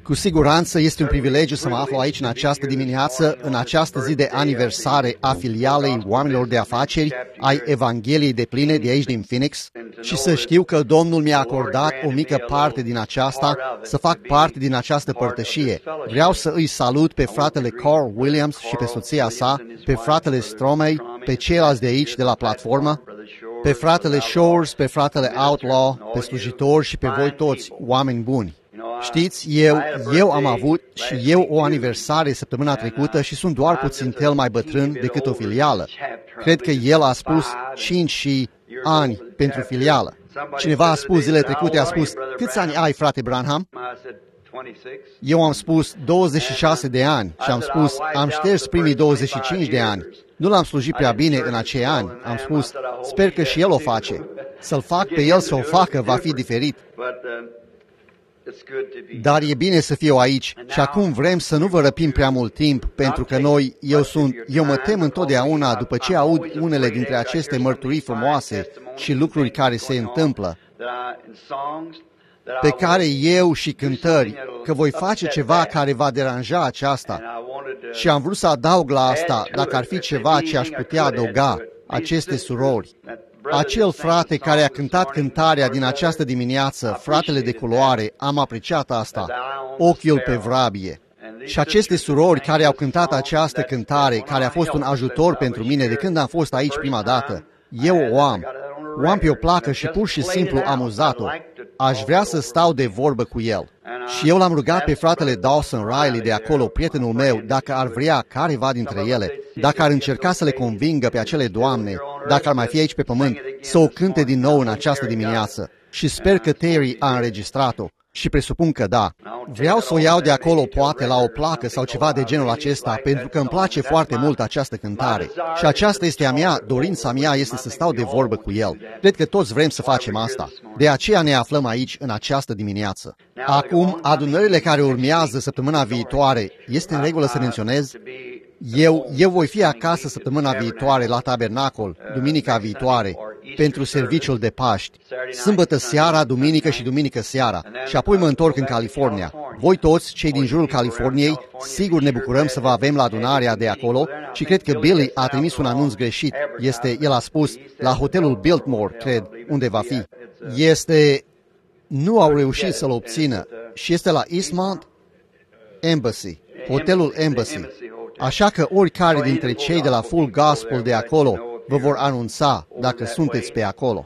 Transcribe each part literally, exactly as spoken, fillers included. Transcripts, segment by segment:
Cu siguranță este un privilegiu să mă aflu aici în această dimineață, în această zi de aniversare a filialei oamenilor de afaceri ai Evangheliei depline de aici din Phoenix și să știu că Domnul mi-a acordat o mică parte din aceasta, să fac parte din această părtășie. Vreau să îi salut pe fratele Carl Williams și pe soția sa, pe fratele Stromey, pe ceilalți de aici de la platformă, pe fratele Shores, pe fratele Outlaw, pe slujitori și pe voi toți, oameni buni. Știți, eu, eu am avut și eu o aniversare săptămâna trecută și sunt doar puțin tel mai bătrân decât o filială. Cred că el a spus cinci și ani pentru filială. Cineva a spus zilele trecute, a spus, câți ani ai, frate Branham? Eu am spus douăzeci și șase de ani și am spus, am șters primii douăzeci și cinci de ani. Nu l-am slujit prea bine în acei ani. Am spus, sper că și el o face. Să-l fac pe el să o facă va fi diferit. Dar e bine să fiu aici și acum vrem să nu vă răpim prea mult timp, pentru că noi, eu sunt, eu mă tem întotdeauna după ce aud unele dintre aceste mărturii frumoase și lucruri care se întâmplă, pe care eu și cântări, că voi face ceva care va deranja aceasta. Și am vrut să adaug la asta, dacă ar fi ceva ce aș putea adăuga, aceste surori. Acel frate care a cântat cântarea din această dimineață, fratele de culoare, am apreciat asta, ochiul pe vrabie. Și aceste surori care au cântat această cântare, care a fost un ajutor pentru mine de când am fost aici prima dată, eu o am. O am pe o placă și pur și simplu am uzat-o. Aș vrea să stau de vorbă cu el. Și eu l-am rugat pe fratele Dawson Riley de acolo, prietenul meu, dacă ar vrea careva dintre ele, dacă ar încerca să le convingă pe acele doamne, dacă ar mai fi aici pe pământ, să o cânte din nou în această dimineață. Și sper că Terry a înregistrat-o. Și presupun că da. Vreau să o iau de acolo, poate, la o placă sau ceva de genul acesta, pentru că îmi place foarte mult această cântare. Și aceasta este a mea, dorința mea este să stau de vorbă cu el. Cred că toți vrem să facem asta. De aceea ne aflăm aici în această dimineață. Acum, adunările care urmează săptămâna viitoare, este în regulă să menționez? Eu, eu voi fi acasă săptămâna viitoare la Tabernacol, duminica viitoare, pentru serviciul de Paști. Sâmbătă seara, duminică și duminică seara. Și apoi mă întorc în California. Voi toți, cei din jurul Californiei, sigur ne bucurăm să vă avem la adunarea de acolo și cred că Billy a trimis un anunț greșit. Este, el a spus, la hotelul Biltmore, cred, unde va fi. Este, nu au reușit să-l obțină și este la Eastmont Embassy, hotelul Embassy. Așa că oricare dintre cei de la Full Gospel de acolo vă vor anunța dacă sunteți pe acolo.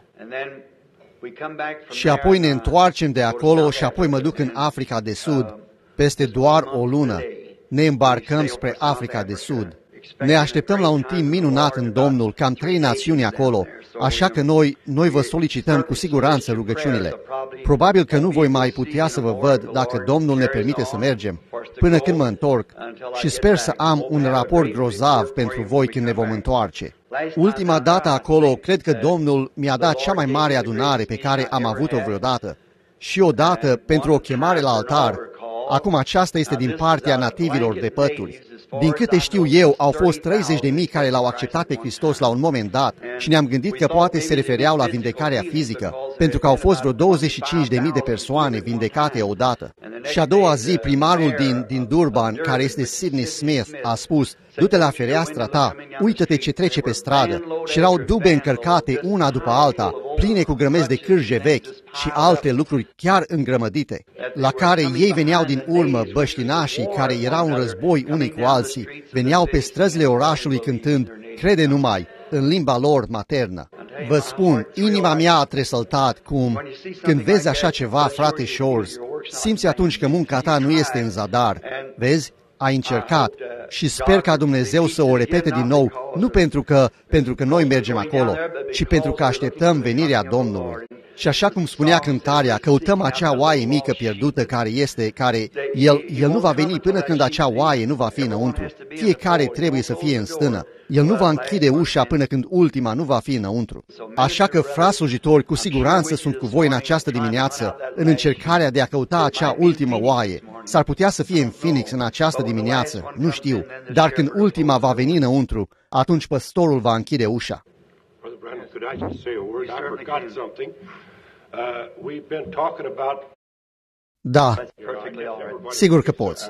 Și apoi ne întoarcem de acolo și apoi mă duc în Africa de Sud. Peste doar o lună ne îmbarcăm spre Africa de Sud. Ne așteptăm la un timp minunat în Domnul, cam trei națiuni acolo, așa că noi, noi vă solicităm cu siguranță rugăciunile. Probabil că nu voi mai putea să vă văd dacă Domnul ne permite să mergem, până când mă întorc și sper să am un raport grozav pentru voi când ne vom întoarce. Ultima dată acolo, cred că Domnul mi-a dat cea mai mare adunare pe care am avut-o vreodată și odată pentru o chemare la altar. Acum aceasta este din partea nativilor de pături. Din câte știu eu, au fost treizeci de mii care l-au acceptat pe Hristos la un moment dat și ne-am gândit că poate se refereau la vindecarea fizică, pentru că au fost vreo douăzeci și cinci de mii de persoane vindecate odată. Și a doua zi, primarul din, din Durban, care este Sidney Smith, a spus, du-te la fereastra ta, uită-te ce trece pe stradă. Și erau dube încărcate una după alta, pline cu grămezi de cârje vechi și alte lucruri chiar îngrămădite, la care ei veneau din urmă, băștinașii care erau în război unii cu alții, veneau pe străzile orașului cântând, crede numai, în limba lor maternă. Vă spun, inima mea a tresăltat cum, când vezi așa ceva, frate Shores, simți atunci că munca ta nu este în zadar. Vezi? Ai încercat și sper ca Dumnezeu să o repete din nou, nu pentru că, pentru că noi mergem acolo, ci pentru că așteptăm venirea Domnului. Și așa cum spunea cântarea, căutăm acea oaie mică pierdută care este, care el, el nu va veni până când acea oaie nu va fi înăuntru. Fiecare trebuie să fie în stână. El nu va închide ușa până când ultima nu va fi înăuntru. Așa că, frați slujitori, cu siguranță sunt cu voi în această dimineață, în încercarea de a căuta acea ultimă oaie. S-ar putea să fie în Phoenix în această dimineață, nu știu, dar când ultima va veni înăuntru, atunci păstorul va închide ușa. Da, Sigur că poți.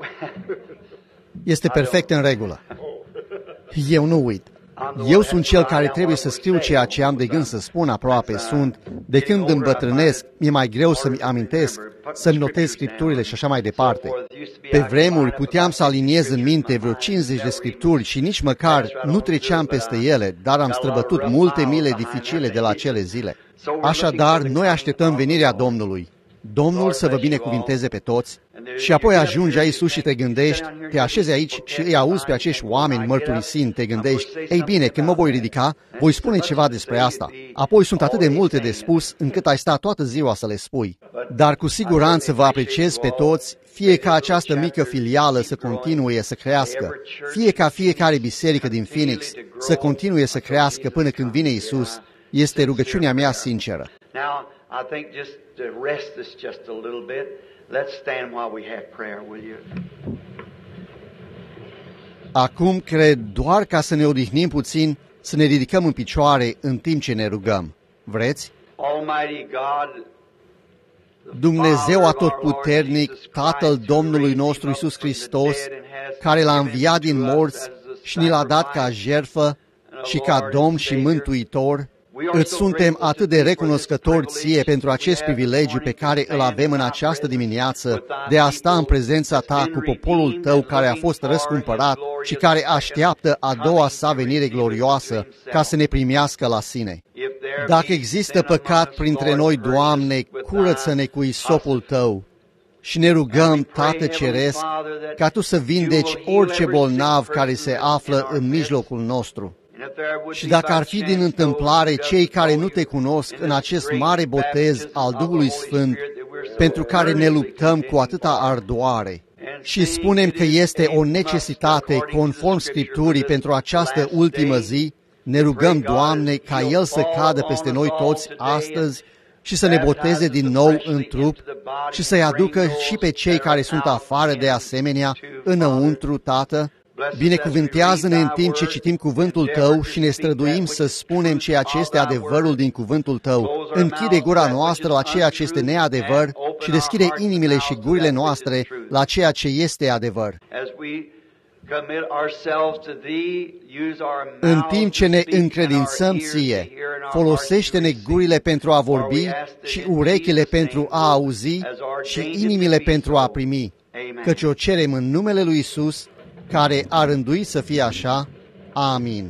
Este perfect în regulă. Eu nu uit. Eu sunt cel care trebuie să scriu ceea ce am de gând să spun aproape. Sunt, de când îmbătrânesc, mi-e mai greu să-mi amintesc, să-mi notez scripturile și așa mai departe. Pe vremuri puteam să aliniez în minte vreo cincizeci de scripturi și nici măcar nu treceam peste ele, dar am străbătut multe mile dificile de la acele zile. Așadar, noi așteptăm venirea Domnului. Domnul să vă binecuvinteze pe toți și apoi ajungi aici sus și te gândești, te așezi aici și îi auzi pe acești oameni mărturisind, te gândești, ei bine, când mă voi ridica, voi spune ceva despre asta. Apoi sunt atât de multe de spus încât ai sta toată ziua să le spui. Dar cu siguranță vă apreciez pe toți, fie ca această mică filială să continue să crească, fie ca fiecare biserică din Phoenix să continue să crească până când vine Isus, este rugăciunea mea sinceră. I think just to rest this just a little bit, let's stand while we have prayer, will you? Acum cred doar ca să ne odihnim puțin, să ne ridicăm în picioare în timp ce ne rugăm. Vreți? Almighty God, Dumnezeu atotputernic, Tatăl Domnului nostru Iisus Hristos, care l-a înviat din morți și ni l-a dat ca jertfă și ca Domn și Mântuitor, îți suntem atât de recunoscători ție pentru acest privilegiu pe care îl avem în această dimineață de a sta în prezența ta cu poporul tău care a fost răscumpărat și care așteaptă a doua sa venire glorioasă ca să ne primească la sine. Dacă există păcat printre noi, Doamne, curăță-ne cu isopul tău și ne rugăm, Tată Ceresc, ca tu să vindeci orice bolnav care se află în mijlocul nostru. Și dacă ar fi din întâmplare cei care nu te cunosc în acest mare botez al Duhului Sfânt, pentru care ne luptăm cu atâta ardoare, și spunem că este o necesitate conform Scripturii pentru această ultimă zi, ne rugăm, Doamne, ca El să cadă peste noi toți astăzi și să ne boteze din nou în trup și să-i aducă și pe cei care sunt afară de asemenea înăuntru, Tată. Binecuvântează-ne în timp ce citim cuvântul Tău și ne străduim să spunem ceea ce este adevărul din cuvântul Tău. Închide gura noastră la ceea ce este neadevăr și deschide inimile și gurile noastre la ceea ce este adevăr. În timp ce ne încredințăm Ție, folosește-ne gurile pentru a vorbi și urechile pentru a auzi și inimile pentru a primi, căci o cerem în numele lui Isus, care a rânduit să fie așa. Amin.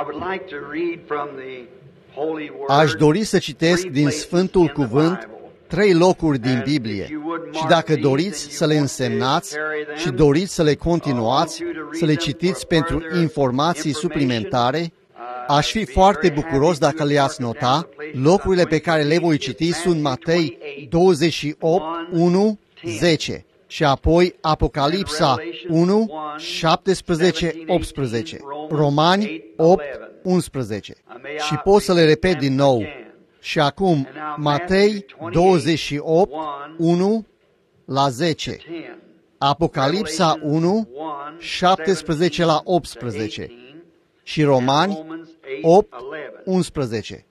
Aș dori să citesc din Sfântul Cuvânt trei locuri din Biblie și dacă doriți să le însemnați și doriți să le continuați, să le citiți pentru informații suplimentare, aș fi foarte bucuros dacă le-ați nota. Locurile pe care le voi citi sunt Matei douăzeci și opt, unu, zece. Și apoi Apocalipsa unu, șaptesprezece, optsprezece, Romani opt, unsprezece. Și pot să le repet din nou. Și acum Matei douăzeci și opt, unu la zece, Apocalipsa unu, șaptesprezece la optsprezece și Romani opt, unsprezece.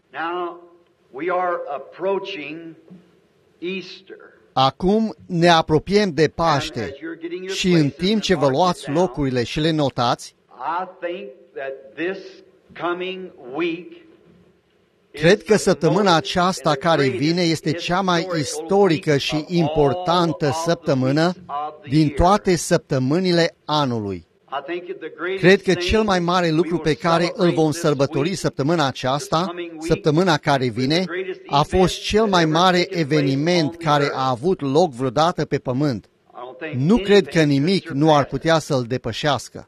Acum ne apropiem de Paște și în timp ce vă luați locurile și le notați, cred că săptămâna aceasta care vine este cea mai istorică și importantă săptămână din toate săptămânile anului. Cred că cel mai mare lucru pe care îl vom sărbători săptămâna aceasta, săptămâna care vine, a fost cel mai mare eveniment care a avut loc vreodată pe pământ. Nu cred că nimic nu ar putea să-l depășească.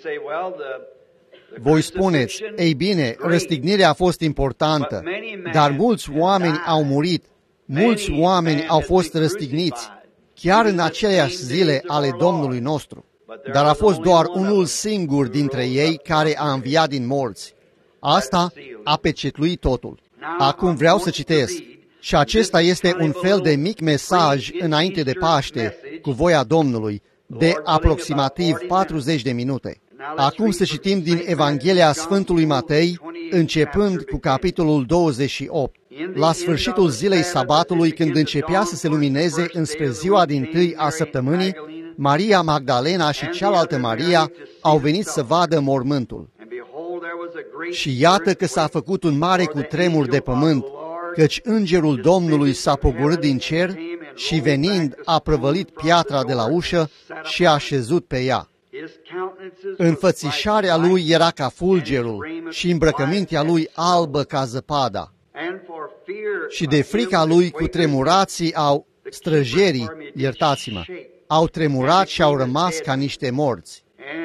Voi spuneți, ei bine, răstignirea a fost importantă, dar mulți oameni au murit, mulți oameni au fost răstigniți, chiar în aceleași zile ale Domnului nostru. Dar a fost doar unul singur dintre ei care a înviat din morți. Asta a pecetluit totul. Acum vreau să citesc. Și acesta este un fel de mic mesaj înainte de Paște, cu voia Domnului, de aproximativ patruzeci de minute. Acum să citim din Evanghelia Sfântului Matei, începând cu capitolul douăzeci și opt. La sfârșitul zilei sabatului, când începea să se lumineze înspre ziua dintâi a săptămânii, Maria Magdalena și cealaltă Maria au venit să vadă mormântul. Și iată că s-a făcut un mare cutremur de pământ, căci îngerul Domnului s-a pogorât din cer și venind a prăvălit piatra de la ușă și a așezut pe ea. Înfățișarea lui era ca fulgerul și îmbrăcămintea lui albă ca zăpada. Și de frica lui cutremurații au, străjerii, iertați-mă, au tremurat și au rămas ca niște morți.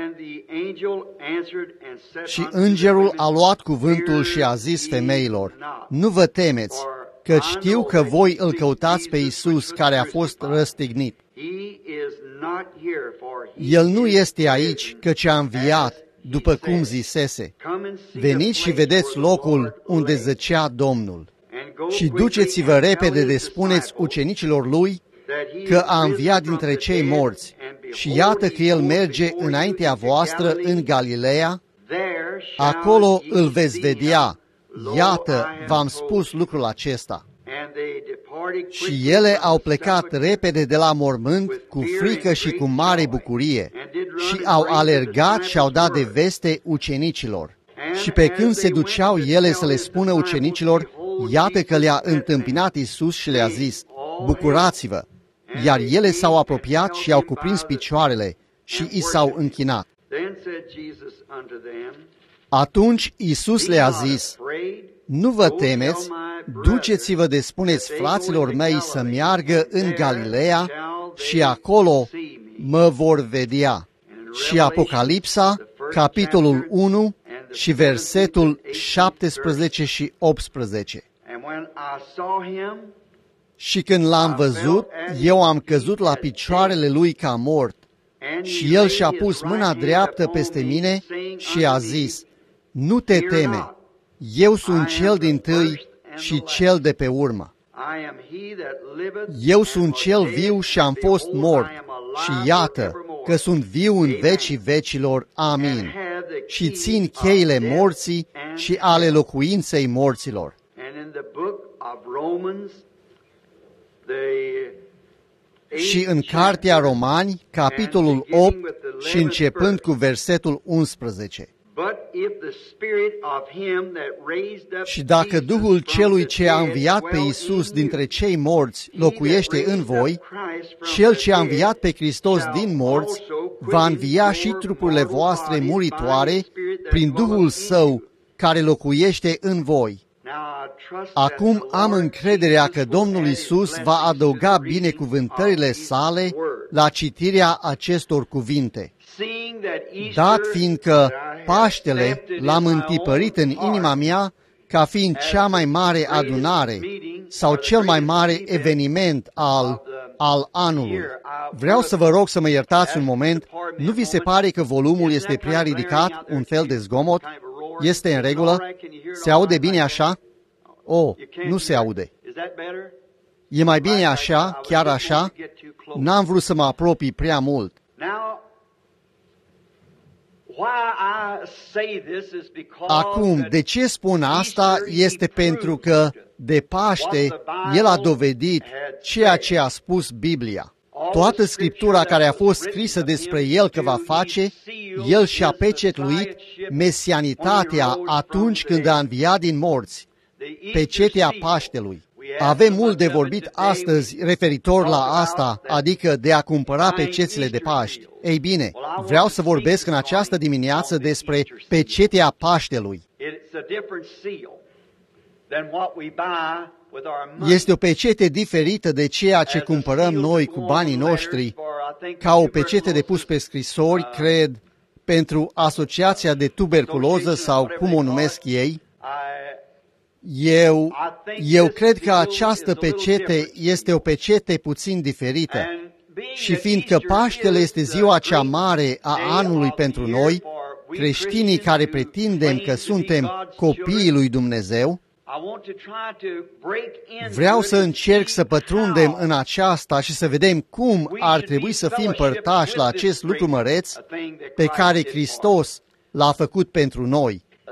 Și îngerul a luat cuvântul și a zis femeilor, nu vă temeți, că știu că voi îl căutați pe Iisus care a fost răstignit. El nu este aici, căci a înviat, după cum zisese. Veniți și vedeți locul unde zăcea Domnul. Și duceți-vă repede de spuneți ucenicilor lui că a înviat dintre cei morți. Și iată că el merge înaintea voastră în Galileea, acolo îl veți vedea. Iată, v-am spus lucrul acesta. Și ele au plecat repede de la mormânt cu frică și cu mare bucurie și au alergat și au dat de veste ucenicilor. Și pe când se duceau ele să le spună ucenicilor, iată că le-a întâmpinat Iisus și le-a zis, bucurați-vă! Iar ele s-au apropiat și i-au cuprins picioarele și i s-au închinat. Atunci Iisus le-a zis, nu vă temeți, duceți-vă de spuneți fraților mei să meargă în Galileea și acolo mă vor vedea. Și Apocalipsa, capitolul unu și versetul șaptesprezece și optsprezece. Și când l-am văzut, eu am căzut la picioarele lui ca mort. Și el și-a pus mâna dreaptă peste mine și a zis, nu te teme, eu sunt cel dintâi și cel de pe urmă. Eu sunt cel viu și am fost mort și iată că sunt viu în vecii vecilor. Amin. Și țin cheile morții și ale locuinței morților. Și în cartea Romani, capitolul opt și începând cu versetul unsprezece. Și dacă Duhul celui ce a înviat pe Iisus dintre cei morți locuiește în voi, cel ce a înviat pe Hristos din morți va învia și trupurile voastre muritoare prin Duhul Său care locuiește în voi. Acum am încrederea că Domnul Iisus va adăuga binecuvântările sale la citirea acestor cuvinte. Dat fiindcă Paștele l-am întipărit în inima mea ca fiind cea mai mare adunare sau cel mai mare eveniment al, al anului. Vreau să vă rog să mă iertați un moment. Nu vi se pare că volumul este prea ridicat, un fel de zgomot? Este în regulă? Se aude bine așa? Oh, nu se aude. E mai bine așa, chiar așa? N-am vrut să mă apropii prea mult. Acum, de ce spun asta este pentru că de Paște el a dovedit ceea ce a spus Biblia. Toată Scriptura care a fost scrisă despre el că va face, el și-a pecetluit mesianitatea atunci când a înviat din morți, pecetea Paștelui. Avem mult de vorbit astăzi referitor la asta, adică de a cumpăra pecețile de Paști. Ei bine, vreau să vorbesc în această dimineață despre pecetea Paștelui. Este o pecete diferită de ceea ce cumpărăm noi cu banii noștri, ca o pecete de pus pe scrisori, cred, pentru Asociația de Tuberculoză sau cum o numesc ei. Eu, eu cred că această pecete este o pecete puțin diferită și fiindcă Paștele este ziua cea mare a anului pentru noi, creștinii care pretindem că suntem copiii lui Dumnezeu, vreau să încerc să pătrundem în aceasta și să vedem cum ar trebui să fim părtași la acest lucru măreț pe care Hristos l-a făcut pentru noi.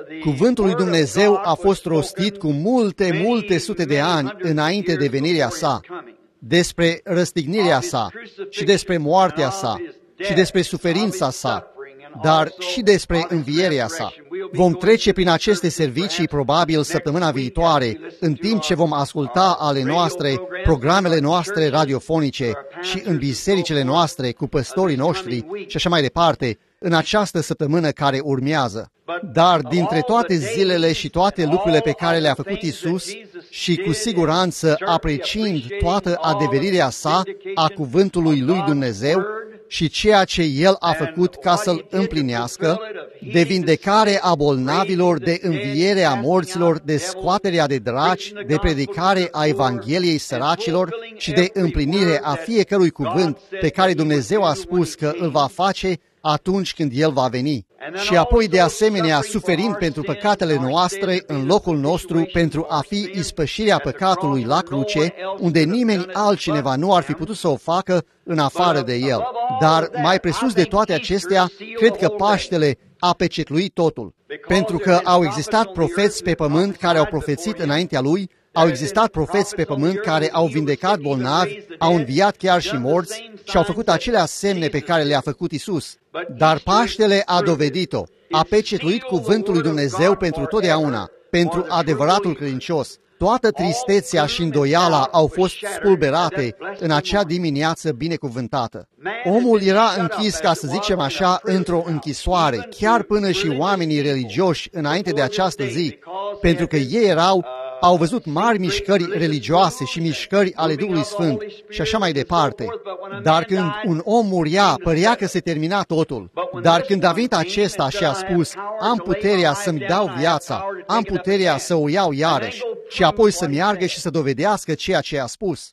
Cuvântul lui Dumnezeu a fost rostit cu multe, multe sute de ani înainte de venirea sa, despre răstignirea sa și despre moartea sa și despre suferința sa, dar și despre învierea sa. Vom trece prin aceste servicii probabil săptămâna viitoare, în timp ce vom asculta ale noastre, programele noastre radiofonice și în bisericile noastre cu păstorii noștri și așa mai departe, în această săptămână care urmează. Dar dintre toate zilele și toate lucrurile pe care le-a făcut Iisus și cu siguranță apreciind toată adeverirea sa a cuvântului lui Dumnezeu și ceea ce El a făcut ca să-l împlinească, de vindecare a bolnavilor, de înviere a morților, de scoaterea de draci, de predicare a Evangheliei săracilor și de împlinire a fiecărui cuvânt pe care Dumnezeu a spus că îl va face atunci când El va veni. Și apoi, de asemenea, suferind pentru păcatele noastre în locul nostru pentru a fi ispășirea păcatului la cruce, unde nimeni altcineva nu ar fi putut să o facă în afară de El. Dar mai presus de toate acestea, cred că Paștele a pecetluit totul. Pentru că au existat profeți pe pământ care au profețit înaintea Lui, au existat profeți pe pământ care au vindecat bolnavi, au înviat chiar și morți și au făcut acelea semne pe care le-a făcut Isus. Dar Paștele a dovedit-o, a pecetluit cuvântul lui Dumnezeu pentru totdeauna, pentru adevăratul credincios. Toată tristețea și îndoiala au fost spulberate în acea dimineață binecuvântată. Omul era închis, ca să zicem așa, într-o închisoare, chiar până și oamenii religioși înainte de această zi, pentru că ei erau au văzut mari mișcări religioase și mișcări ale Duhului Sfânt și așa mai departe. Dar când un om muria, părea că se termina totul. Dar când a venit acesta și a spus, am puterea să-mi dau viața, am puterea să o iau iarăși și apoi să meargă și să dovedească ceea ce a spus.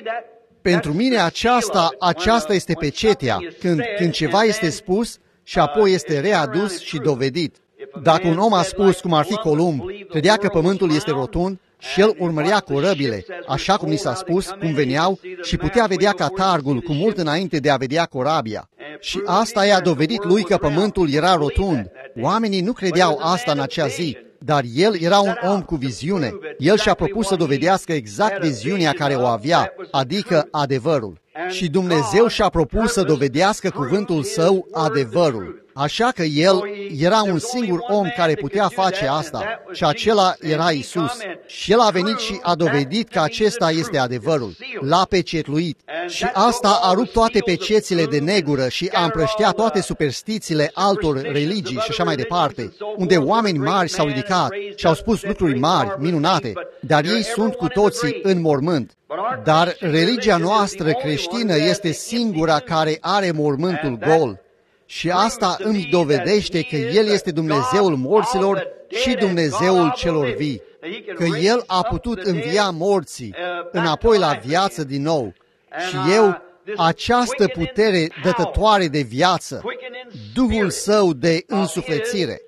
Pentru mine aceasta, aceasta este pecetea, când, când ceva este spus și apoi este readus și dovedit. Dacă un om a spus, cum ar fi Columb, credea că pământul este rotund și el urmărea corăbile, așa cum ni s-a spus, cum veneau, și putea vedea catargul cu mult înainte de a vedea corabia. Și asta i-a dovedit lui că pământul era rotund. Oamenii nu credeau asta în acea zi, dar el era un om cu viziune. El și-a propus să dovedească exact viziunea care o avea, adică adevărul. Și Dumnezeu și-a propus să dovedească cuvântul său, adevărul. Așa că el era un singur om care putea face asta și acela era Isus. Și el a venit și a dovedit că acesta este adevărul. L-a pecetluit. Și asta a rupt toate pecețile de negură și a împrăștea toate superstițiile altor religii și așa mai departe, unde oameni mari s-au ridicat și au spus lucruri mari, minunate, dar ei sunt cu toții în mormânt. Dar religia noastră creștină este singura care are mormântul gol. Și asta îmi dovedește că El este Dumnezeul morților și Dumnezeul celor vii. Că El a putut învia morții înapoi la viață din nou. Și eu, această putere dătătoare de viață, Duhul Său de însuflețire,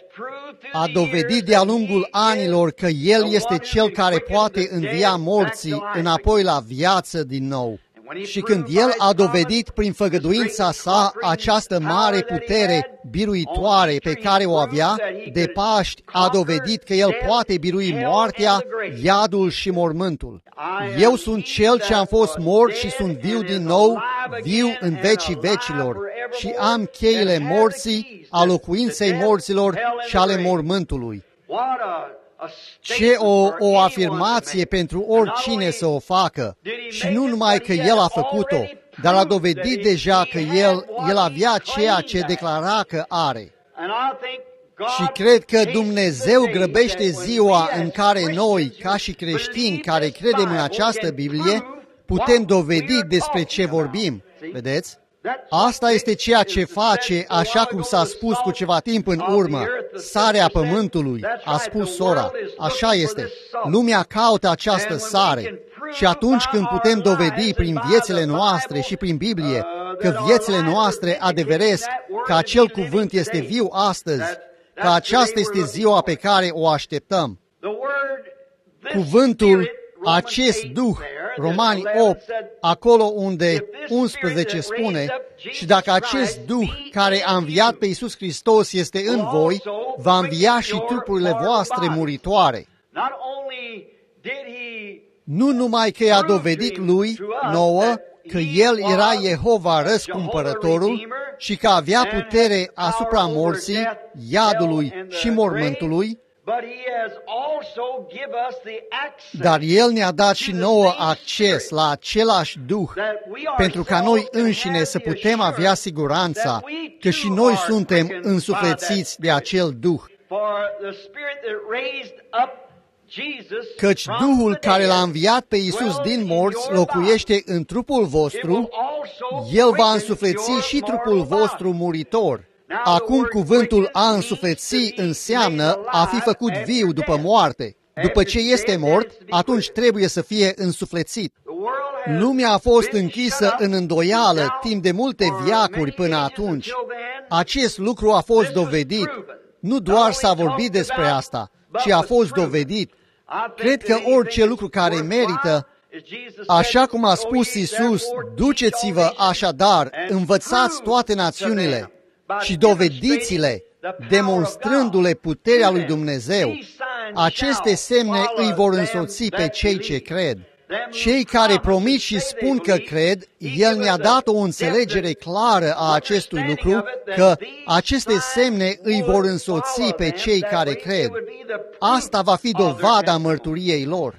a dovedit de-a lungul anilor că El este Cel care poate învia morții înapoi la viață din nou. Și când El a dovedit prin făgăduința sa această mare putere biruitoare pe care o avea, de Paști a dovedit că El poate birui moartea, iadul și mormântul. Eu sunt Cel ce am fost mort și sunt viu din nou, viu în vecii vecilor, și am cheile morții, a locuinței morților și ale mormântului. Ce o, o afirmație pentru oricine să o facă. Și nu numai că El a făcut-o, dar a dovedit deja că El, El avea ceea ce declara că are. Și cred că Dumnezeu grăbește ziua în care noi, ca și creștini care credem în această Biblie, putem dovedi despre ce vorbim. Vedeți? Asta este ceea ce face, așa cum s-a spus cu ceva timp în urmă, sarea pământului, a spus sora. Așa este. Lumea caută această sare. Și atunci când putem dovedi prin viețile noastre și prin Biblie că viețile noastre adeveresc că acel cuvânt este viu astăzi, că aceasta este ziua pe care o așteptăm. Cuvântul, acest Duh, Romani opt, acolo unde unsprezece spune, și dacă acest Duh care a înviat pe Iisus Hristos este în voi, va învia și trupurile voastre muritoare. Nu numai că i-a dovedit lui, nouă, că El era Jehova răscumpărătorul și că avea putere asupra morții, iadului și mormântului, dar El ne-a dat și nouă acces la același Duh, pentru ca noi înșine să putem avea siguranța că și noi suntem însuflețiți de acel Duh. Căci Duhul care l-a înviat pe Iisus din morți locuiește în trupul vostru, El va însufleți și trupul vostru muritor. Acum cuvântul a însufleți înseamnă a fi făcut viu după moarte. După ce este mort, atunci trebuie să fie însuflețit. Lumea a fost închisă în îndoială timp de multe veacuri până atunci. Acest lucru a fost dovedit. Nu doar s-a vorbit despre asta, ci a fost dovedit. Cred că orice lucru care merită, așa cum a spus Iisus, duceți-vă așadar, învățați toate națiunile și dovediți-le, demonstrându-le puterea lui Dumnezeu. Aceste semne îi vor însoți pe cei ce cred. Cei care promit și spun că cred, El ne-a dat o înțelegere clară a acestui lucru, că aceste semne îi vor însoți pe cei care cred. Asta va fi dovada mărturiei lor.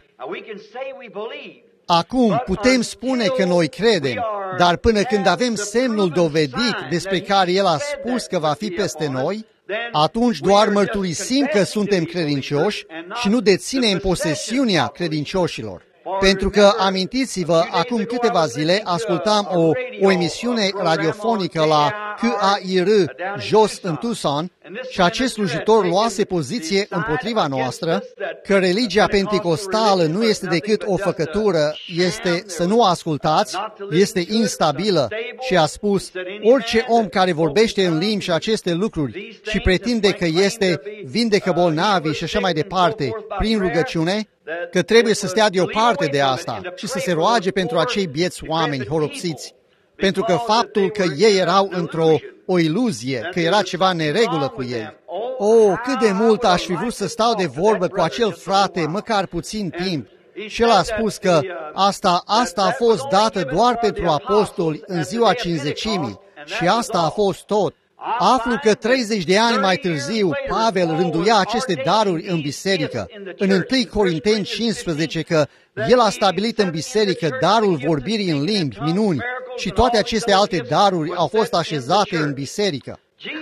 Acum putem spune că noi credem, dar până când avem semnul dovedit despre care El a spus că va fi peste noi, atunci doar mărturisim că suntem credincioși și nu deținem posesiunea credincioșilor. Pentru că, amintiți-vă, acum câteva zile ascultam o, o emisiune radiofonică la Q A I R jos în Tucson și acest slujitor luase poziție împotriva noastră că religia penticostală nu este decât o făcătură, este să nu ascultați, este instabilă și a spus, orice om care vorbește în limbi și aceste lucruri și pretinde că este vindecă bolnavii și așa mai departe prin rugăciune, că trebuie să stea deoparte de asta și să se roage pentru acei bieți oameni horopsiți, pentru că faptul că ei erau într-o o iluzie, că era ceva neregulă cu ei. O, cât de mult aș fi vrut să stau de vorbă cu acel frate, măcar puțin timp, și el a spus că asta, asta a fost dată doar pentru apostoli în ziua cincizecimii și asta a fost tot. Aflu că treizeci de ani mai târziu Pavel rânduia aceste daruri în biserică. În întâi Corinteni cincisprezece că el a stabilit în biserică darul vorbirii în limbi, minuni, și toate aceste alte daruri au fost așezate în biserică.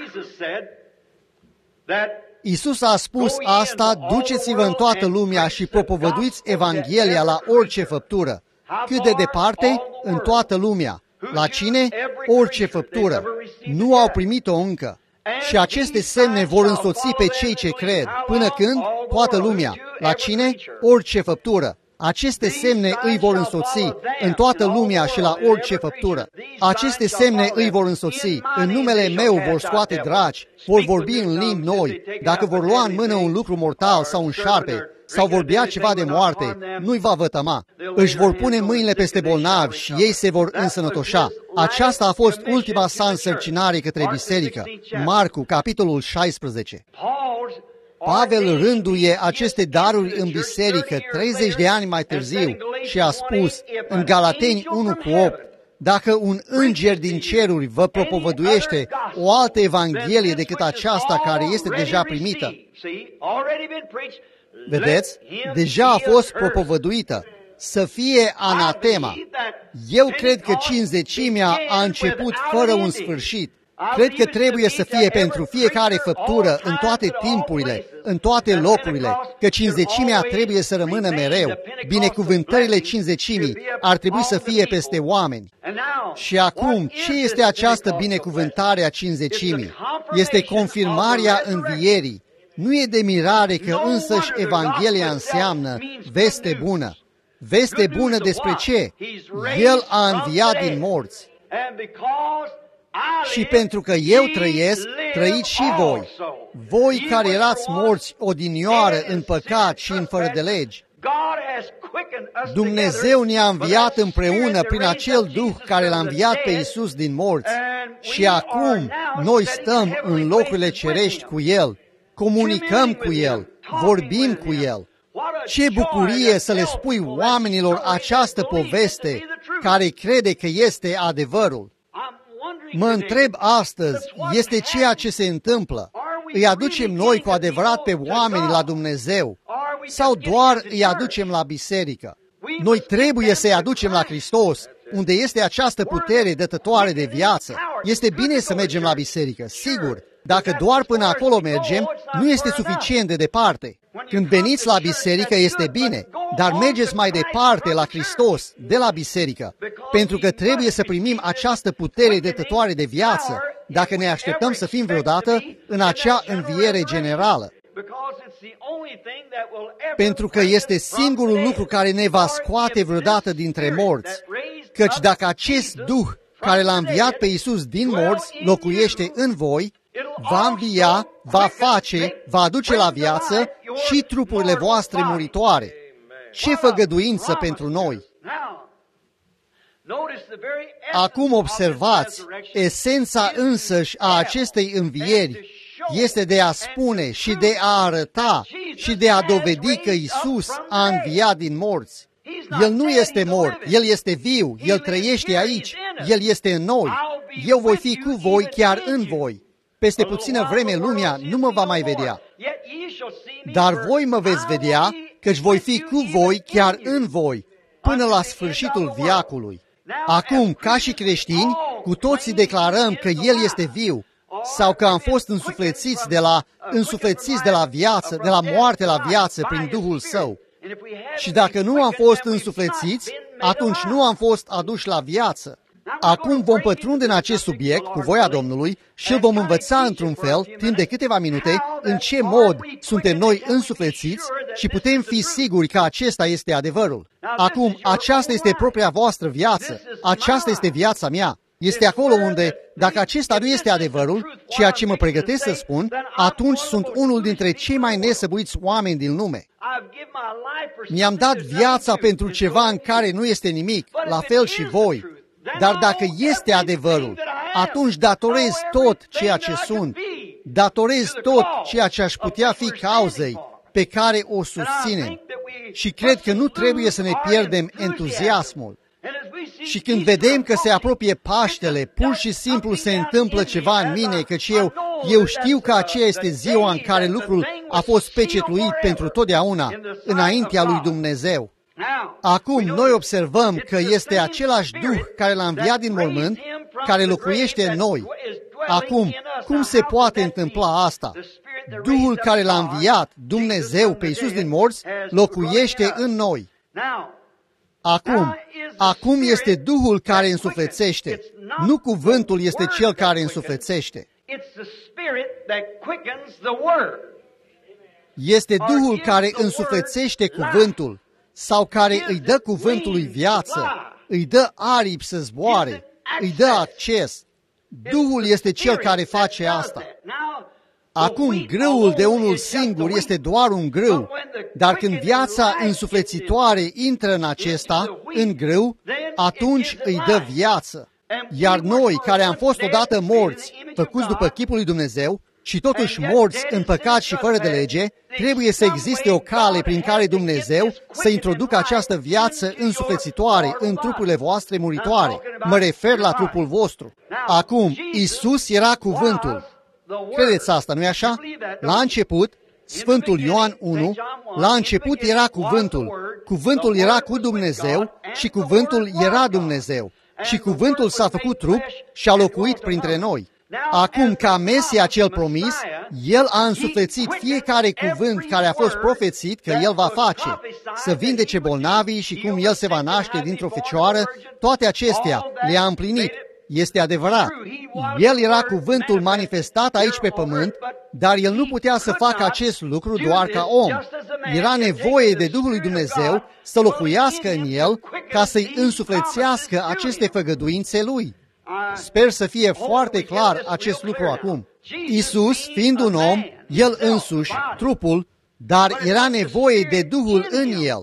Iisus a spus asta, duceți-vă în toată lumea și propovăduiți Evanghelia la orice făptură. Cât de departe? În toată lumea. La cine? Orice făptură. Nu au primit-o încă. Și aceste semne vor însoți pe cei ce cred. Până când? Toată lumea. La cine? Orice făptură. Aceste semne îi vor însoți în toată lumea și la orice făptură. Aceste semne îi vor însoți. În numele meu vor scoate draci, vor vorbi în limbi noi. Dacă vor lua în mână un lucru mortal sau un șarpe, sau vorbea ceva de moarte, nu-i va vătăma. Își vor pune mâinile peste bolnavi și ei se vor însănătoșa. Aceasta a fost ultima sa însărcinare către biserică. Marcu, capitolul șaisprezece. Pavel rânduie aceste daruri în biserică treizeci de ani mai târziu și a spus în Galateni unu cu opt, dacă un înger din ceruri vă propovăduiește o altă evanghelie decât aceasta care este deja primită, vedeți? Deja a fost propovăduită. Să fie anatema. Eu cred că cincizecimea a început fără un sfârșit. Cred că trebuie să fie pentru fiecare făptură, în toate timpurile, în toate locurile, că cincizecimea trebuie să rămână mereu. Binecuvântările cincizecimii ar trebui să fie peste oameni. Și acum, ce este această binecuvântare a cincizecimii? Este confirmarea învierii. Nu e de mirare că însăși Evanghelia înseamnă veste bună. Veste bună despre ce? El a înviat din morți. Și pentru că eu trăiesc, trăiți și voi. Voi care erați morți odinioară în păcat și în fără de legi, Dumnezeu ne-a înviat împreună prin acel Duh care l-a înviat pe Iisus din morți și acum noi stăm în locurile cerești cu El, comunicăm cu El, vorbim cu El. Ce bucurie să le spui oamenilor această poveste care crede că este adevărul. Mă întreb astăzi, este ceea ce se întâmplă? Îi aducem noi cu adevărat pe oameni la Dumnezeu sau doar îi aducem la biserică? Noi trebuie să-i aducem la Hristos, unde este această putere dătătoare de viață. Este bine să mergem la biserică, sigur. Dacă doar până acolo mergem, nu este suficient de departe. Când veniți la biserică este bine, dar mergeți mai departe la Hristos, de la biserică, pentru că trebuie să primim această putere dătătoare de viață, dacă ne așteptăm să fim vreodată în acea înviere generală. Pentru că este singurul lucru care ne va scoate vreodată dintre morți, căci dacă acest Duh care l-a înviat pe Iisus din morți locuiește în voi, va învia, va face, va aduce la viață și trupurile voastre muritoare. Ce făgăduință pentru noi! Acum observați, esența însăși a acestei învieri este de a spune și de a arăta și de a dovedi că Iisus a înviat din morți. El nu este mort, El este viu, El trăiește aici, El este în noi. Eu voi fi cu voi chiar în voi. Peste puțină vreme lumea nu mă va mai vedea. Dar voi mă veți vedea, căci voi fi cu voi chiar în voi, până la sfârșitul veacului. Acum, ca și creștini, cu toții declarăm că El este viu, sau că am fost însuflețiți de la, însuflețiți de la viață, de la moarte la viață prin Duhul Său. Și dacă nu am fost însuflețiți, atunci nu am fost aduși la viață. Acum vom pătrunde în acest subiect cu voia Domnului și îl vom învăța într-un fel, timp de câteva minute, în ce mod suntem noi însuflețiți și putem fi siguri că acesta este adevărul. Acum, aceasta este propria voastră viață, aceasta este viața mea. Este acolo unde, dacă acesta nu este adevărul, ceea ce mă pregătesc să spun, atunci sunt unul dintre cei mai nesăbuiți oameni din lume. Mi-am dat viața pentru ceva în care nu este nimic, la fel și voi. Dar dacă este adevărul, atunci datorez tot ceea ce sunt, datorez tot ceea ce aș putea fi cauzei pe care o susținem. Și cred că nu trebuie să ne pierdem entuziasmul. Și când vedem că se apropie Paștele, pur și simplu se întâmplă ceva în mine, căci eu, eu știu că aceea este ziua în care lucrul a fost pecetluit pentru totdeauna înaintea lui Dumnezeu. Acum noi observăm că este același Duh care l-a înviat din mormânt, care locuiește în noi. Acum, cum se poate întâmpla asta? Duhul care l-a înviat, Dumnezeu, pe Iisus din morți, locuiește în noi. Acum, acum este Duhul care însuflețește. Nu cuvântul este cel care însuflețește. Este Duhul care însuflețește cuvântul sau care îi dă cuvântului viață, îi dă aripi să zboare, îi dă acces. Duhul este cel care face asta. Acum, grâul de unul singur este doar un grâu, dar când viața însuflețitoare intră în acesta, în grâu, atunci îi dă viață. Iar noi, care am fost odată morți, făcuți după chipul lui Dumnezeu, și totuși morți în păcat și fără de lege, trebuie să existe o cale prin care Dumnezeu să introducă această viață însuflețitoare în trupurile voastre muritoare. Mă refer la trupul vostru. Acum, Iisus era cuvântul. Credeți asta, nu-i așa? La început, Sfântul Ioan unu, la început era cuvântul. Cuvântul era cu Dumnezeu și cuvântul era Dumnezeu. Și cuvântul s-a făcut trup și a locuit printre noi. Acum, ca Mesia cel promis, El a însuflețit fiecare cuvânt care a fost profețit că El va face, să vindece bolnavii și cum El se va naște dintr-o fecioară, toate acestea le-a împlinit. Este adevărat. El era cuvântul manifestat aici pe pământ, dar El nu putea să facă acest lucru doar ca om. Era nevoie de Duhul lui Dumnezeu să locuiască în El ca să-i însuflețească aceste făgăduințe Lui. Sper să fie foarte clar acest lucru acum. Iisus, fiind un om, El însuși, trupul, dar era nevoie de Duhul în El.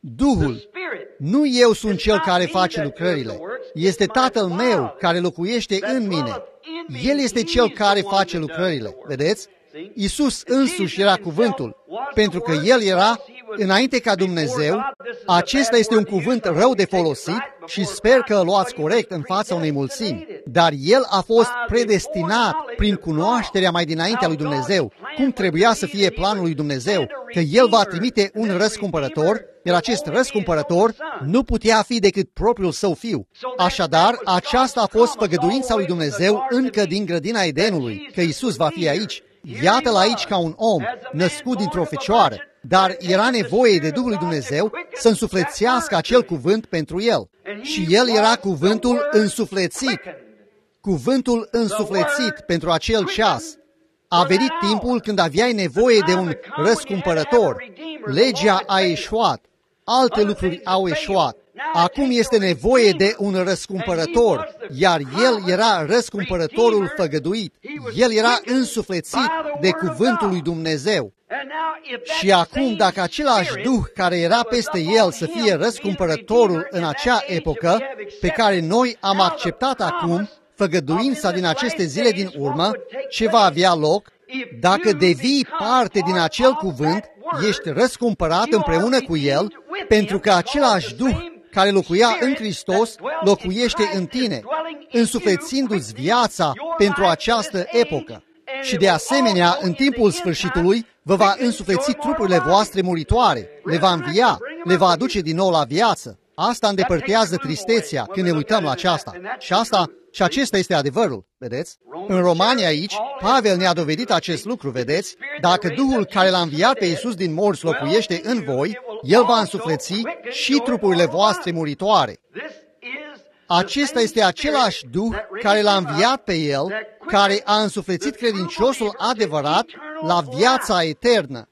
Duhul. Nu eu sunt cel care face lucrările. Este Tatăl meu care locuiește în mine. El este cel care face lucrările. Vedeți? Iisus însuși era cuvântul, pentru că El era înainte ca Dumnezeu. Acesta este un cuvânt rău de folosit și sper că îl luați corect în fața unei mulțimi. Dar El a fost predestinat prin cunoașterea mai dinaintea lui Dumnezeu, cum trebuia să fie planul lui Dumnezeu, că El va trimite un răscumpărător, iar acest răscumpărător nu putea fi decât propriul Său Fiu. Așadar, aceasta a fost făgăduința lui Dumnezeu încă din grădina Edenului, că Iisus va fi aici. Iată-l aici ca un om născut dintr-o fecioară, dar era nevoie de Duhul lui Dumnezeu să însuflețească acel cuvânt pentru el. Și el era cuvântul însuflețit, cuvântul însuflețit pentru acel ceas. A venit timpul când aveai nevoie de un răscumpărător. Legea a eșuat, alte lucruri au eșuat. Acum este nevoie de un răscumpărător, iar El era răscumpărătorul făgăduit. El era însuflețit de cuvântul lui Dumnezeu. Și acum, dacă același Duh care era peste El să fie răscumpărătorul în acea epocă, pe care noi am acceptat acum, făgăduința din aceste zile din urmă, ce va avea loc, dacă devii parte din acel cuvânt, ești răscumpărat împreună cu El, pentru că același Duh care locuia în Hristos locuiește în tine, însuflețindu-ți viața pentru această epocă. Și de asemenea, în timpul sfârșitului, vă va însufleți trupurile voastre muritoare, le va învia, le va aduce din nou la viață. Asta îndepărtează tristețea când ne uităm la aceasta. Și asta și acesta este adevărul, vedeți? În Romani aici, Pavel ne-a dovedit acest lucru, vedeți? Dacă Duhul care l-a înviat pe Iisus din morți locuiește în voi, El va însufleți și trupurile voastre muritoare. Acesta este același Duh care l-a înviat pe El, care a însuflețit credinciosul adevărat la viața eternă.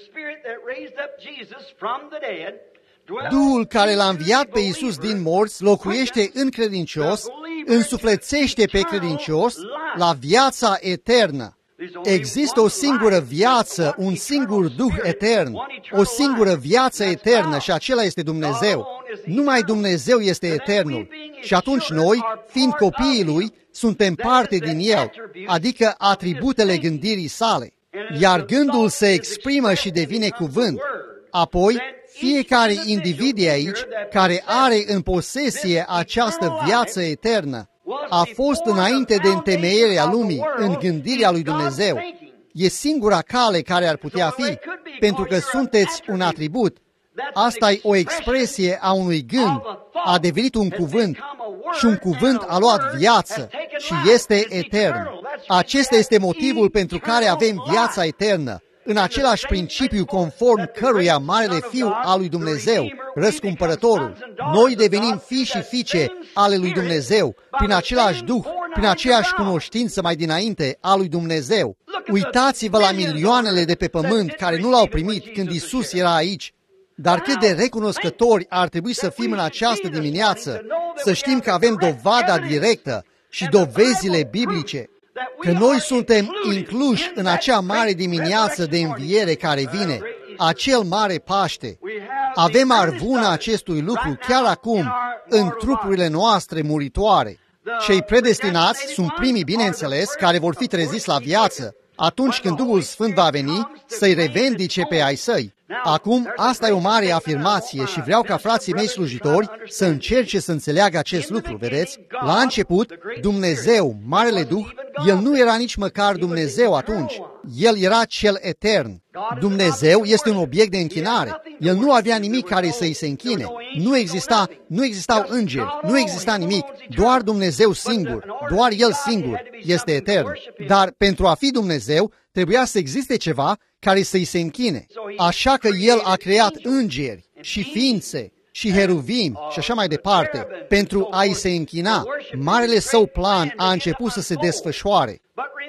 Duhul care l-a înviat pe Iisus din morți locuiește în credincios, însuflețește pe credincios la viața eternă. Există o singură viață, un singur Duh etern, o singură viață eternă și acela este Dumnezeu. Numai Dumnezeu este eternul. Și atunci noi, fiind copiii Lui, suntem parte din El, adică atributele gândirii sale. Iar gândul se exprimă și devine cuvânt. Apoi, fiecare individ de aici, care are în posesie această viață eternă, a fost înainte de întemeierea lumii în gândirea lui Dumnezeu. E singura cale care ar putea fi, pentru că sunteți un atribut. Asta e o expresie a unui gând, a devenit un cuvânt și un cuvânt a luat viață și este etern. Acesta este motivul pentru care avem viața eternă, în același principiu conform căruia Marele Fiu al lui Dumnezeu, răscumpărătorul, noi devenim fii și fiice ale lui Dumnezeu, prin același Duh, prin aceeași cunoștință mai dinainte a lui Dumnezeu. Uitați-vă la milioanele de pe pământ care nu l-au primit când Iisus era aici. Dar cât de recunoscători ar trebui să fim în această dimineață, să știm că avem dovada directă și dovezile biblice, că noi suntem incluși în acea mare dimineață de înviere care vine, acel mare Paște. Avem arvuna acestui lucru chiar acum în trupurile noastre muritoare. Cei predestinați sunt primii, bineînțeles, care vor fi treziți la viață atunci când Duhul Sfânt va veni să-i revendice pe ai săi. Acum, asta e o mare afirmație și vreau ca frații mei slujitori să încerce să înțeleagă acest lucru, vedeți? La început, Dumnezeu, Marele Duh, El nu era nici măcar Dumnezeu atunci. El era cel etern. Dumnezeu este un obiect de închinare. El nu avea nimic care să-i se închine. Nu exista, nu existau îngeri, nu exista nimic. Doar Dumnezeu singur, doar El singur este etern. Dar pentru a fi Dumnezeu, trebuia să existe ceva care să-i se închine. Așa că El a creat îngeri și ființe și heruvim și așa mai departe pentru a-i se închina. Marele Său plan a început să se desfășoare.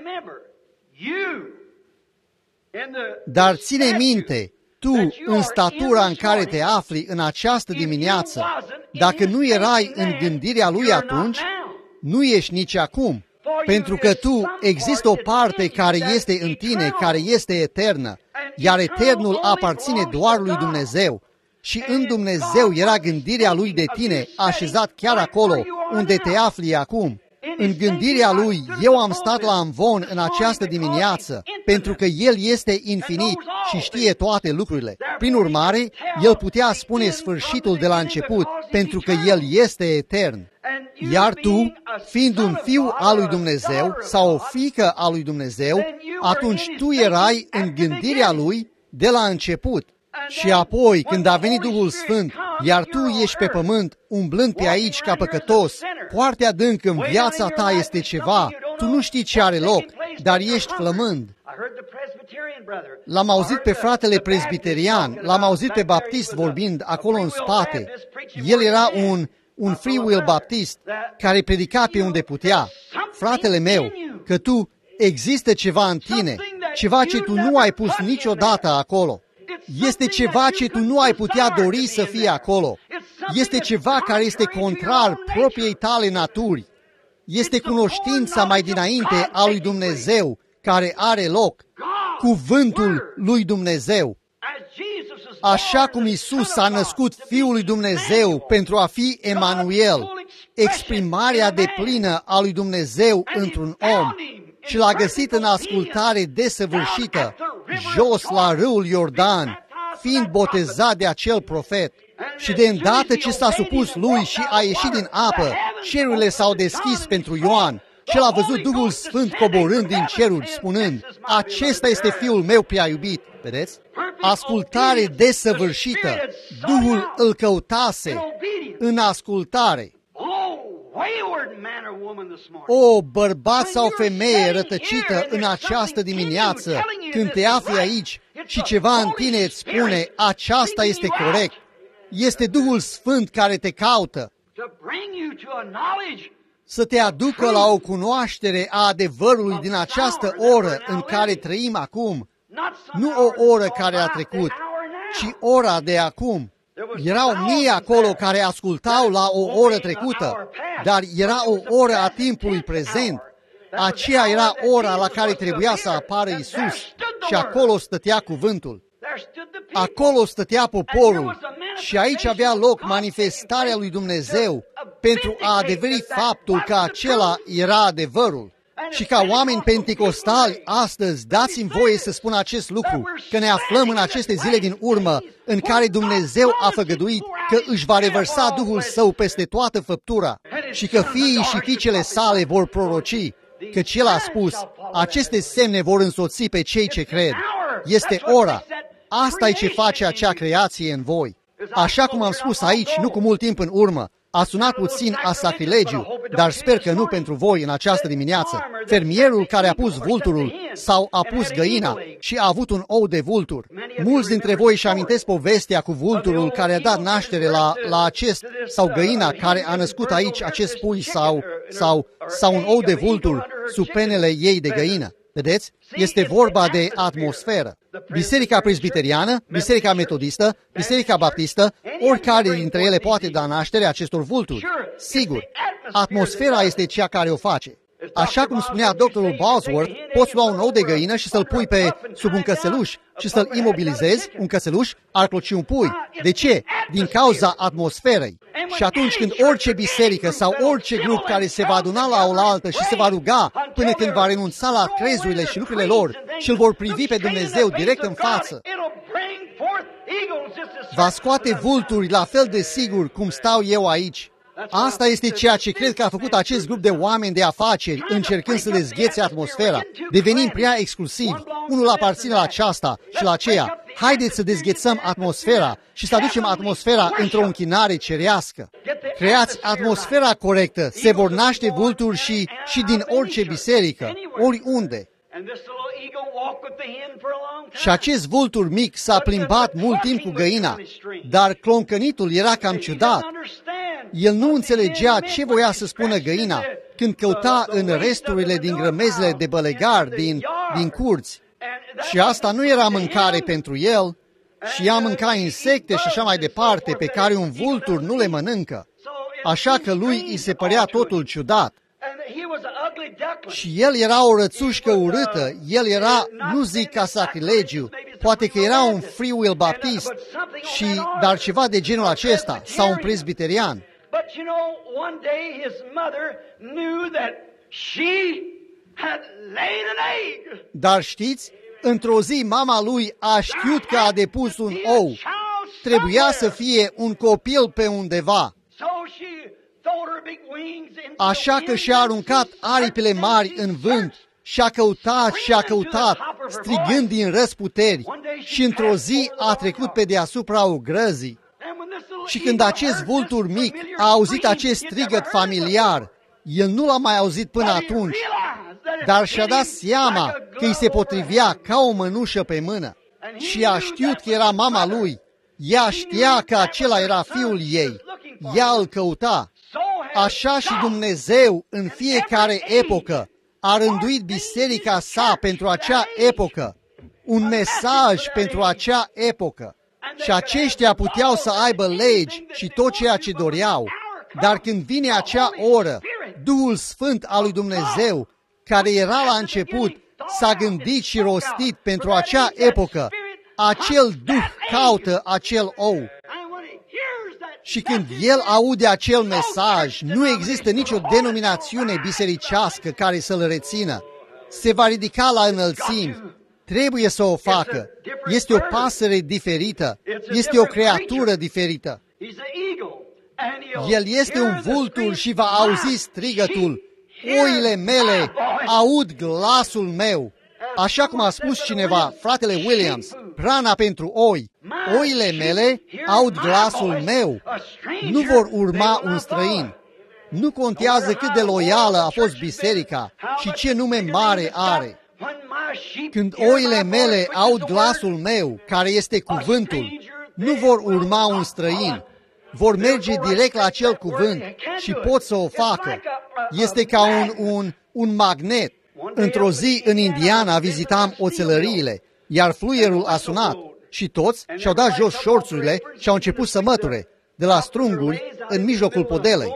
Dar ține minte, tu, în statura în care te afli în această dimineață, dacă nu erai în gândirea Lui atunci, nu ești nici acum. Pentru că tu, există o parte care este în tine, care este eternă, iar eternul aparține doar lui Dumnezeu. Și în Dumnezeu era gândirea Lui de tine, așezat chiar acolo unde te afli acum. În gândirea Lui, eu am stat la amvon în această dimineață, pentru că El este infinit și știe toate lucrurile. Prin urmare, El putea spune sfârșitul de la început, pentru că El este etern. Iar tu, fiind un fiu al lui Dumnezeu sau o fiică a lui Dumnezeu, atunci tu erai în gândirea Lui de la început. Și apoi, când a venit Duhul Sfânt, iar tu ești pe pământ, umblând pe aici ca păcătos, foarte adânc în viața ta este ceva, tu nu știi ce are loc, dar ești flămând. L-am auzit pe fratele presbiterian, l-am auzit pe baptist vorbind acolo în spate. El era un, un free will baptist care predica pe unde putea. Fratele meu, că tu există ceva în tine, ceva ce tu nu ai pus niciodată acolo. Este ceva ce tu nu ai putea dori să fie acolo. Este ceva care este contrar propriei tale naturi. Este cunoștința mai dinainte a lui Dumnezeu care are loc. Cuvântul lui Dumnezeu. Așa cum Iisus s-a născut Fiul lui Dumnezeu pentru a fi Emanuel, exprimarea deplină a lui Dumnezeu într-un om, și l-a găsit în ascultare desăvârșită, jos la râul Iordan, fiind botezat de acel profet. Și de îndată ce s-a supus lui și a ieșit din apă, cerurile s-au deschis pentru Ioan și l-a văzut Duhul Sfânt coborând din ceruri, spunând, acesta este Fiul meu prea iubit. Vedeți? Ascultare desăvârșită. Duhul îl căutase în ascultare. O, bărbat sau femeie rătăcită în această dimineață, când te afli aici și ceva în tine îți spune, aceasta este corect, este Duhul Sfânt care te caută să te aducă la o cunoaștere a adevărului din această oră în care trăim acum, nu o oră care a trecut, ci ora de acum. Erau mii acolo care ascultau la o oră trecută, dar era o oră a timpului prezent. Aceea era ora la care trebuia să apară Iisus și acolo stătea cuvântul. Acolo stătea poporul și aici avea loc manifestarea lui Dumnezeu pentru a adeveri faptul că acela era adevărul. Și ca oameni penticostali, astăzi, dați-mi voie să spun acest lucru, că ne aflăm în aceste zile din urmă, în care Dumnezeu a făgăduit că își va revărsa Duhul Său peste toată făptura și că fiii și fiicele sale vor proroci, căci El a spus, aceste semne vor însoți pe cei ce cred. Este ora. Asta e ce face acea creație în voi. Așa cum am spus aici, nu cu mult timp în urmă, a sunat puțin a sacrilegiu, dar sper că nu pentru voi în această dimineață. Fermierul care a pus vulturul sau a pus găina și a avut un ou de vultur. Mulți dintre voi își amintesc povestea cu vulturul care a dat naștere la, la acest, sau găina care a născut aici acest pui sau, sau, sau un ou de vultur sub penele ei de găină. Vedeți? Este vorba de atmosferă. Biserica presbiteriană, Biserica metodistă, Biserica baptistă, oricare dintre ele poate da naștere acestor vulturi. Sigur, atmosfera este cea care o face. Așa cum spunea doctorul Bosworth, poți lua un ou de găină și să-l pui pe sub un cățeluș și să-l imobilizezi, un cățeluș ar cloci un pui. De ce? Din cauza atmosferei. Și atunci când orice biserică sau orice grup care se va aduna la oaltă și se va ruga până când va renunța la crezurile și lucrurile lor și îl vor privi pe Dumnezeu direct în față, va scoate vulturi la fel de sigur cum stau eu aici. Asta este ceea ce cred că a făcut acest grup de oameni de afaceri, încercând să dezghețe atmosfera. Devenim prea exclusivi. Unul aparține la aceasta și la aceea. Haideți să dezghețăm atmosfera și să aducem atmosfera într-o închinare cerească. Creați atmosfera corectă, se vor naște vulturi și, și din orice biserică, oriunde. Și acest vultur mic s-a plimbat mult timp cu găina, dar cloncănitul era cam ciudat. El nu înțelegea ce voia să spună găina când căuta în resturile din grămezile de bălegar din, din curți. Și asta nu era mâncare pentru el, și ea mânca insecte și așa mai departe, pe care un vultur nu le mănâncă. Așa că lui îi se părea totul ciudat. Și el era o rățușcă urâtă, el era, nu zic ca sacrilegiu, Poate că era un free will baptist, și, dar ceva de genul acesta, sau un presbiterian. Dar știți, într-o zi mama lui a știut că a depus un ou. Trebuia să fie un copil pe undeva. Așa că și-a aruncat aripile mari în vânt și-a căutat și-a căutat, strigând din răsputeri, și într-o zi a trecut pe deasupra ugrăzii. Și când acest vultur mic a auzit acest strigăt familiar, el nu l-a mai auzit până atunci, dar și-a dat seama că îi se potrivea ca o mănușă pe mână. Și a știut că era mama lui. Ea știa că acela era fiul ei. Ea îl căuta. Așa și Dumnezeu în fiecare epocă a rânduit biserica sa pentru acea epocă, un mesaj pentru acea epocă. Și aceștia puteau să aibă legi și tot ceea ce doreau. Dar când vine acea oră, Duhul Sfânt al lui Dumnezeu, care era la început, s-a gândit și rostit pentru acea epocă. Acel Duh caută acel ou. Și când el aude acel mesaj, nu există nicio denominațiune bisericească care să-l rețină. Se va ridica la înălțimi. Trebuie să o facă. Este o pasăre diferită. Este o creatură diferită. El este un vultur și va auzi strigătul: oile mele aud glasul meu. Așa cum a spus cineva, fratele Williams, hrana pentru oi. Oile mele aud glasul meu. Nu vor urma un străin. Nu contează cât de loială a fost biserica și ce nume mare are. Când oile mele aud glasul meu, care este cuvântul, nu vor urma un străin. Vor merge direct la acel cuvânt și pot să o facă. Este ca un, un, un magnet. Într-o zi, în Indiana, vizitam oțelăriile, iar fluierul a sunat și toți și-au dat jos șorțurile și au început să măture de la strunguri în mijlocul podelei.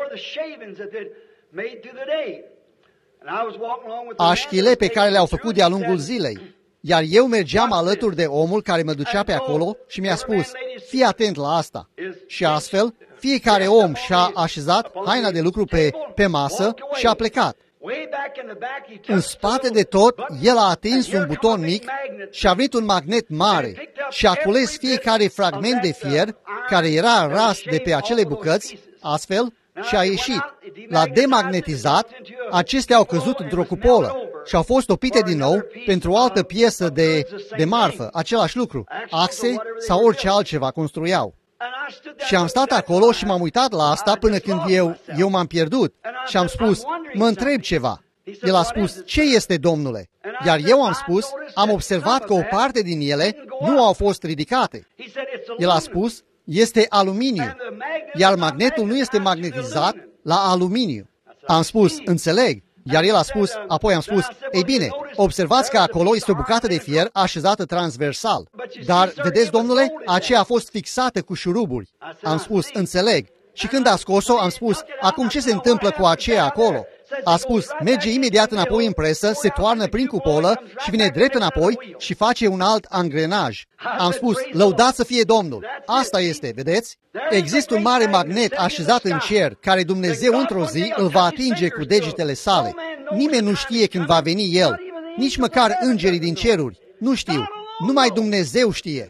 Așchile pe care le-au făcut de-a lungul zilei. Iar eu mergeam alături de omul care mă ducea pe acolo și mi-a spus: fii atent la asta. Și astfel, fiecare om și-a așezat haina de lucru pe, pe masă și a plecat. În spate de tot, el a atins un buton mic și a venit un magnet mare și a cules fiecare fragment de fier care era ras de pe acele bucăți, astfel, și a ieșit. L-a demagnetizat, acestea au căzut într-o cupolă și au fost topite din nou pentru o altă piesă de, de marfă, același lucru, axe sau orice altceva construiau. Și am stat acolo și m-am uitat la asta până când eu, eu m-am pierdut și am spus: mă întreb ceva. El a spus: ce este, domnule? Iar eu am spus: am observat că o parte din ele nu au fost ridicate. El a spus: este aluminiu, iar magnetul nu este magnetizat la aluminiu. Am spus: înțeleg. Iar el a spus, apoi am spus: ei bine, observați că acolo este o bucată de fier așezată transversal. Dar, vedeți, domnule, aceea a fost fixată cu șuruburi. Am spus: înțeleg. Și când a scos-o, am spus: acum ce se întâmplă cu aceea acolo? A spus: merge imediat înapoi în presă, se toarnă prin cupolă și vine drept înapoi și face un alt angrenaj. Am spus: lăudat să fie Domnul. Asta este, vedeți? Există un mare magnet așezat în cer, care Dumnezeu într-o zi îl va atinge cu degetele sale. Nimeni nu știe când va veni el, nici măcar îngerii din ceruri. Nu știu, numai Dumnezeu știe.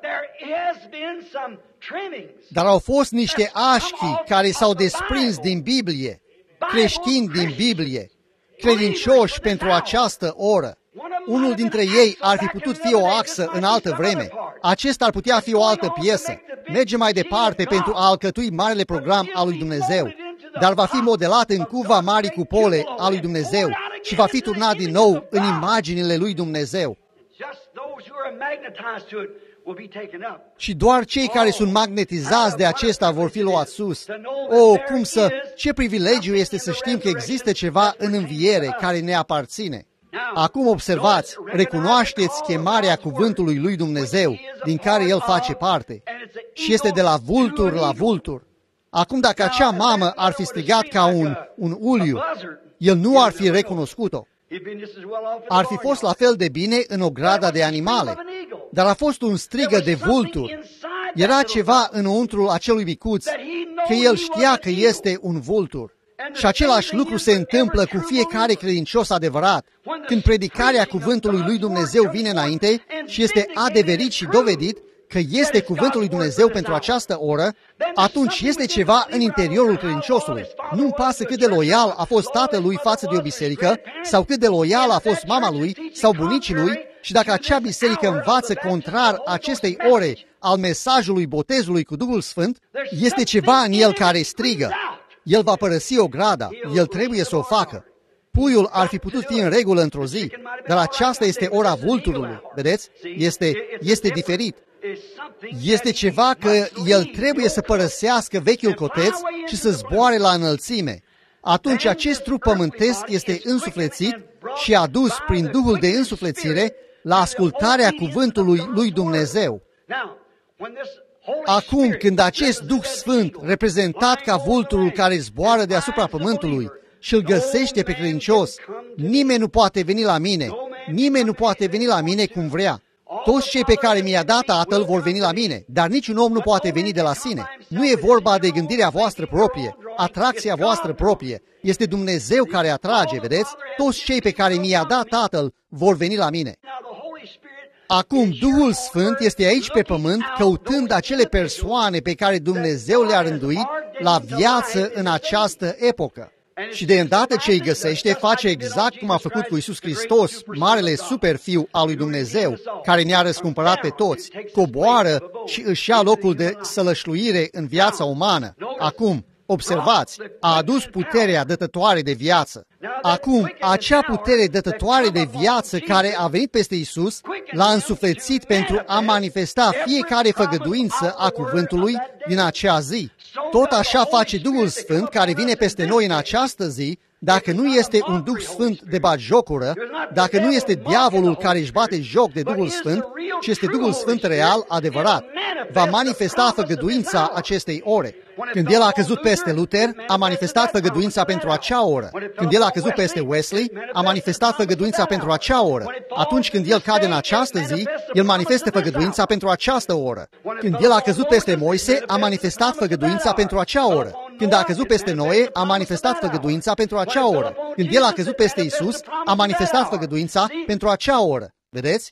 Dar au fost niște așchi care s-au desprins din Biblie, creștini din Biblie, credincioși pentru această oră. Unul dintre ei ar fi putut fi o axă în altă vreme. Acesta ar putea fi o altă piesă. Merge mai departe pentru a alcătui marele program al lui Dumnezeu, dar va fi modelat în cuva marii cupole a lui Dumnezeu și va fi turnat din nou în imaginile lui Dumnezeu. Și doar cei care sunt magnetizați de acesta vor fi luați sus. O, cum să, ce privilegiu este să știm că există ceva în înviere care ne aparține. Acum observați, recunoașteți chemarea cuvântului lui Dumnezeu, din care el face parte. Și este de la vultur la vultur. Acum, dacă acea mamă ar fi strigat ca un, un uliu, el nu ar fi recunoscut-o. Ar fi fost la fel de bine în o gradă de animale. dar a fost un strigă de vultur. Era ceva înăuntrul acelui micuț, că el știa că este un vultur. Și același lucru se întâmplă cu fiecare credincios adevărat. Când predicarea cuvântului lui Dumnezeu vine înainte și este adeverit și dovedit că este cuvântul lui Dumnezeu pentru această oră, atunci este ceva în interiorul credinciosului. Nu-mi pasă cât de loial a fost tatălui față de o biserică, sau cât de loial a fost mama lui sau bunicii lui, și dacă acea biserică învață contrar acestei ore al mesajului botezului cu Duhul Sfânt, este ceva în el care strigă. El va părăsi ograda, el trebuie să o facă. Puiul ar fi putut fi în regulă într-o zi, dar aceasta este ora vulturului, vedeți? Este, este diferit. Este ceva că el trebuie să părăsească vechiul coteț și să zboare la înălțime. Atunci acest trup pământesc este însuflețit și adus prin Duhul de însuflețire la ascultarea cuvântului lui Dumnezeu. Acum, când acest Duh Sfânt, reprezentat ca vulturul care zboară deasupra pământului și îl găsește pe credincios, nimeni nu poate veni la mine, nimeni nu poate veni la mine cum vrea. Toți cei pe care mi-a dat Tatăl vor veni la mine, dar niciun om nu poate veni de la sine. Nu e vorba de gândirea voastră proprie, atracția voastră proprie. Este Dumnezeu care atrage, vedeți? Toți cei pe care mi-a dat Tatăl vor veni la mine. Acum, Duhul Sfânt este aici pe pământ, căutând acele persoane pe care Dumnezeu le-a rânduit la viață în această epocă. Și de îndată ce îi găsește, face exact cum a făcut cu Iisus Hristos, marele superfiu al lui Dumnezeu, care ne-a răscumpărat pe toți. Coboară și își ia locul de sălășluire în viața umană. Acum, observați, a adus puterea dătătoare de viață. Acum, acea putere dătătoare de viață care a venit peste Iisus l-a însuflețit pentru a manifesta fiecare făgăduință a cuvântului din acea zi. Tot așa face Duhul Sfânt care vine peste noi în această zi, dacă nu este un Duh Sfânt de batjocură, dacă nu este diavolul care își bate joc de Duhul Sfânt, ci este Duhul Sfânt real, adevărat, va manifesta făgăduința acestei ore. Când el a căzut peste Luther, a manifestat făgăduința pentru acea oră. Când el a căzut peste Wesley, a manifestat făgăduința pentru acea oră. Atunci când el cade în această zi, el manifestă făgăduința pentru această oră. Când el a căzut peste Moise, a manifestat făgăduința pentru acea oră. Când a căzut peste Noe, a manifestat făgăduința pentru acea oră. Când el a căzut peste Isus, a manifestat făgăduința pentru acea oră. Vedeți?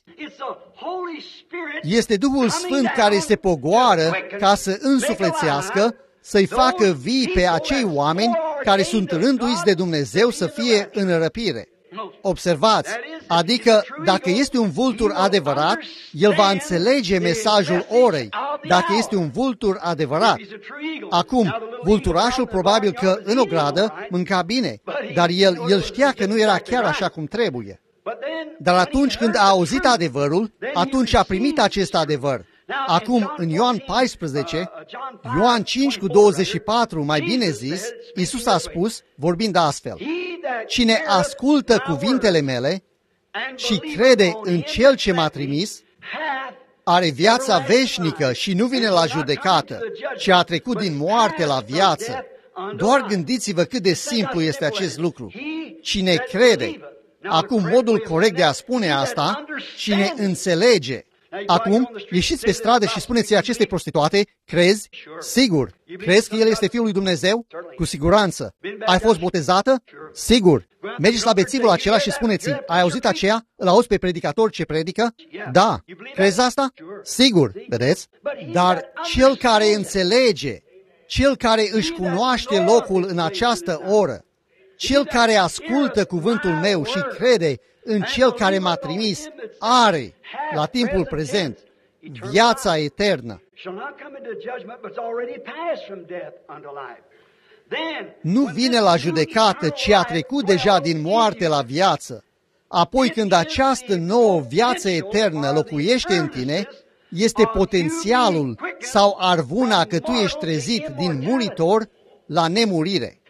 Este Duhul Sfânt care se pogoară ca să însuflețească, să-i facă vii pe acei oameni care sunt rânduiți de Dumnezeu să fie în răpire. Observați, adică dacă este un vultur adevărat, el va înțelege mesajul orei, dacă este un vultur adevărat. Acum, vulturașul probabil că în ogradă mânca bine, dar el, el știa că nu era chiar așa cum trebuie. Dar atunci când a auzit adevărul, atunci a primit acest adevăr. Acum, în Ioan paisprezece, Ioan cinci cu douăzeci și patru, mai bine zis, Iisus a spus, vorbind astfel: cine ascultă cuvintele mele și crede în Cel ce m-a trimis, are viața veșnică și nu vine la judecată, ci a trecut din moarte la viață. Doar gândiți-vă cât de simplu este acest lucru. Cine crede. Acum, modul corect de a spune asta, cine înțelege. Acum, ieșiți pe stradă și spuneți acestei prostituate, crezi? Sigur. Crezi că El este Fiul lui Dumnezeu? Cu siguranță. Ai fost botezată? Sigur. Mergeți la bețivul acela și spuneți, ai auzit aceea? Îl auzi pe predicator ce predică? Da. Crezi asta? Sigur. Vedeți? Dar cel care înțelege, cel care își cunoaște locul în această oră, cel care ascultă cuvântul meu și crede în Cel care m-a trimis, are, la timpul prezent, viața eternă. Nu vine la judecată, ci a trecut deja din moarte la viață. Apoi, când această nouă viață eternă locuiește în tine, este potențialul sau arvuna că tu ești trezit din muritor la nemurire.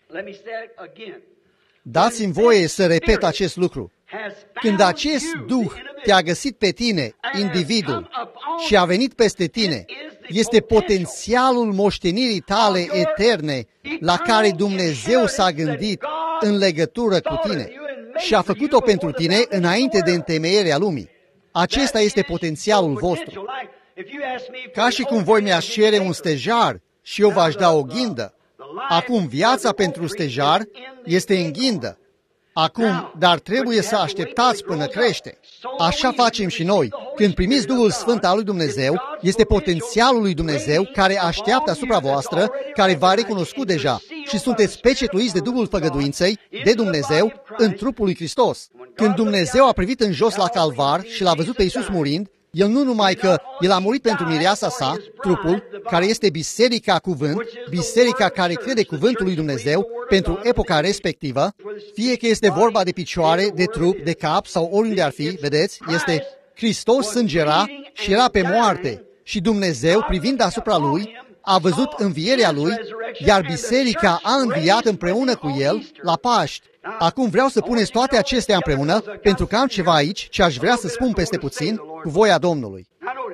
Dați-mi voie să repet acest lucru. Când acest Duh te-a găsit pe tine, individul, și a venit peste tine, este potențialul moștenirii tale eterne la care Dumnezeu s-a gândit în legătură cu tine și a făcut-o pentru tine înainte de întemeierea lumii. Acesta este potențialul vostru. Ca și cum voi mi-aș cere un stejar și eu v-aș da o ghindă. Acum, viața pentru stejar este în ghindă. Acum, dar trebuie să așteptați până crește. Așa facem și noi. Când primiți Duhul Sfânt al lui Dumnezeu, este potențialul lui Dumnezeu care așteaptă asupra voastră, care v-a recunoscut deja și sunteți pecetuiți de Duhul făgăduinței, de Dumnezeu, în trupul lui Hristos. Când Dumnezeu a privit în jos la Calvar și l-a văzut pe Iisus murind, El nu numai că El a murit pentru mireasa sa, trupul, care este biserica cuvânt, biserica care crede cuvântul lui Dumnezeu pentru epoca respectivă, fie că este vorba de picioare, de trup, de cap sau oriunde ar fi, vedeți, este Hristos sângera și era pe moarte și Dumnezeu, privind asupra Lui, a văzut învierea Lui, iar biserica a înviat împreună cu El la Paști. Acum vreau să puneți toate acestea împreună, pentru că am ceva aici ce aș vrea să spun peste puțin cu voia Domnului.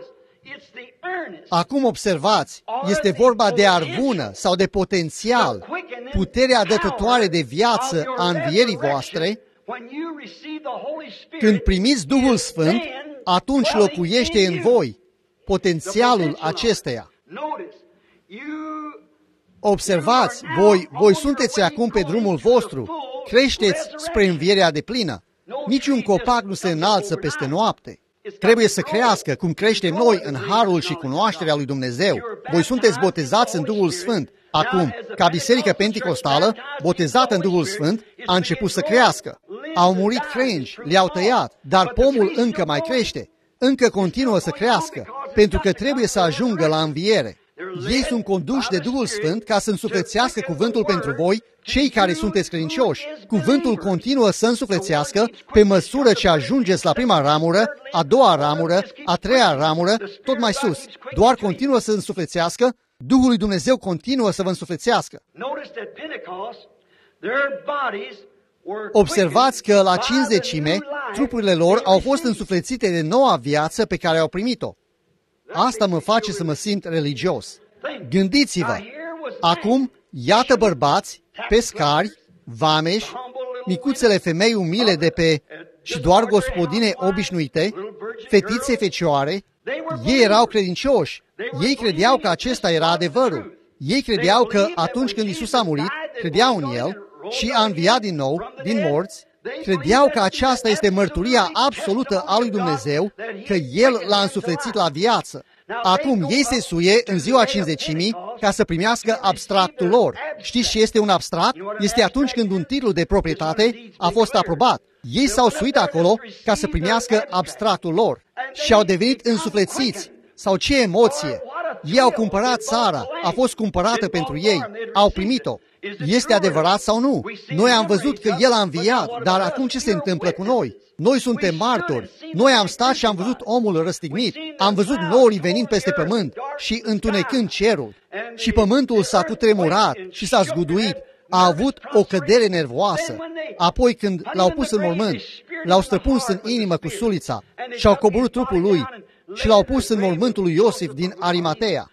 Acum observați, este vorba de arvună sau de potențial, puterea dătătoare de viață a învierii voastre. Când primiți Duhul Sfânt, atunci locuiește în voi potențialul acesteia. Observați, voi, voi sunteți acum pe drumul vostru, creșteți spre învierea deplină. Niciun copac nu se înalță peste noapte. Trebuie să crească cum creștem noi în harul și cunoașterea lui Dumnezeu. Voi sunteți botezați în Duhul Sfânt. Acum, ca biserică penticostală, botezată în Duhul Sfânt, a început să crească. Au murit crengi, le-au tăiat, dar pomul încă mai crește. Încă continuă să crească, pentru că trebuie să ajungă la înviere. Ei sunt conduși de Duhul Sfânt ca să însuflețească cuvântul pentru voi, cei care sunteți credincioși. Cuvântul continuă să însuflețească pe măsură ce ajungeți la prima ramură, a doua ramură, a treia ramură, tot mai sus. Doar continuă să însuflețească, Duhul lui Dumnezeu continuă să vă însuflețească. Observați că la cincizecime, trupurile lor au fost însuflețite de noua viață pe care au primit-o. Asta mă face să mă simt religios. Gândiți-vă, acum, iată bărbați, pescari, vameși, micuțele femei umile de pe și doar gospodine obișnuite, fetițe fecioare, ei erau credincioși. Ei credeau că acesta era adevărul. Ei credeau că atunci când Iisus a murit, credeau în El și a înviat din nou, din morți, credeau că aceasta este mărturia absolută a lui Dumnezeu, că El l-a însuflețit la viață. Acum, ei se suie în ziua cincizecimii ca să primească abstractul lor. Știți ce este un abstract? Este atunci când un titlu de proprietate a fost aprobat. Ei s-au suit acolo ca să primească abstractul lor și au devenit însuflețiți. Sau ce emoție! Ei au cumpărat țara, a fost cumpărată pentru ei, au primit-o. Este adevărat sau nu? Noi am văzut că El a înviat, dar acum ce se întâmplă cu noi? Noi suntem martori. Noi am stat și am văzut omul răstignit. Am văzut norii venind peste pământ și întunecând cerul. Și pământul s-a cutremurat și s-a zguduit. A avut o cădere nervoasă. Apoi când l-au pus în mormânt, l-au străpuns în inimă cu sulița și au coborât trupul lui și l-au pus în mormântul lui Iosif din Arimatea.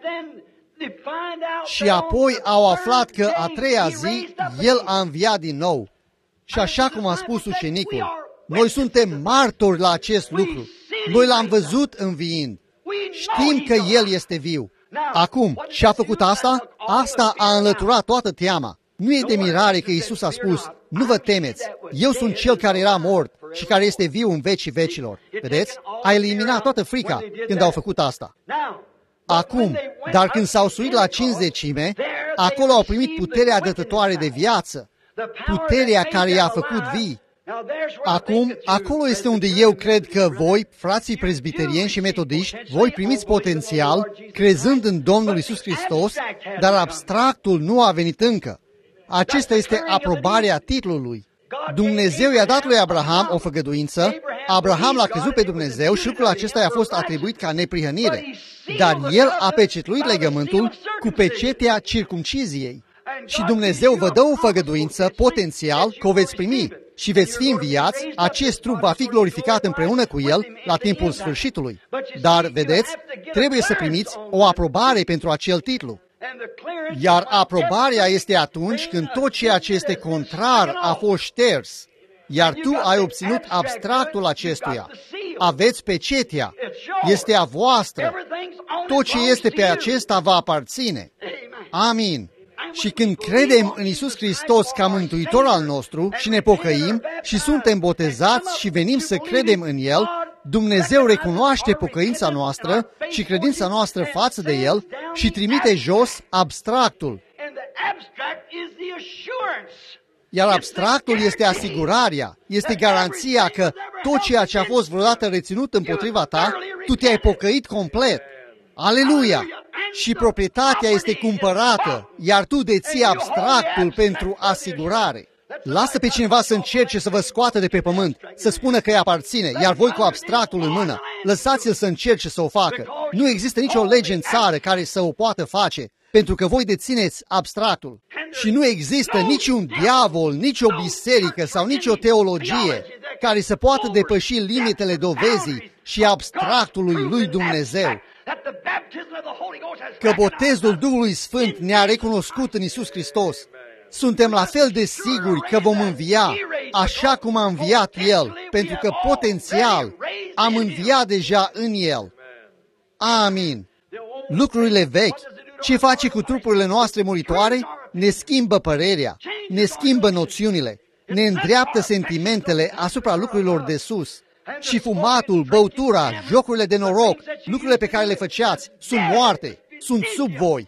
Și apoi au aflat că a treia zi El a înviat din nou. Și așa cum a spus ucenicul, noi suntem martori la acest lucru. Noi l-am văzut înviind. Știm că El este viu. Acum, ce a făcut asta? Asta a înlăturat toată teama. Nu e de mirare că Iisus a spus, nu vă temeți, eu sunt Cel care era mort și care este viu în vecii vecilor. Vedeți? A eliminat toată frica când au făcut asta. Acum, dar când s-au suit la cincizecime, acolo au primit puterea dătătoare de viață, puterea care i-a făcut vii. Acum, acolo este unde eu cred că voi, frații presbiterieni și metodiști, voi primiți potențial crezând în Domnul Iisus Hristos, dar abstractul nu a venit încă. Acesta este aprobarea titlului. Dumnezeu i-a dat lui Abraham o făgăduință, Abraham l-a crezut pe Dumnezeu și lucrul acesta i-a fost atribuit ca neprihănire. Dar el a pecetluit legământul cu pecetea circumciziei. Și Dumnezeu vă dă o făgăduință potențial că o veți primi și veți fi înviați, acest trup va fi glorificat împreună cu El la timpul sfârșitului. Dar, vedeți, trebuie să primiți o aprobare pentru acel titlu. Iar aprobarea este atunci când tot ceea ce este contrar a fost șters, iar tu ai obținut abstractul acestuia. Aveți pecetea. Este a voastră. Tot ce este pe acesta va aparține. Amin. Și când credem în Iisus Hristos ca Mântuitor al nostru și ne pocăim și suntem botezați și venim să credem în El, Dumnezeu recunoaște pocăința noastră și credința noastră față de El și trimite jos abstractul. Iar abstractul este asigurarea, este garanția că tot ceea ce a fost vreodată reținut împotriva ta, tu te-ai pocăit complet. Aleluia! Și proprietatea este cumpărată, iar tu deții abstractul pentru asigurare. Lasă pe cineva să încerce să vă scoată de pe pământ, să spună că îi aparține, iar voi cu abstractul în mână, lăsați-l să încerce să o facă. Nu există nicio lege în țară care să o poată face, pentru că voi dețineți abstractul. Și nu există niciun diavol, nicio biserică sau nicio teologie care să poată depăși limitele dovezii și abstractului lui Dumnezeu. Că botezul Duhului Sfânt ne-a recunoscut în Iisus Hristos. Suntem la fel de siguri că vom învia așa cum a înviat El, pentru că potențial am înviat deja în El. Amin. Lucrurile vechi, ce face cu trupurile noastre muritoare, ne schimbă părerea, ne schimbă noțiunile, ne îndreaptă sentimentele asupra lucrurilor de sus. Și fumatul, băutura, jocurile de noroc, lucrurile pe care le făceați, sunt moarte, sunt sub voi.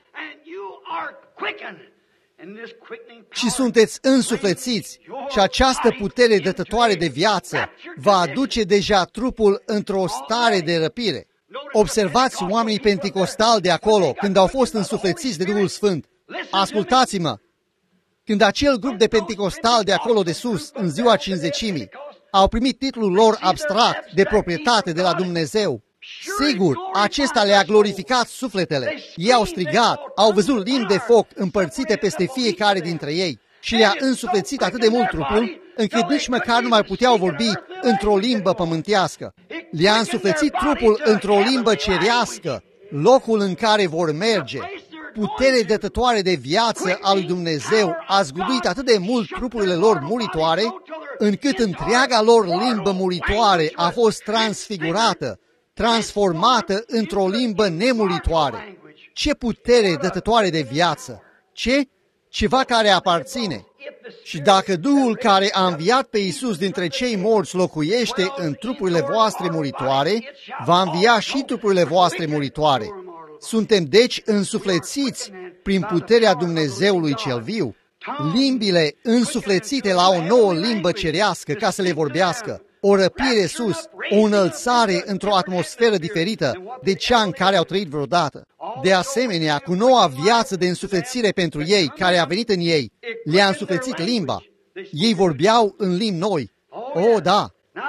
Și sunteți însuflețiți și această putere dătătoare de viață va aduce deja trupul într-o stare de răpire. Observați oamenii penticostali de acolo când au fost însuflețiți de Duhul Sfânt. Ascultați-mă! Când acel grup de penticostali de acolo de sus, în ziua cincizecimii, au primit titlul lor abstract de proprietate de la Dumnezeu, sigur, acesta le-a glorificat sufletele. Ei au strigat, au văzut limbi de foc împărțite peste fiecare dintre ei și le-a însuflețit atât de mult trupul, încât nici măcar nu mai puteau vorbi într-o limbă pământească. Le-a însuflețit trupul într-o limbă cerească, locul în care vor merge. Putere dătătoare de viață a lui Dumnezeu a zguduit atât de mult trupurile lor muritoare, încât întreaga lor limbă muritoare a fost transfigurată, transformată într-o limbă nemuritoare. Ce putere dătătoare de viață! Ce? Ceva care aparține. Și dacă Duhul care a înviat pe Iisus dintre cei morți locuiește în trupurile voastre muritoare, va învia și trupurile voastre muritoare. Suntem deci însuflețiți prin puterea Dumnezeului cel viu. Limbile însuflețite la o nouă limbă cerească ca să le vorbească, o răpire sus, o înălțare într-o atmosferă diferită de cea în care au trăit vreodată. De asemenea, cu noua viață de însuflețire pentru ei, care a venit în ei, le-a însuflețit limba. Ei vorbeau în limbi noi. Oh, da!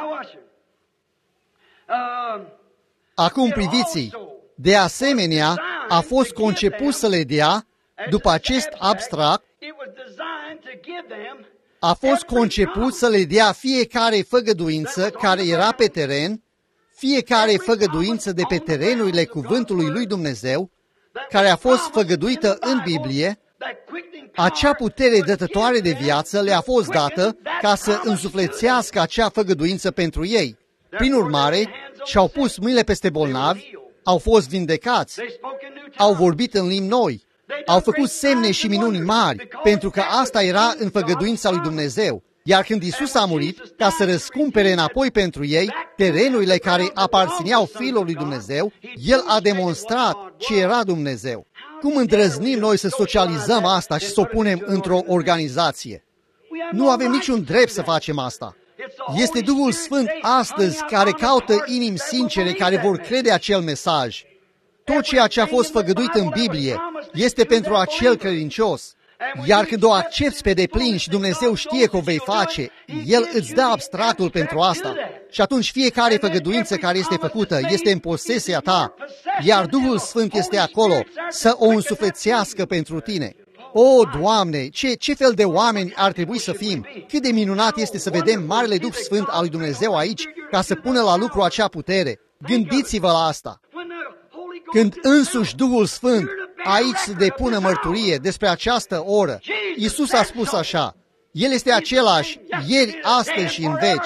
Acum priviți-i. De asemenea, a fost conceput să le dea, după acest abstract, a fost conceput să le dea fiecare făgăduință care era pe teren, fiecare făgăduință de pe terenurile cuvântului lui Dumnezeu, care a fost făgăduită în Biblie, acea putere dătătoare de viață le-a fost dată ca să însuflețească acea făgăduință pentru ei. Prin urmare, și-au pus mâinile peste bolnavi, au fost vindecați, au vorbit în limbi noi, au făcut semne și minuni mari, pentru că asta era în făgăduința lui Dumnezeu. Iar când Iisus a murit, ca să răscumpere înapoi pentru ei terenurile care aparțineau Fiilor lui Dumnezeu, El a demonstrat ce era Dumnezeu. Cum îndrăznim noi să socializăm asta și să o punem într-o organizație? Nu avem niciun drept să facem asta. Este Duhul Sfânt astăzi care caută inimi sincere care vor crede acel mesaj. Tot ceea ce a fost făgăduit în Biblie este pentru acel credincios. Iar când o accepți pe deplin și Dumnezeu știe că o vei face, El îți dă abstractul pentru asta. Și atunci fiecare făgăduință care este făcută este în posesia ta, iar Duhul Sfânt este acolo să o însuflețească pentru tine. O, Doamne, ce, ce fel de oameni ar trebui să fim! Cât de minunat este să vedem Marele Duh Sfânt al lui Dumnezeu aici, ca să pună la lucru acea putere. Gândiți-vă la asta! Când însuși Duhul Sfânt aici se depună mărturie despre această oră, Iisus a spus așa: El este același, ieri, astăzi și în veci.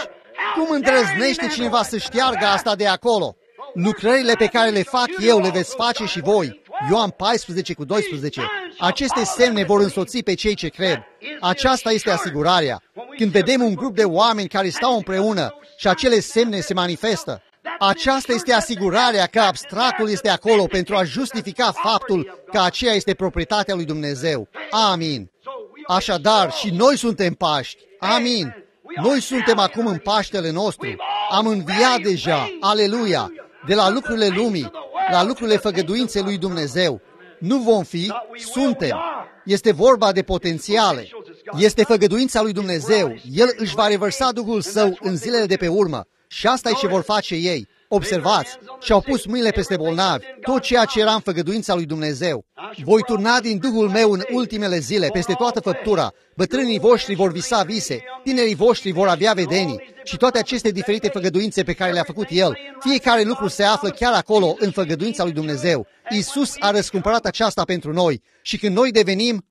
Cum îndrăznește cineva să șteargă asta de acolo? Lucrările pe care le fac eu le veți face și voi. Ioan paisprezece cu doisprezece. Aceste semne vor însoți pe cei ce cred. Aceasta este asigurarea. Când vedem un grup de oameni care stau împreună și acele semne se manifestă, aceasta este asigurarea că abstractul este acolo pentru a justifica faptul că aceea este proprietatea lui Dumnezeu. Amin. Așadar, și noi suntem Paști. Amin. Noi suntem acum în Paștele nostru. Am înviat deja. Aleluia. De la lucrurile lumii, la lucrurile făgăduinței lui Dumnezeu. Nu vom fi, suntem. Este vorba de potențiale. Este făgăduința lui Dumnezeu. El își va revărsa Duhul Său în zilele de pe urmă. Și asta e ce vor face ei. Observați, și-au pus mâinile peste bolnavi, tot ceea ce era în făgăduința lui Dumnezeu. Voi turna din Duhul meu în ultimele zile, peste toată făptura. Bătrânii voștri vor visa vise, tinerii voștri vor avea vedenii și toate aceste diferite făgăduințe pe care le-a făcut El. Fiecare lucru se află chiar acolo, în făgăduința lui Dumnezeu. Iisus a răscumpărat aceasta pentru noi și când noi devenim,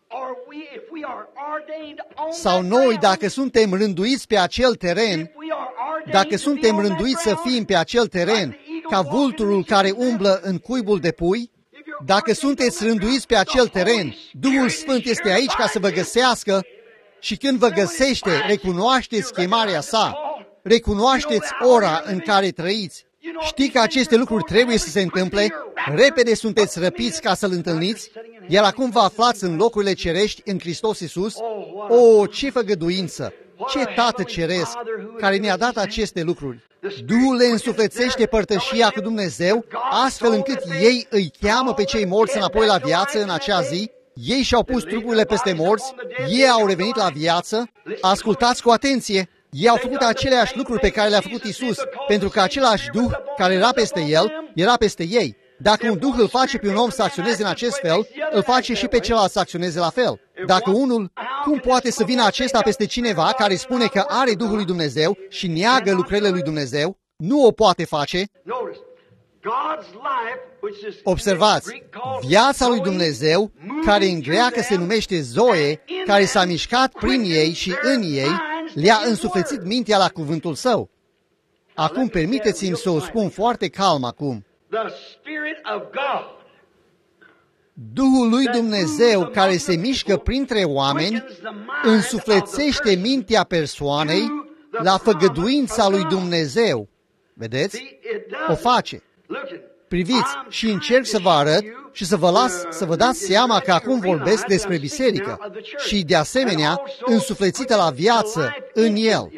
sau noi, dacă suntem rânduiți pe acel teren, dacă suntem rânduiți să fim pe acel teren, ca vulturul care umblă în cuibul de pui, dacă sunteți rânduiți pe acel teren, Duhul Sfânt este aici ca să vă găsească și când vă găsește, recunoașteți chemarea sa, recunoașteți ora în care trăiți. Știi că aceste lucruri trebuie să se întâmple, repede sunteți răpiți ca să-L întâlniți, iar acum vă aflați în locurile cerești în Hristos Iisus. O, ce făgăduință! Ce Tată Ceresc care ne-a dat aceste lucruri! Duhul le însuflețește părtășia cu Dumnezeu, astfel încât ei îi cheamă pe cei morți înapoi la viață în acea zi. Ei și-au pus trupurile peste morți, ei au revenit la viață. Ascultați cu atenție! Ei au făcut aceleași lucruri pe care le-a făcut Iisus, pentru că același Duh care era peste El, era peste ei. Dacă un Duh îl face pe un om să acționeze în acest fel, îl face și pe celălalt să acționeze la fel. Dacă unul, cum poate să vină acesta peste cineva care spune că are Duhul lui Dumnezeu și neagă lucrările lui Dumnezeu? Nu o poate face. Observați, viața lui Dumnezeu, care în greacă se numește Zoe, care s-a mișcat prin ei și în ei, le-a însuflețit mintea la cuvântul Său. Acum permiteți-mi să o spun foarte calm acum. Duhul lui Dumnezeu care se mișcă printre oameni însuflețește mintea persoanei la făgăduința lui Dumnezeu. Vedeți? O face. Priviți și încerc să vă arăt și să vă las să vă dați seama că acum vorbesc despre biserică și, de asemenea, însuflețită la viață în El.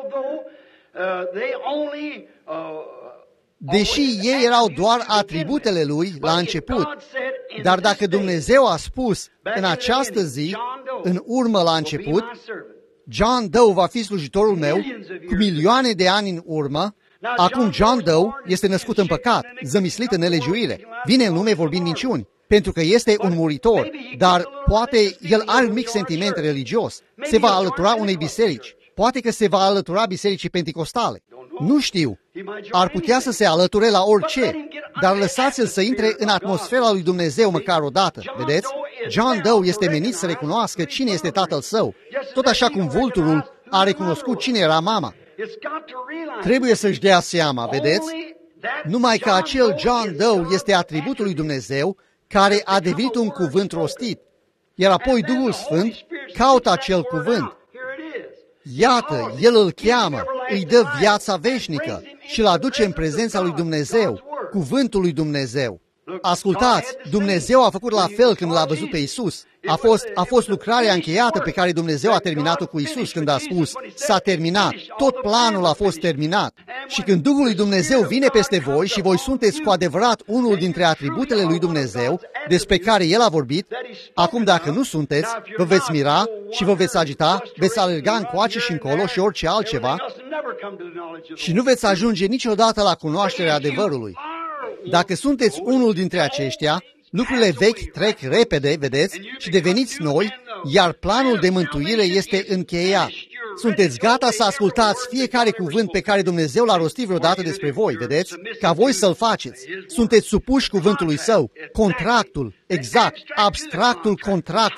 Deși ei erau doar atributele Lui la început, dar dacă Dumnezeu a spus în această zi, în urmă la început, John Doe va fi slujitorul meu, cu milioane de ani în urmă, acum John Doe este născut în păcat, zămislit în nelegiuire, vine în lume vorbind minciuni, pentru că este un muritor, dar poate el are un mic sentiment religios, se va alătura unei biserici, poate că se va alătura bisericii penticostale. Nu știu, ar putea să se alăture la orice, dar lăsați-l să intre în atmosfera lui Dumnezeu măcar o dată, vedeți? John Doe este menit să recunoască cine este tatăl său, tot așa cum vulturul a recunoscut cine era mama. Trebuie să-și dea seama, vedeți? Numai că acel John Doe este atributul lui Dumnezeu care a devenit un cuvânt rostit, iar apoi Duhul Sfânt caută acel cuvânt. Iată, El îl cheamă, îi dă viața veșnică și îl aduce în prezența lui Dumnezeu, cuvântul lui Dumnezeu. Ascultați, Dumnezeu a făcut la fel când l-a văzut pe Iisus. A fost, a fost lucrarea încheiată pe care Dumnezeu a terminat-o cu Iisus când a spus, s-a terminat, tot planul a fost terminat. Și când Duhul lui Dumnezeu vine peste voi și voi sunteți cu adevărat unul dintre atributele lui Dumnezeu despre care El a vorbit, acum dacă nu sunteți, vă veți mira și vă veți agita, veți alerga încoace și încolo și orice altceva și nu veți ajunge niciodată la cunoașterea adevărului. Dacă sunteți unul dintre aceștia, lucrurile vechi trec repede, vedeți, și deveniți noi, iar planul de mântuire este încheiat. Sunteți gata să ascultați fiecare cuvânt pe care Dumnezeu l-a rostit vreodată despre voi, vedeți? Ca voi să-l faceți. Sunteți supuși cuvântului Său, contractul, exact, abstractul contractului.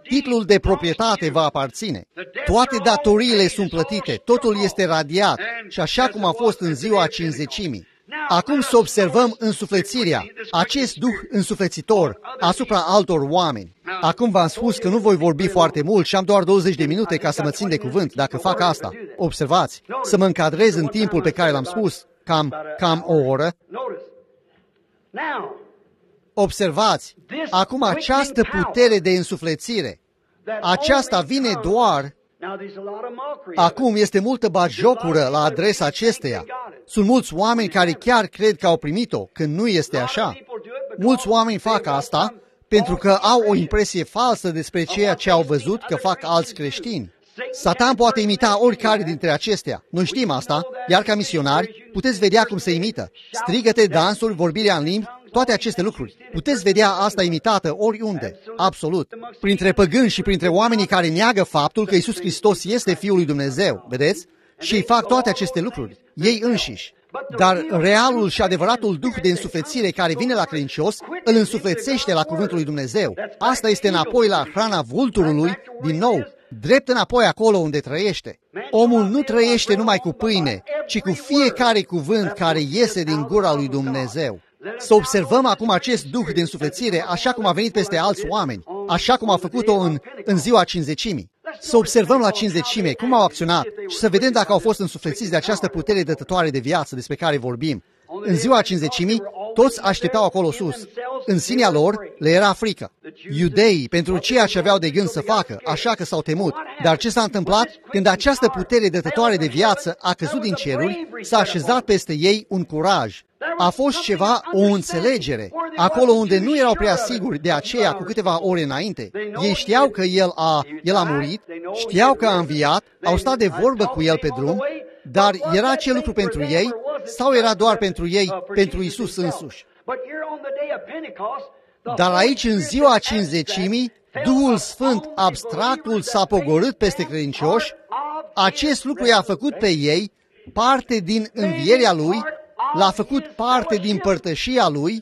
Titlul de proprietate va aparține. Toate datoriile sunt plătite, totul este radiat și așa cum a fost în ziua cincizecimii. Acum să observăm însuflețirea, acest duh însuflețitor asupra altor oameni. Acum v-am spus că nu voi vorbi foarte mult și am doar douăzeci de minute ca să mă țin de cuvânt. Dacă fac asta, observați, să mă încadrez în timpul pe care l-am spus, cam, cam o oră. Observați, acum această putere de însuflețire, aceasta vine doar. Acum este multă batjocură la adresa acesteia. Sunt mulți oameni care chiar cred că au primit-o, când nu este așa. Mulți oameni fac asta pentru că au o impresie falsă despre ceea ce au văzut că fac alți creștini. Satan poate imita oricare dintre acestea. Noi știm asta, iar ca misionari puteți vedea cum se imită. Strigăte, dansuri, vorbirea în limbi, toate aceste lucruri. Puteți vedea asta imitată oriunde, absolut. Printre păgâni și printre oamenii care neagă faptul că Iisus Hristos este Fiul lui Dumnezeu, vedeți? Și ei fac toate aceste lucruri, ei înșiși. Dar realul și adevăratul duh de însuflețire care vine la credincios, îl însuflețește la cuvântul lui Dumnezeu. Asta este înapoi la hrana vulturului, din nou, drept înapoi acolo unde trăiește. Omul nu trăiește numai cu pâine, ci cu fiecare cuvânt care iese din gura lui Dumnezeu. Să observăm acum acest duh de însuflețire așa cum a venit peste alți oameni, așa cum a făcut-o în, în ziua cincizecimii. Să observăm la cincizecime cum au acționat și să vedem dacă au fost însuflețiți de această putere dătătoare de viață despre care vorbim. În ziua cincizecimii, toți așteptau acolo sus. În sinea lor le era frică. Iudeii, pentru ceea ce aveau de gând să facă, așa că s-au temut. Dar ce s-a întâmplat? Când această putere dătătoare de viață a căzut din ceruri, s-a așezat peste ei un curaj. A fost ceva, o înțelegere, acolo unde nu erau prea siguri de aceea cu câteva ore înainte. Ei știau că el a, el a murit, știau că a înviat, au stat de vorbă cu el pe drum, dar era acel lucru pentru ei sau era doar pentru ei, pentru Iisus însuși? Dar aici, în ziua cincizecimii, Duhul Sfânt, abstractul, s-a pogorât peste credincioși, acest lucru i-a făcut pe ei parte din învierea Lui, l-a făcut parte din părtășia Lui.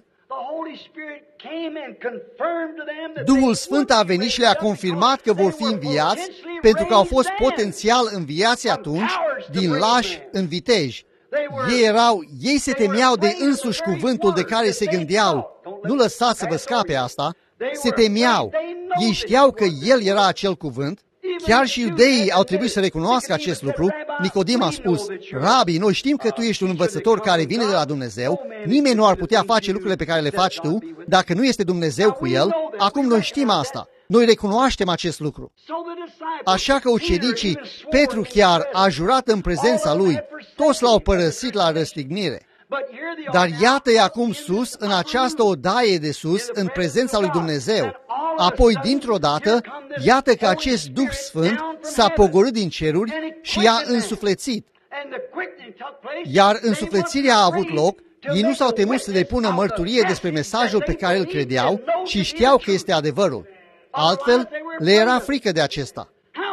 Duhul Sfânt a venit și le-a confirmat că vor fi înviați, pentru că au fost potențial înviați atunci, din lași în viteji. Ei erau, ei se temeau de însuși cuvântul de care se gândeau. Nu lăsați să vă scape asta. Se temeau. Ei știau că El era acel cuvânt. Chiar și iudeii au trebuit să recunoască acest lucru. Nicodim a spus, Rabi, noi știm că tu ești un învățător care vine de la Dumnezeu. Nimeni nu ar putea face lucrurile pe care le faci tu dacă nu este Dumnezeu cu El. Acum noi știm asta. Noi recunoaștem acest lucru. Așa că ucenicii, Petru chiar a jurat în prezența lui, toți l-au părăsit la răstignire. Dar iată-i acum sus, în această odaie de sus, în prezența lui Dumnezeu. Apoi, dintr-o dată, iată că acest Duh Sfânt s-a pogorât din ceruri și i-a însuflețit. Iar însuflețirea a avut loc, ei nu s-au temut să depună mărturie despre mesajul pe care îl credeau și știau că este adevărul. Altfel, le era frică de acesta.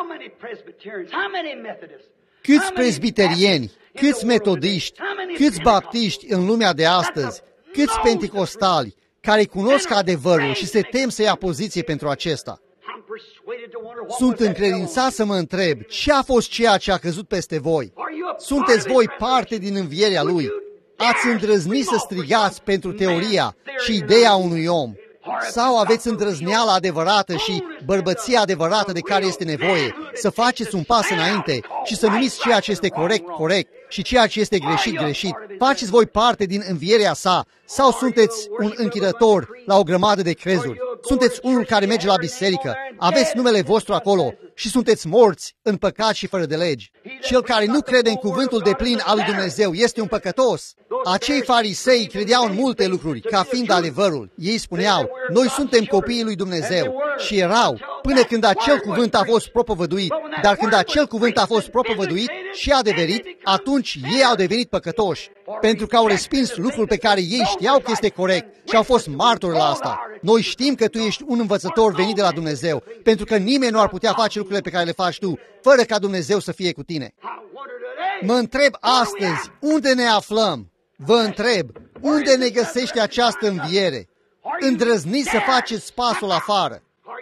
Câți prezbiterieni, câți metodiști, câți baptiști în lumea de astăzi, câți penticostali, care cunosc adevărul și se tem să ia poziție pentru acesta. Sunt încredințat să mă întreb, ce a fost ceea ce a căzut peste voi? Sunteți voi parte din învierea Lui? Ați îndrăznit să strigați pentru teoria și ideea unui om? Sau aveți îndrăzneala adevărată și bărbăția adevărată de care este nevoie, să faceți un pas înainte și să numiți ceea ce este corect, corect și ceea ce este greșit, greșit? Faceți voi parte din învierea sa sau sunteți un închidător la o grămadă de crezuri? Sunteți unul care merge la biserică, aveți numele vostru acolo și sunteți morți în păcat și fără de legi. Cel care nu crede în cuvântul deplin al lui Dumnezeu este un păcătos. Acei farisei credeau în multe lucruri, ca fiind adevărul. Ei spuneau, noi suntem copiii lui Dumnezeu și erau, până când acel cuvânt a fost propovăduit. Dar când acel cuvânt a fost propovăduit și adeverit, atunci ei au devenit păcătoși, pentru că au respins lucrul pe care ei știau că este corect și au fost martori la asta. Noi știm că tu ești un învățător venit de la Dumnezeu, pentru că nimeni nu ar putea face lucrurile pe care le faci tu, fără ca Dumnezeu să fie cu tine. Mă întreb astăzi, unde ne aflăm? Vă întreb, unde ne găsește această înviere? Îndrăzniți să faceți pasul afară.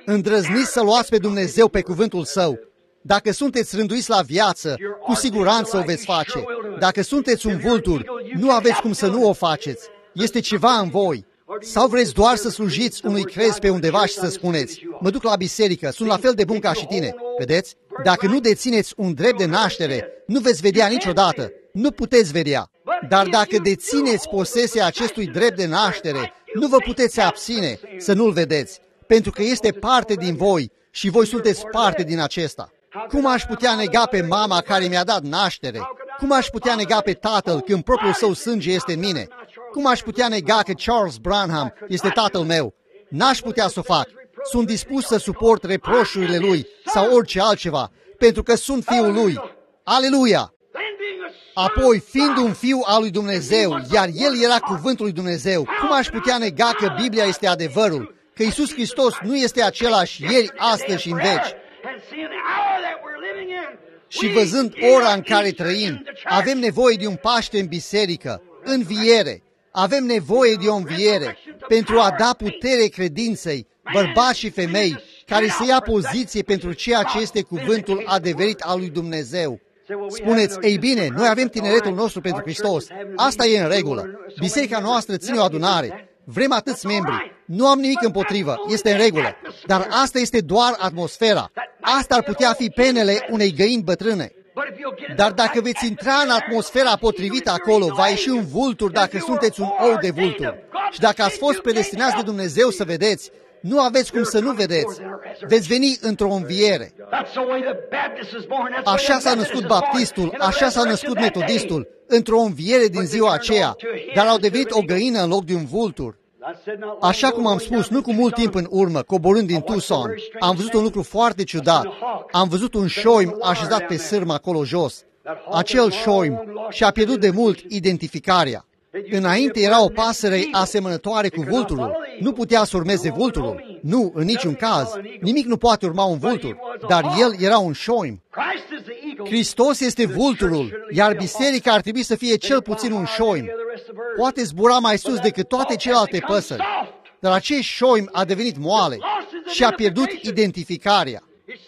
Îndrăzniți să luați pe Dumnezeu pe cuvântul Său. Dacă sunteți rânduiți la viață, cu siguranță o veți face. Dacă sunteți un vultur, nu aveți cum să nu o faceți. Este ceva în voi. Sau vreți doar să slujiți unui crez pe undeva și să spuneți, mă duc la biserică, sunt la fel de bun ca și tine. Vedeți? Dacă nu dețineți un drept de naștere, nu veți vedea niciodată. Nu puteți vedea. Dar dacă dețineți posesia acestui drept de naștere, nu vă puteți abține să nu-l vedeți, pentru că este parte din voi și voi sunteți parte din acesta. Cum aș putea nega pe mama care mi-a dat naștere? Cum aș putea nega pe tatăl când propriul său sânge este în mine? Cum aș putea nega că Charles Branham este tatăl meu? N-aș putea să o fac. Sunt dispus să suport reproșurile lui sau orice altceva, pentru că sunt fiul lui. Aleluia! Apoi, fiind un fiu al lui Dumnezeu, iar el era cuvântul lui Dumnezeu, cum aș putea nega că Biblia este adevărul? Că Iisus Hristos nu este același ieri, astăzi și în veci? Și văzând ora în care trăim, avem nevoie de un Paște în biserică, înviere. Avem nevoie de o înviere pentru a da putere credinței, bărbați și femei, care să ia poziție pentru ceea ce este cuvântul adeverit al lui Dumnezeu. Spuneți, ei bine, noi avem tineretul nostru pentru Hristos. Asta e în regulă. Biserica noastră ține o adunare. Vrem atâți membri. Nu am nimic împotrivă. Este în regulă. Dar asta este doar atmosfera. Asta ar putea fi penele unei găini bătrâne. Dar dacă veți intra în atmosfera potrivită acolo, va ieși un vultur dacă sunteți un ou de vultur. Și dacă ați fost predestinați de Dumnezeu să vedeți, nu aveți cum să nu vedeți. Veți veni într-o înviere. Așa s-a născut baptistul, așa s-a născut metodistul, într-o înviere din ziua aceea, dar au devenit o găină în loc de un vultur. Așa cum am spus, nu cu mult timp în urmă, coborând din Tucson, am văzut un lucru foarte ciudat. Am văzut un șoim așezat pe sârmă acolo jos. Acel șoim și-a pierdut de mult identificarea. Înainte era o pasăre asemănătoare cu vulturul. Nu putea să urmeze vulturul. Nu, în niciun caz. Nimic nu poate urma un vultur. Dar el era un șoim. Hristos este vulturul, iar biserica ar trebui să fie cel puțin un șoim. Poate zbura mai sus decât toate celelalte păsări. Dar acest șoim a devenit moale și a pierdut identificarea.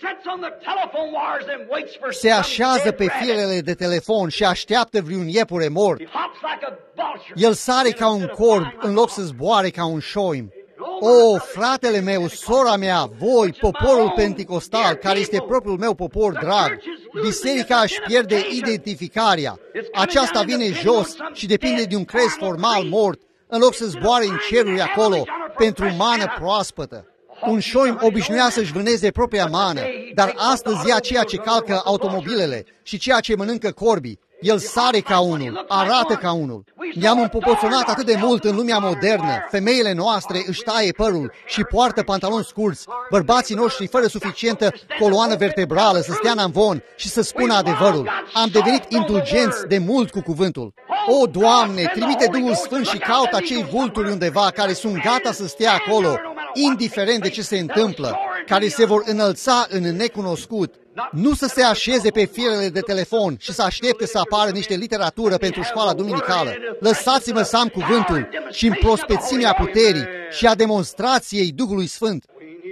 Se așează pe firele de telefon și așteaptă vreun iepure mort. El sare ca un corb în loc să zboare ca un șoim. O, fratele meu, sora mea, voi, poporul penticostal, care este propriul meu popor drag, biserica își pierde identificarea. Aceasta vine jos și depinde de un crez formal mort, în loc să zboare în ceruri acolo pentru mană proaspătă. Un șoim obișnuia să-și vâneze propria mană, dar astăzi ia ceea ce calcă automobilele și ceea ce mănâncă corbii. El sare ca unul, arată ca unul. Ne-am împopoțonat atât de mult în lumea modernă. Femeile noastre își taie părul și poartă pantaloni scurți. Bărbații noștri fără suficientă coloană vertebrală să stea în amvon și să spună adevărul. Am devenit indulgenți de mult cu cuvântul. O, Doamne, trimite Duhul Sfânt și caută acei vulturi undeva care sunt gata să stea acolo, indiferent de ce se întâmplă, care se vor înălța în necunoscut. Nu să se așeze pe firele de telefon și să aștepte să apară niște literatură pentru școala duminicală. Lăsați-mă să am cuvântul și în prospețimea puterii și a demonstrației Duhului Sfânt.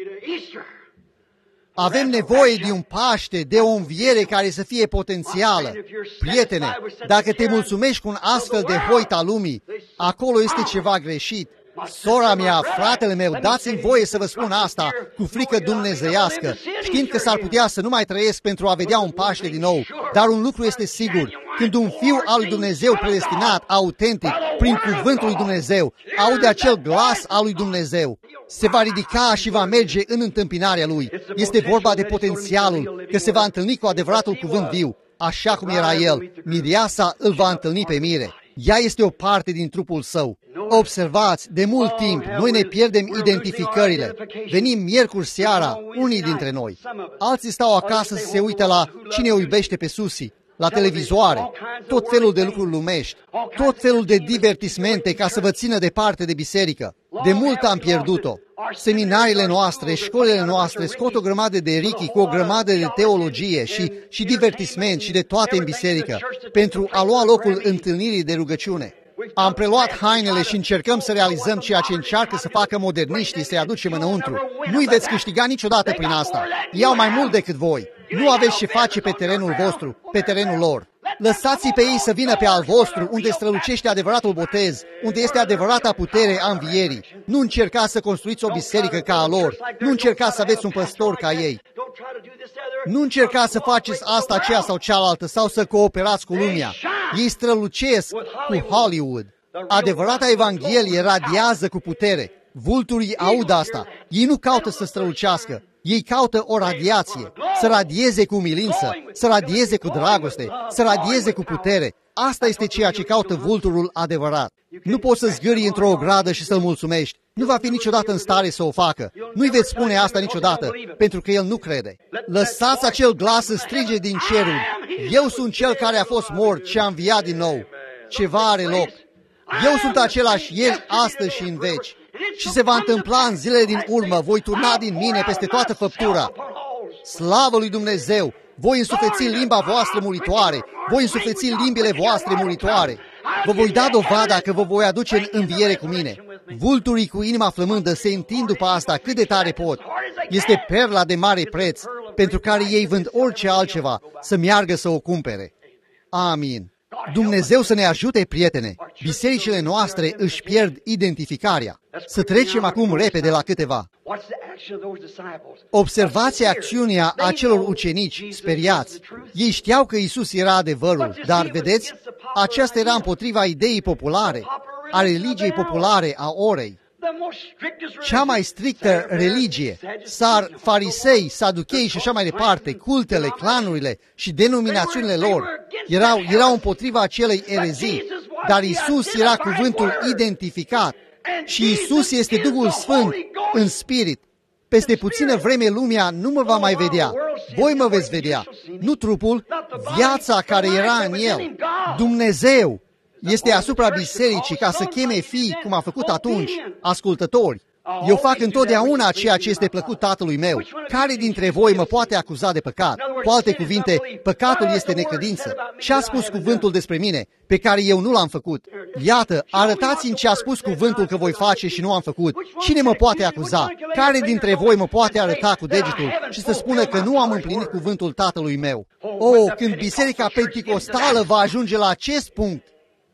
Avem nevoie de un Paște, de o înviere care să fie potențială. Prietene, dacă te mulțumești cu un astfel de hoit al lumii, acolo este ceva greșit. Sora mea, fratele meu, dați-mi voie să vă spun asta cu frică dumnezeiască, știind că s-ar putea să nu mai trăiesc pentru a vedea un Paște din nou. Dar un lucru este sigur, când un fiu al lui Dumnezeu predestinat, autentic, prin cuvântul lui Dumnezeu, aude acel glas al lui Dumnezeu, se va ridica și va merge în întâmpinarea lui. Este vorba de potențialul că se va întâlni cu adevăratul cuvânt viu, așa cum era el. Mireasa îl va întâlni pe mire. Ea este o parte din trupul său. Observați, de mult timp, noi ne pierdem identificările. Venim miercuri seara, unii dintre noi. Alții stau acasă să se uită la Cine o iubește pe Susi, la televizoare, tot felul de lucruri lumești, tot felul de divertismente ca să vă țină departe de biserică. De mult am pierdut-o. Seminariile noastre, școlile noastre scot o grămadă de richi cu o grămadă de teologie și, și divertisment și de toate în biserică, pentru a lua locul întâlnirii de rugăciune. Am preluat hainele și încercăm să realizăm ceea ce încearcă să facă moderniștii, să-i aducem înăuntru. Nu-i veți câștiga niciodată prin asta. Ei au mai mult decât voi. Nu aveți ce face pe terenul vostru, pe terenul lor. Lăsați-i pe ei să vină pe al vostru, unde strălucește adevăratul botez, unde este adevărata putere a învierii. Nu încercați să construiți o biserică ca a lor. Nu încercați să aveți un păstor ca ei. Nu încercați să faceți asta, aceea sau cealaltă, sau să cooperați cu lumea. Ei strălucesc cu Hollywood. Adevărata Evanghelie radiază cu putere. Vulturii aud asta. Ei nu caută să strălucească. Ei caută o radiație, să radieze cu umilință, să radieze cu dragoste, să radieze cu putere. Asta este ceea ce caută vulturul adevărat. Nu poți să zgârii într-o ogradă și să-l mulțumești. Nu va fi niciodată în stare să o facă. Nu-i veți spune asta niciodată, pentru că el nu crede. Lăsați acel glas să strige din ceruri. Eu sunt cel care a fost mort și a înviat din nou. Ceva are loc. Eu sunt același ieri, astăzi și în veci. Și se va întâmpla în zilele din urmă, voi turna din mine peste toată făptura. Slavă lui Dumnezeu! Voi însufleți limba voastră muritoare, voi însufleți limbile voastre muritoare. Vă voi da dovada că vă voi aduce în înviere cu mine. Vulturii cu inima flămândă se întind după asta cât de tare pot. Este perla de mare preț, pentru care ei vând orice altceva, să meargă să o cumpere. Amin. Dumnezeu să ne ajute, prietene. Bisericile noastre își pierd identificarea. Să trecem acum repede la câteva. Observați acțiunea acelor ucenici speriați. Ei știau că Iisus era adevărul, dar, vedeți, aceasta era împotriva ideii populare, a religiei populare a orei. Cea mai strictă religie, sar, farisei, saduchei și așa mai departe, cultele, clanurile și denominațiunile lor, erau, erau împotriva acelei erezii, dar Iisus era cuvântul identificat și Iisus este Duhul Sfânt în spirit. Peste puțină vreme lumea nu mă va mai vedea, voi mă veți vedea, nu trupul, viața care era în el, Dumnezeu. Este asupra bisericii ca să cheme fii, cum a făcut atunci, ascultători. Eu fac întotdeauna ceea ce este plăcut Tatălui meu. Care dintre voi mă poate acuza de păcat? Cu alte cuvinte, păcatul este necredință. Ce a spus cuvântul despre mine, pe care eu nu l-am făcut? Iată, arătați-mi ce a spus cuvântul că voi face și nu am făcut. Cine mă poate acuza? Care dintre voi mă poate arăta cu degetul și să spună că nu am împlinit cuvântul Tatălui meu? O, când biserica penticostală va ajunge la acest punct,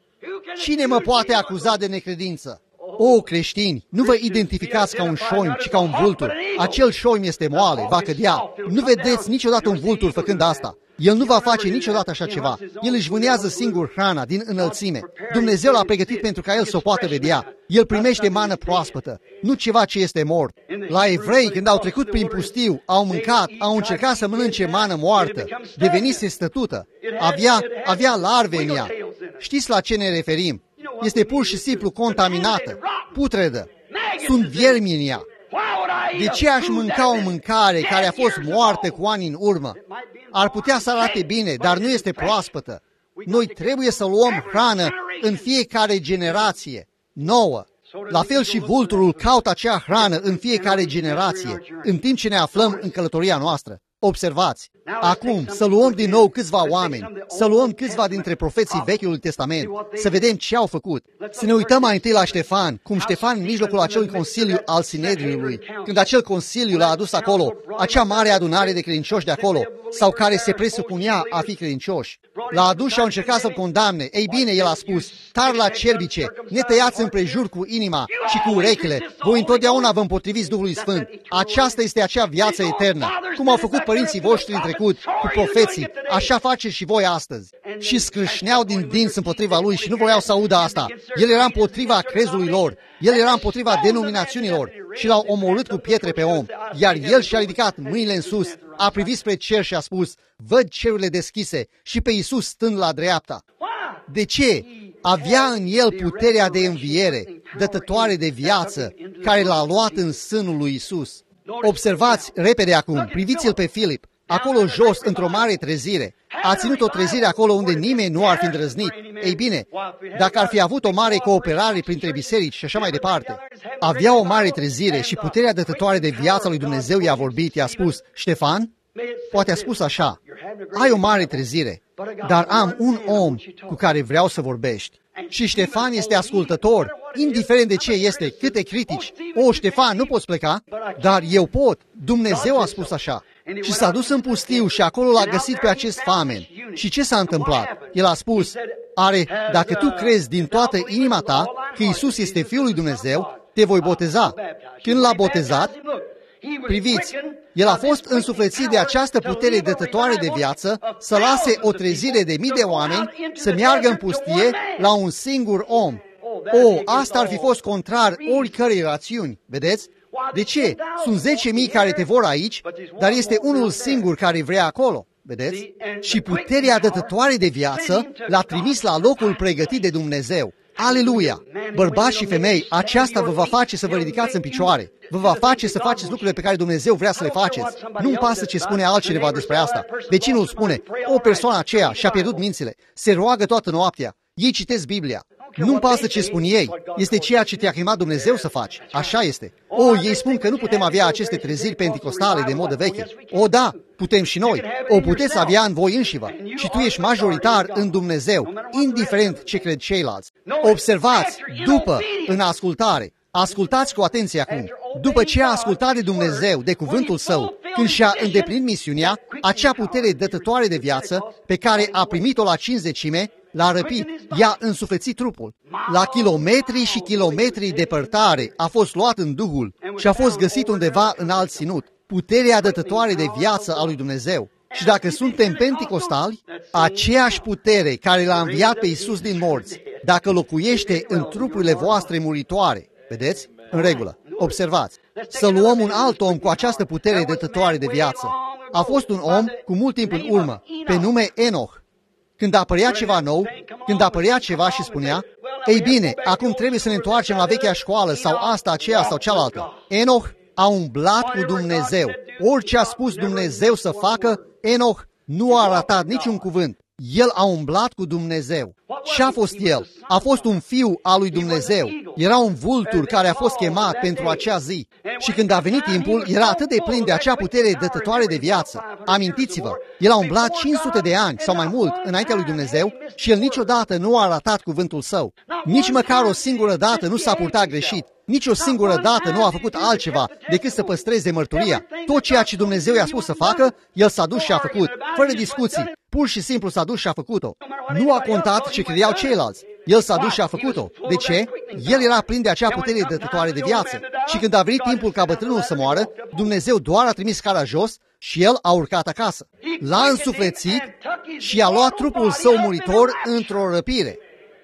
cine mă poate acuza de necredință? O, creștini, nu vă identificați ca un șoim, ci ca un vultur. Acel șoim este moale, va cădea. Nu vedeți niciodată un vultur făcând asta. El nu va face niciodată așa ceva. El își vânează singur hrana din înălțime. Dumnezeu l-a pregătit pentru ca el să o poată vedea. El primește mană proaspătă, nu ceva ce este mort. La evrei, când au trecut prin pustiu, au mâncat, au încercat să mănânce mană moartă, devenise stătută. Avea, avea larve în ea. Știți la ce ne referim? Este pur și simplu contaminată, putredă. Sunt viermi în ea. De ce aș mânca o mâncare care a fost moartă cu ani în urmă? Ar putea să arate bine, dar nu este proaspătă. Noi trebuie să luăm hrană în fiecare generație nouă. La fel și vulturul caută acea hrană în fiecare generație, în timp ce ne aflăm în călătoria noastră. Observați! Acum, să luăm din nou câțiva oameni, să luăm câțiva dintre profeții Vechiului Testament, să vedem ce au făcut. Să ne uităm mai întâi la Ștefan, cum Ștefan în mijlocul acelui consiliu al Sinedriului, când acel consiliu l-a adus acolo, acea mare adunare de credincioși de acolo, sau care se presupunea a fi credincioși. L-a adus și au încercat să-l condamne. Ei bine, el a spus, tar la cerbice, ne tăiați împrejur cu inima și cu urechile, voi întotdeauna vă împotriviți Duhului Sfânt. Aceasta este acea viață eternă. Cum au făcut părinții voștri în trecut, cu profeții, așa faceți și voi astăzi. Și scrâșneau din dinți împotriva lui și nu voiau să audă asta. El era împotriva crezului lor, el era împotriva denominațiunilor și l-au omorât cu pietre pe om. Iar el și-a ridicat mâinile în sus, a privit spre cer și a spus, văd cerurile deschise și pe Iisus stând la dreapta. De ce? Avea în el puterea de înviere, dătătoare de viață, care l-a luat în sânul lui Iisus. Observați repede acum, priviți-l pe Filip, acolo jos, într-o mare trezire. A ținut o trezire acolo unde nimeni nu ar fi îndrăznit. Ei bine, dacă ar fi avut o mare cooperare printre biserici și așa mai departe, avea o mare trezire și puterea dătătoare de viața lui Dumnezeu i-a vorbit, i-a spus, Ștefan, poate a spus așa, ai o mare trezire, dar am un om cu care vreau să vorbești. Și Ștefan este ascultător, indiferent de ce este, câte critici. O, Ștefan, nu poți pleca, dar eu pot. Dumnezeu a spus așa. Și s-a dus în pustiu și acolo l-a găsit pe acest famen. Și ce s-a întâmplat? El a spus, are, dacă tu crezi din toată inima ta că Iisus este Fiul lui Dumnezeu, te voi boteza. Când l-a botezat, priviți, el a fost însuflețit de această putere dătătoare de viață să lase o trezire de mii de oameni să meargă în pustie la un singur om. O, asta ar fi fost contrar oricărei rațiuni, vedeți? De ce? Sunt zece mii care te vor aici, dar este unul singur care vrea acolo, vedeți? Și puterea dătătoare de viață l-a trimis la locul pregătit de Dumnezeu. Aleluia! Bărbați și femei, aceasta vă va face să vă ridicați în picioare. Vă va face să faceți lucrurile pe care Dumnezeu vrea să le faceți. Nu-mi pasă ce spune altcineva despre asta. Vecinul spune, o persoană aceea și-a pierdut mințile, se roagă toată noaptea, ei citesc Biblia. Nu-mi pasă ce spun ei. Este ceea ce te-a chemat Dumnezeu să faci. Așa este. O, ei spun că nu putem avea aceste treziri penticostale de modă veche. O, da, putem și noi. O puteți avea în voi înșivă. Și tu ești majoritar în Dumnezeu, indiferent ce cred ceilalți. Observați, după, în ascultare. Ascultați cu atenție acum. După ce a ascultat de Dumnezeu, de cuvântul Său, când și-a îndeplinit misiunea, acea putere dătătoare de viață, pe care a primit-o la cincizecime, l-a răpit, i-a însuflețit trupul. La kilometri și kilometri depărtare a fost luat în Duhul și a fost găsit undeva în alt ținut. Puterea dătătoare de viață a lui Dumnezeu. Și dacă suntem penticostali, aceeași putere care l-a înviat pe Iisus din morți, dacă locuiește în trupurile voastre muritoare, vedeți? În regulă. Observați. Să luăm un alt om cu această putere dătătoare de viață. A fost un om cu mult timp în urmă, pe nume Enoch. Când apărea ceva nou, când apărea ceva și spunea, ei bine, acum trebuie să ne întoarcem la vechea școală sau asta, aceea sau cealaltă. Enoch a umblat cu Dumnezeu. Orice a spus Dumnezeu să facă, Enoch nu a ratat niciun cuvânt. El a umblat cu Dumnezeu. Ce a fost el? A fost un fiu al lui Dumnezeu. Era un vultur care a fost chemat pentru acea zi. Și când a venit timpul, era atât de plin de acea putere dătătoare de viață. Amintiți-vă, el a umblat cinci sute de ani sau mai mult înaintea lui Dumnezeu și el niciodată nu a ratat cuvântul său. Nici măcar o singură dată nu s-a purtat greșit. Nici o singură dată nu a făcut altceva decât să păstreze mărturia. Tot ceea ce Dumnezeu i-a spus să facă, el s-a dus și a făcut, fără discuții. Pur și simplu s-a dus și a făcut-o. Nu a contat ce credeau ceilalți. El s-a dus și a făcut-o. De ce? El era plin de acea putere dătătoare de viață. Și când a venit timpul ca bătrânul să moară, Dumnezeu doar a trimis cara jos și el a urcat acasă. L-a însuflețit și a luat trupul său muritor într-o răpire.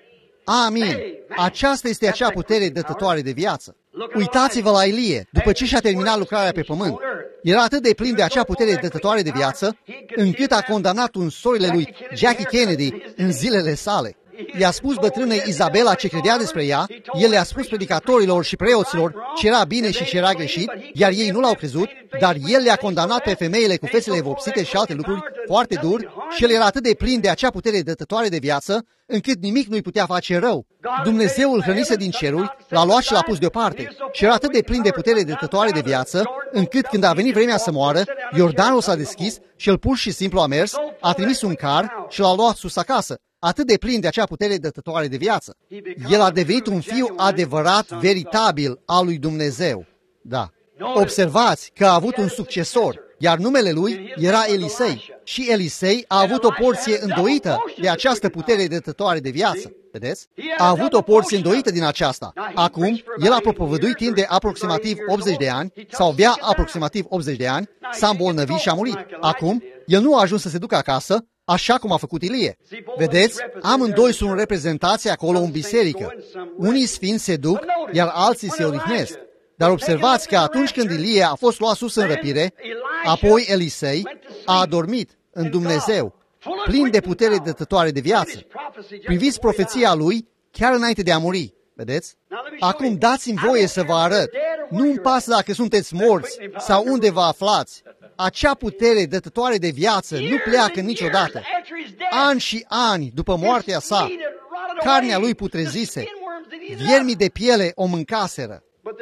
Amin. Aceasta este acea putere dătătoare de viață. Uitați-vă la Ilie, după ce și-a terminat lucrarea pe pământ. Era atât de plin de acea putere dătătoare de viață, încât a condamnat un sorile lui Jackie Kennedy în zilele sale. I-a spus bătrânei Izabela ce credea despre ea, el le-a spus predicatorilor și preoților ce era bine și ce era greșit, iar ei nu l-au crezut, dar el le-a condamnat pe femeile cu fețele vopsite și alte lucruri foarte dur și el era atât de plin de acea putere dătătoare de viață, încât nimic nu-i putea face rău. Dumnezeu îl hrănise din ceruri, l-a luat și l-a pus deoparte și era atât de plin de putere dătătoare de viață, încât când a venit vremea să moară, Iordanul s-a deschis și el pur și simplu a mers, a trimis un car și l-a luat sus acasă. Atât de plin de acea putere dătătoare de viață. El a devenit un fiu adevărat, veritabil al lui Dumnezeu. Da. Observați că a avut un succesor, iar numele lui era Elisei. Și Elisei a avut o porție îndoită de această putere dătătoare de viață. Vedeți? A avut o porție îndoită din aceasta. Acum, el a propovăduit timp de aproximativ optzeci de ani, sau avea aproximativ optzeci de ani, s-a îmbolnăvit și a murit. Acum, el nu a ajuns să se ducă acasă, așa cum a făcut Ilie. Vedeți? Amândoi sunt reprezentați acolo în biserică. Unii sfinți se duc, iar alții se odihnesc. Dar observați că atunci când Ilie a fost luat sus în răpire, apoi Elisei a adormit în Dumnezeu, plin de putere dătătoare de viață. Priviți profeția lui chiar înainte de a muri. Vedeți? Acum dați-mi voie să vă arăt. Nu-mi pasă dacă sunteți morți sau unde vă aflați. Acea putere dătătoare de viață nu pleacă niciodată. Ani și ani după moartea sa, carnea lui putrezise, viermii de piele o mâncaseră.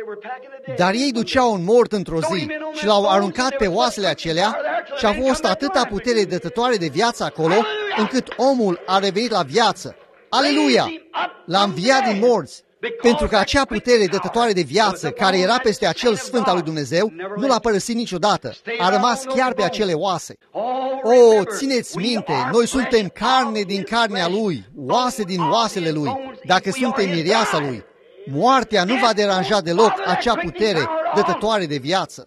Dar ei duceau un mort într-o zi și l-au aruncat pe oasele acelea și a fost atâta putere dătătoare de viață acolo, încât omul a revenit la viață. Aleluia! L-a înviat din morți. Pentru că acea putere dătătoare de viață care era peste acel Sfânt al lui Dumnezeu nu l-a părăsit niciodată. A rămas chiar pe acele oase. O, țineți minte, noi suntem carne din carnea Lui, oase din oasele Lui. Dacă suntem mireasa Lui, moartea nu va deranja deloc acea putere dătătoare de viață.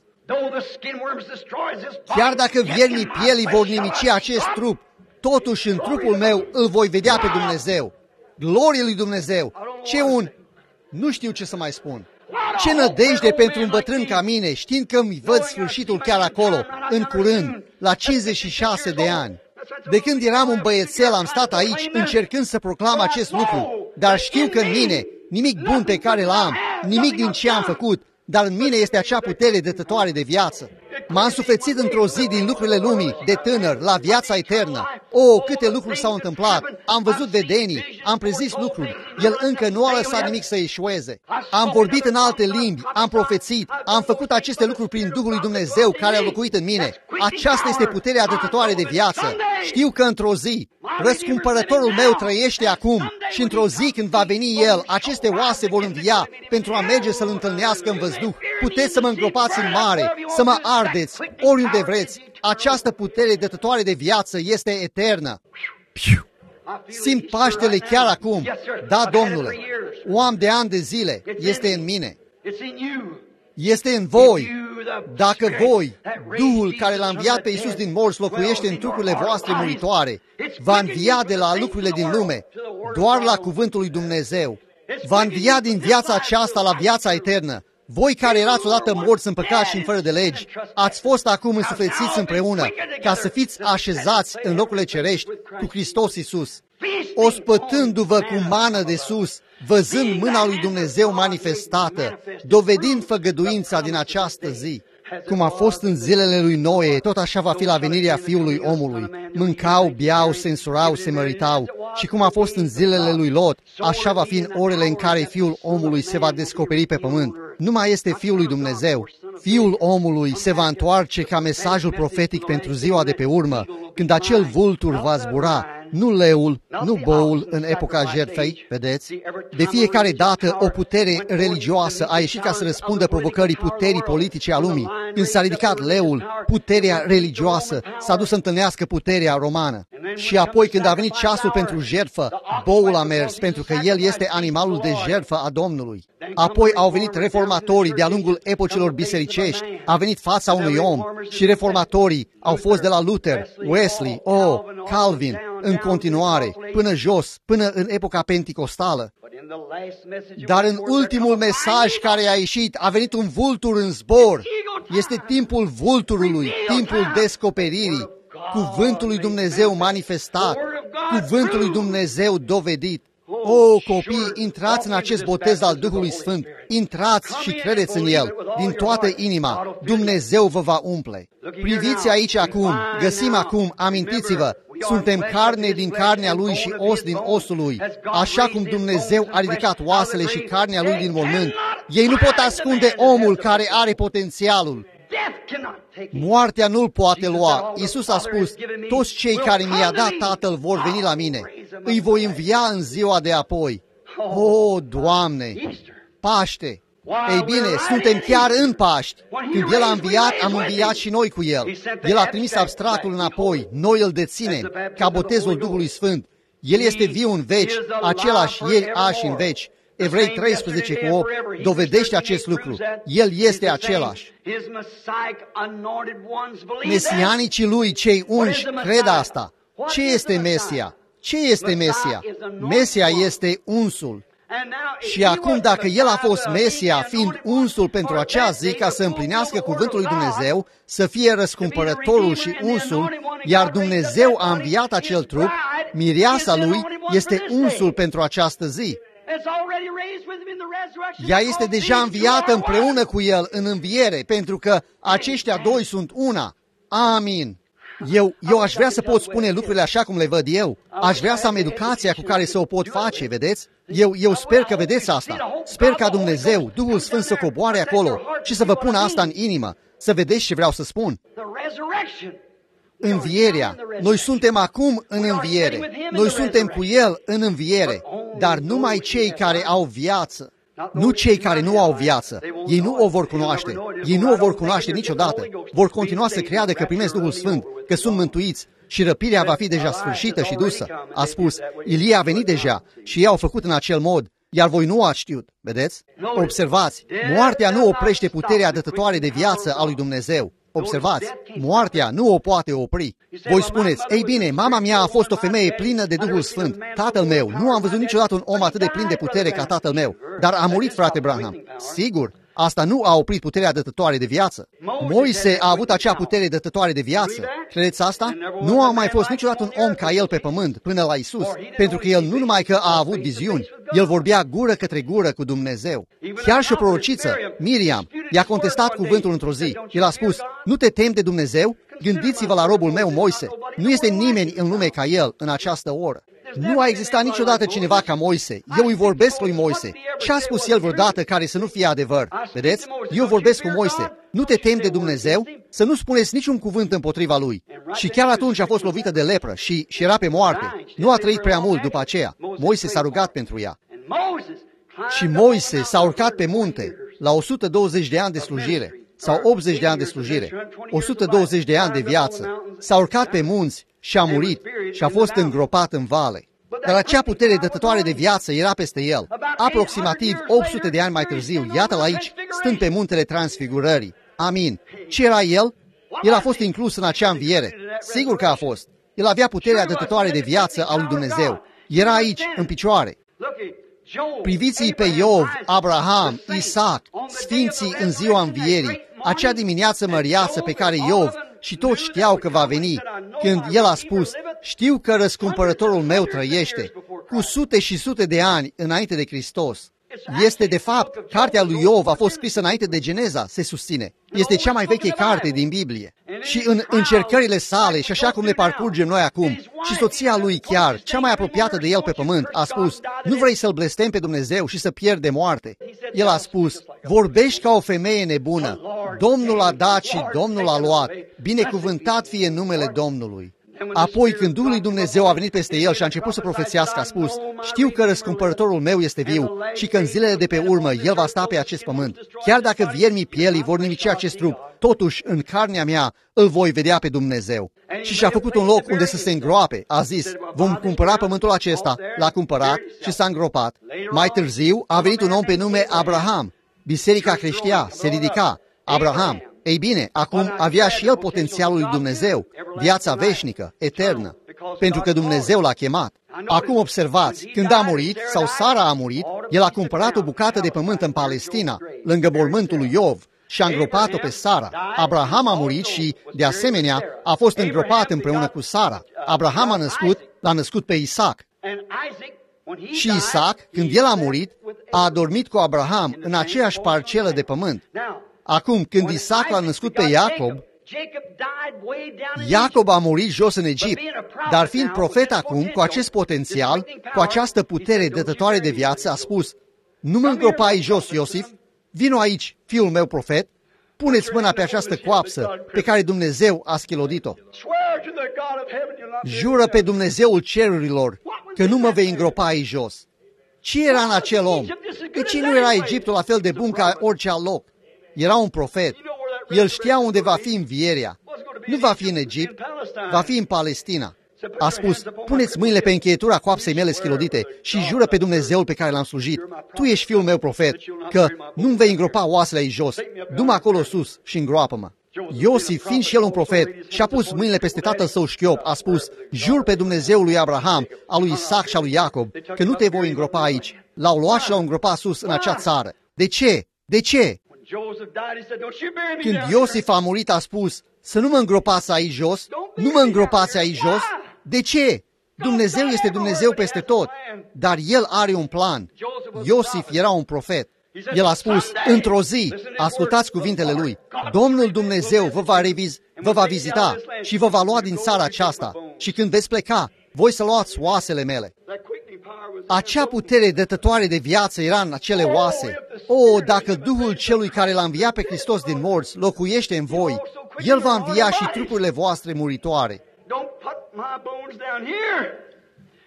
Chiar dacă viermii pielii vor nimici acest trup, totuși în trupul meu îl voi vedea pe Dumnezeu. Glorie lui Dumnezeu! Ce un... Nu știu ce să mai spun. Ce nădejde pentru un bătrân ca mine, știind că îmi văd sfârșitul chiar acolo, în curând, la cincizeci și șase de ani. De când eram un băiețel, am stat aici, încercând să proclam acest lucru, dar știu că în mine, nimic bun pe care l-am, nimic din ce am făcut, dar în mine este acea putere dătătoare de viață. M-a însuflețit într-o zi din lucrurile lumii, de tânăr, la viața eternă. O, câte lucruri s-au întâmplat! Am văzut vedenii, am prezis lucruri. El încă nu a lăsat nimic să eșueze. Am vorbit în alte limbi, am profețit, am făcut aceste lucruri prin Duhul lui Dumnezeu care a locuit în mine. Aceasta este puterea dătătoare de viață. Știu că într-o zi, răscumpărătorul meu trăiește acum și într-o zi când va veni El, aceste oase vor învia pentru a merge să-L întâlnească în văzduh. Puteți să mă îngropați în mare, să mă ardeți, oriunde vreți. Această putere dătătoare de viață este eternă. Piu. Simt Paștele chiar acum. Da, Domnule, o am de ani de zile. Este în mine. Este în voi. Dacă voi, Duhul care l-a înviat pe Iisus din morți, locuiește în trupurile voastre muritoare, va învia de la lucrurile din lume, doar la cuvântul lui Dumnezeu. Va învia din viața aceasta la viața eternă. Voi care erați odată morți în păcat și în fără de legi, ați fost acum însuflețiți împreună, ca să fiți așezați în locurile cerești cu Hristos Iisus, ospătându-vă cu mană de sus, văzând mâna lui Dumnezeu manifestată, dovedind făgăduința din această zi. Cum a fost în zilele lui Noe, tot așa va fi la venirea Fiului Omului. Mâncau, beau, se însurau, se măritau. Și cum a fost în zilele lui Lot, așa va fi în orele în care Fiul Omului se va descoperi pe pământ. Nu mai este Fiul lui Dumnezeu. Fiul Omului se va întoarce ca mesajul profetic pentru ziua de pe urmă, când acel vultur va zbura, nu leul, nu boul în epoca jertfei, vedeți? De fiecare dată o putere religioasă a ieșit ca să răspundă provocării puterii politice a lumii. Când s-a ridicat leul, puterea religioasă s-a dus să întâlnească puterea romană. Și apoi când a venit ceasul pentru jertfă, boul a mers, pentru că el este animalul de jertfă a Domnului. Apoi au venit reformatorii de-a lungul epocilor bisericești, a venit fața unui om și reformatorii au fost de la Luther, Wesley, oh, Calvin, în continuare, până jos, până în epoca penticostală. Dar în ultimul mesaj care a ieșit a venit un vultur în zbor. Este timpul vulturului, timpul descoperirii, cuvântul lui Dumnezeu manifestat, cuvântul lui Dumnezeu dovedit. O, copii, intrați în acest botez al Duhului Sfânt, intrați și credeți în El, din toată inima, Dumnezeu vă va umple. Priviți aici acum, găsim acum, amintiți-vă, suntem carne din carnea Lui și os din osul Lui, așa cum Dumnezeu a ridicat oasele și carnea Lui din mormânt. Ei nu pot ascunde omul care are potențialul. Moartea nu-l poate lua. Iisus a spus, toți cei care mi-a dat Tatăl vor veni la mine. Îi voi învia în ziua de apoi. O, Doamne! Paște! Ei bine, suntem chiar în Paști. Când El a înviat, am înviat și noi cu El. El a trimis abstractul înapoi. Noi îl deținem ca botezul Duhului Sfânt. El este viu în veci, același ieri, azi și în veci. Evrei treisprezece cu opt dovedește acest lucru. El este același. Mesianicii Lui, cei unși, cred asta. Ce este Mesia? Ce este Mesia? Mesia este unsul. Și acum, dacă El a fost Mesia, fiind unsul pentru acea zi ca să împlinească cuvântul lui Dumnezeu, să fie răscumpărătorul și unsul, iar Dumnezeu a înviat acel trup, mireasa Lui este unsul pentru această zi. Ea este deja înviată împreună cu El în înviere, pentru că aceștia doi sunt una. Amin. Eu, eu aș vrea să pot spune lucrurile așa cum le văd eu. Aș vrea să am educația cu care să o pot face, vedeți? Eu, eu sper că vedeți asta. Sper ca Dumnezeu, Duhul Sfânt să coboare acolo și să vă pună asta în inimă. Să vedeți ce vreau să spun. Învierea. Noi suntem acum în înviere. Noi suntem cu El în înviere. dar numai cei care au viață. Nu cei care nu au viață. Ei nu o vor cunoaște. Ei nu o vor cunoaște niciodată. Vor continua să creadă că primesc Duhul Sfânt, că sunt mântuiți și răpirea va fi deja sfârșită și dusă. A spus, Ilie a venit deja și ei au făcut în acel mod, iar voi nu ați știut. Vedeți? Observați, moartea nu oprește puterea dătătoare de viață a lui Dumnezeu. Observați, moartea nu o poate opri. Voi spuneți, ei bine, mama mea a fost o femeie plină de Duhul Sfânt. Tatăl meu, nu am văzut niciodată un om atât de plin de putere ca tatăl meu. Dar a murit, frate Branham. Sigur, asta nu a oprit puterea dătătoare de viață. Moise a avut acea putere dătătoare de viață. Credeți asta? Nu a mai fost niciodată un om ca el pe pământ până la Isus, pentru că el nu numai că a avut viziuni, el vorbea gură către gură cu Dumnezeu. Chiar și o prorociță, Miriam, i-a contestat cuvântul într-o zi. El a spus, nu te temi de Dumnezeu? Gândiți-vă la robul meu Moise. Nu este nimeni în lume ca el în această oră. Nu a existat niciodată cineva ca Moise. Eu îi vorbesc lui Moise. Ce a spus el vreodată care să nu fie adevăr? Vedeți? Eu vorbesc cu Moise. Nu te temi de Dumnezeu? Să nu spuneți niciun cuvânt împotriva lui. Și chiar atunci a fost lovită de lepră și, și era pe moarte. Nu a trăit prea mult după aceea. Moise s-a rugat pentru ea. Și Moise s-a urcat pe munte la o sută douăzeci de ani de slujire sau optzeci de ani de slujire, o sută douăzeci de ani de viață. S-a urcat pe munți și a murit și a fost îngropat în vale. Dar acea putere dătătoare de viață era peste el. Aproximativ opt sute de ani mai târziu, iată-l aici, stând pe muntele Transfigurării. Amin. Ce era el? El a fost inclus în acea înviere. Sigur că a fost. El avea puterea dătătoare de viață a lui Dumnezeu. Era aici, în picioare. Priviți-i pe Iov, Abraham, Isaac, sfinții în ziua învierii, acea dimineață măriață pe care Iov și toți știau că va veni, când el a spus, știu că răscumpărătorul meu trăiește, cu sute și sute de ani înainte de Hristos. Este, de fapt, cartea lui Iov a fost scrisă înainte de Geneza, se susține. Este cea mai veche carte din Biblie. Și în încercările sale, și așa cum le parcurgem noi acum, și soția lui chiar, cea mai apropiată de el pe pământ, a spus, nu vrei să-L blestemi pe Dumnezeu și să pierd de moarte? El a spus, vorbești ca o femeie nebună. Domnul a dat și Domnul a luat. Binecuvântat fie numele Domnului. Apoi, când Duhul lui Dumnezeu a venit peste el și a început să profețească, a spus, știu că răscumpărătorul meu este viu și că în zilele de pe urmă el va sta pe acest pământ. Chiar dacă viermii pielii vor nimici acest trup, totuși în carnea mea îl voi vedea pe Dumnezeu. Și și-a făcut un loc unde să se îngroape. A zis, vom cumpăra pământul acesta. L-a cumpărat și s-a îngropat. Mai târziu a venit un om pe nume Abraham. Biserica creștea, se ridica. Abraham. Ei bine, acum avea și el potențialul lui Dumnezeu, viața veșnică, eternă, pentru că Dumnezeu l-a chemat. Acum observați, când a murit, sau Sara a murit, el a cumpărat o bucată de pământ în Palestina, lângă mormântul lui Iov, și a îngropat-o pe Sara. Abraham a murit și, de asemenea, a fost îngropat împreună cu Sara. Abraham a născut, l-a născut pe Isaac. Și Isaac, când el a murit, a adormit cu Abraham în aceeași parcelă de pământ. Acum, când Isaac l-a născut pe Iacob, Iacob a murit jos în Egipt, dar fiind profet acum, cu acest potențial, cu această putere dătătoare de viață, a spus, nu mă îngropai jos, Iosif, vino aici, fiul meu profet, puneți mâna pe această coapsă pe care Dumnezeu a schilodit-o. Jură pe Dumnezeul cerurilor că nu mă vei îngropa aici jos. Ce era în acel om? De ce nu era Egiptul la fel de bun ca orice alt loc? Era un profet. El știa unde va fi învierea. Nu va fi în Egipt, va fi în Palestina. A spus, puneți mâinile pe încheietura coapsei mele schilodite și jură pe Dumnezeul pe care l-am slujit. Tu ești fiul meu profet, că nu-mi vei îngropa oasele aici jos. Du-mă acolo sus și îngroapă-mă. Iosif, fiind și el un profet, și-a pus mâinile peste tatăl său Șchiop, a spus, jur pe Dumnezeul lui Abraham, al lui Isaac și al lui Iacob, că nu te voi îngropa aici. L-au luat și l-au îngropat sus în acea țară. De ce? De ce? Când Iosif a murit, a spus, să nu mă îngropați aici jos, nu mă îngropați aici jos. De ce? Dumnezeu este Dumnezeu peste tot, dar El are un plan. Iosif era un profet. El a spus, într-o zi, ascultați cuvintele lui, Domnul Dumnezeu vă va, reviz, vă va vizita și vă va lua din țara aceasta și când veți pleca, voi să luați oasele mele. Acea putere dătătoare de viață era în acele oase. O, dacă Duhul celui care l-a înviat pe Hristos din morți locuiește în voi, El va învia și trupurile voastre muritoare.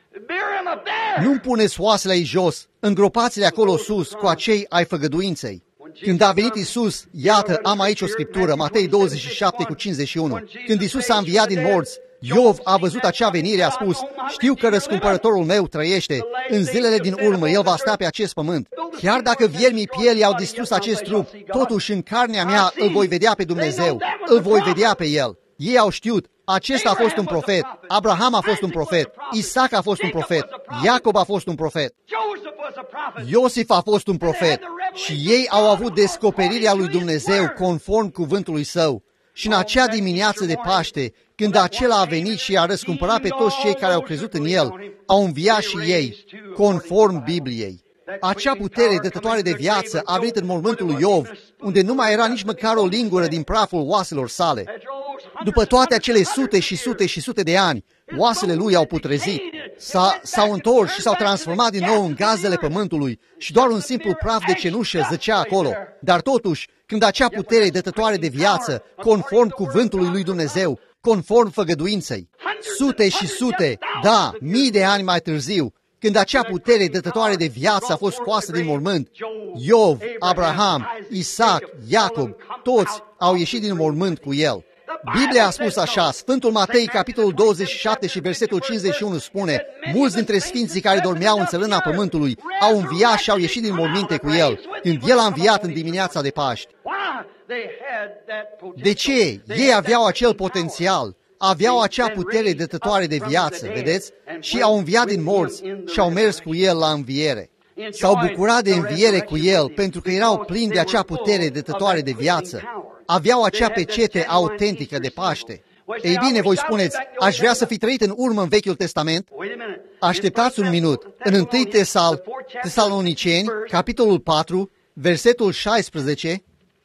Nu-mi puneți oasele aici jos, îngropați-le acolo sus cu acei ai făgăduinței. Când a venit Iisus, iată, am aici o scriptură, Matei douăzeci și șapte cu cincizeci și unu. Când Iisus a înviat din morți, Iov a văzut acea venire, a spus, știu că răscumpărătorul meu trăiește, în zilele din urmă el va sta pe acest pământ. Chiar dacă viermii pielii au distrus acest trup, totuși în carnea mea îl voi vedea pe Dumnezeu, îl voi vedea pe el. Ei au știut, acesta a fost un profet, Abraham a fost un profet, Isaac a fost un profet, Iacob a fost un profet, Iosif a fost un profet și ei au avut descoperirea lui Dumnezeu conform cuvântului său. Și în acea dimineață de Paște, când acela a venit și a răscumpărat pe toți cei care au crezut în el, au înviat și ei, conform Bibliei. Acea putere dătătoare de viață a venit în mormântul lui Iov, unde nu mai era nici măcar o lingură din praful oaselor sale. După toate acele sute și sute și sute de ani, oasele lui au putrezit, s-au întors și s-au transformat din nou în gazdele pământului și doar un simplu praf de cenușă zăcea acolo. Dar totuși, când acea putere dătătoare de viață, conform cuvântului lui Dumnezeu, conform făgăduinței, sute și sute, da, mii de ani mai târziu, când acea putere dătătoare de viață a fost scoasă din mormânt, Iov, Abraham, Isaac, Iacob, toți au ieșit din mormânt cu el. Biblia a spus așa, Sfântul Matei, capitolul douăzeci și șapte și versetul cincizeci și unu spune, mulți dintre sfinții care dormeau în țărâna pământului au înviat și au ieșit din morminte cu el, când el a înviat în dimineața de Paști. De ce? Ei aveau acel potențial, aveau acea putere dătătoare de viață, vedeți? Și au înviat din morți și au mers cu el la înviere. S-au bucurat de înviere cu el pentru că erau plini de acea putere dătătoare de viață. Aveau acea pecete autentică de Paște. Ei bine, voi spuneți, aș vrea să fi trăit în urmă în Vechiul Testament? Așteptați un minut. În întâi Tesal, Tesaloniceni, capitolul patru, versetul șaisprezece,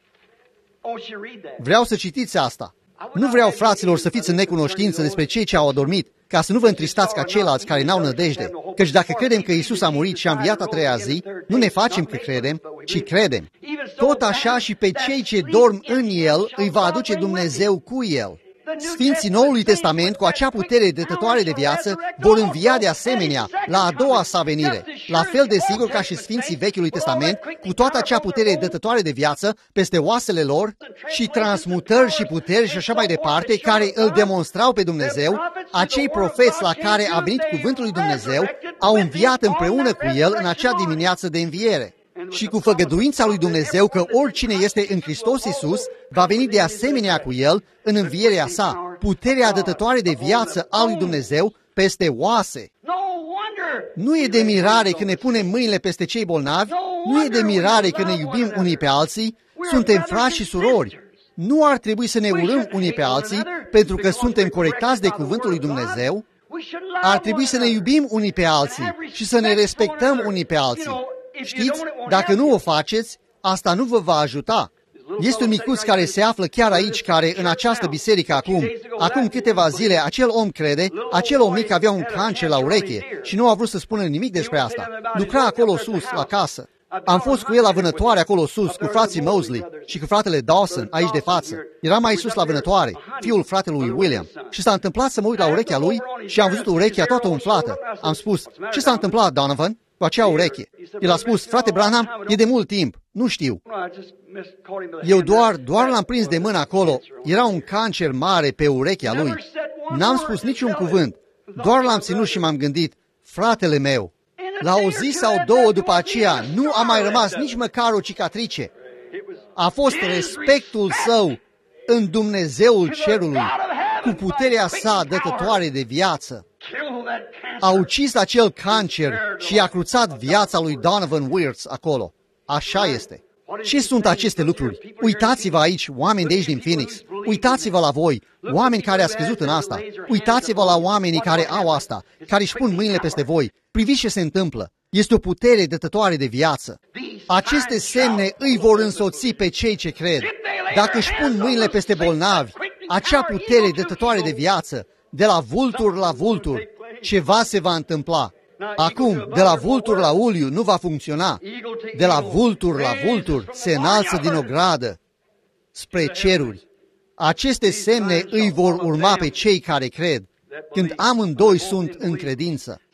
vreau să citiți asta. Nu vreau, fraților, să fiți în necunoștință despre cei ce au adormit, ca să nu vă întristați ca ceilalți care n-au nădejde. Căci dacă credem că Iisus a murit și a înviat a treia zi, nu ne facem că credem, ci credem. Tot așa și pe cei ce dorm în El îi va aduce Dumnezeu cu El. Sfinții Noului Testament, cu acea putere dătătoare de viață, vor învia de asemenea la a doua sa venire, la fel de sigur ca și Sfinții Vechiului Testament, cu toată acea putere dătătoare de viață peste oasele lor și transmutări și puteri și așa mai departe, care îl demonstrau pe Dumnezeu. Acei profeți la care a venit cuvântul lui Dumnezeu au înviat împreună cu El în acea dimineață de înviere. Și cu făgăduința lui Dumnezeu că oricine este în Hristos Iisus va veni de asemenea cu El în învierea sa, puterea dătătoare de viață a lui Dumnezeu peste oase. Nu e de mirare că ne punem mâinile peste cei bolnavi, nu e de mirare că ne iubim unii pe alții, suntem frați și surori. Nu ar trebui să ne urâm unii pe alții pentru că suntem corectați de cuvântul lui Dumnezeu. Ar trebui să ne iubim unii pe alții și să ne respectăm unii pe alții. Știți, dacă nu o faceți, asta nu vă va ajuta. Este un micuț care se află chiar aici, care în această biserică acum, acum câteva zile, acel om crede, acel om mic avea un cancer la ureche și nu a vrut să spună nimic despre asta. Lucra acolo sus, la casă. Am fost cu el la vânătoare acolo sus, cu frații Mosley și cu fratele Dawson, aici de față. Era mai sus la vânătoare, fiul fratelui William. Și s-a întâmplat să mă uit la urechea lui și am văzut urechea toată umflată. Am spus, ce s-a întâmplat, Donovan, cu acea ureche? El a spus, frate Branham, e de mult timp, nu știu. Eu doar, doar l-am prins de mână acolo, era un cancer mare pe urechea lui. N-am spus niciun cuvânt, doar l-am ținut și m-am gândit, fratele meu. La o zi sau două după aceea nu a mai rămas nici măcar o cicatrice. A fost respectul său în Dumnezeul cerului, cu puterea sa dătătoare de viață. A ucis acel cancer și a cruțat viața lui Donovan Wirtz acolo. Așa este. Ce sunt aceste lucruri? Uitați-vă aici, oameni de aici din Phoenix. Uitați-vă la voi, oameni care ați crezut în asta. Uitați-vă la oamenii care au asta, care își pun mâinile peste voi. Priviți ce se întâmplă. Este o putere dătătoare de viață. Aceste semne îi vor însoți pe cei ce cred. Dacă își pun mâinile peste bolnavi, acea putere dătătoare de viață, de la vultur la vultur, ceva se va întâmpla. Acum, de la vultur la uliu nu va funcționa. De la vultur la vultur se înalță din o gradă spre ceruri. Aceste semne îi vor urma pe cei care cred, când amândoi sunt în credință.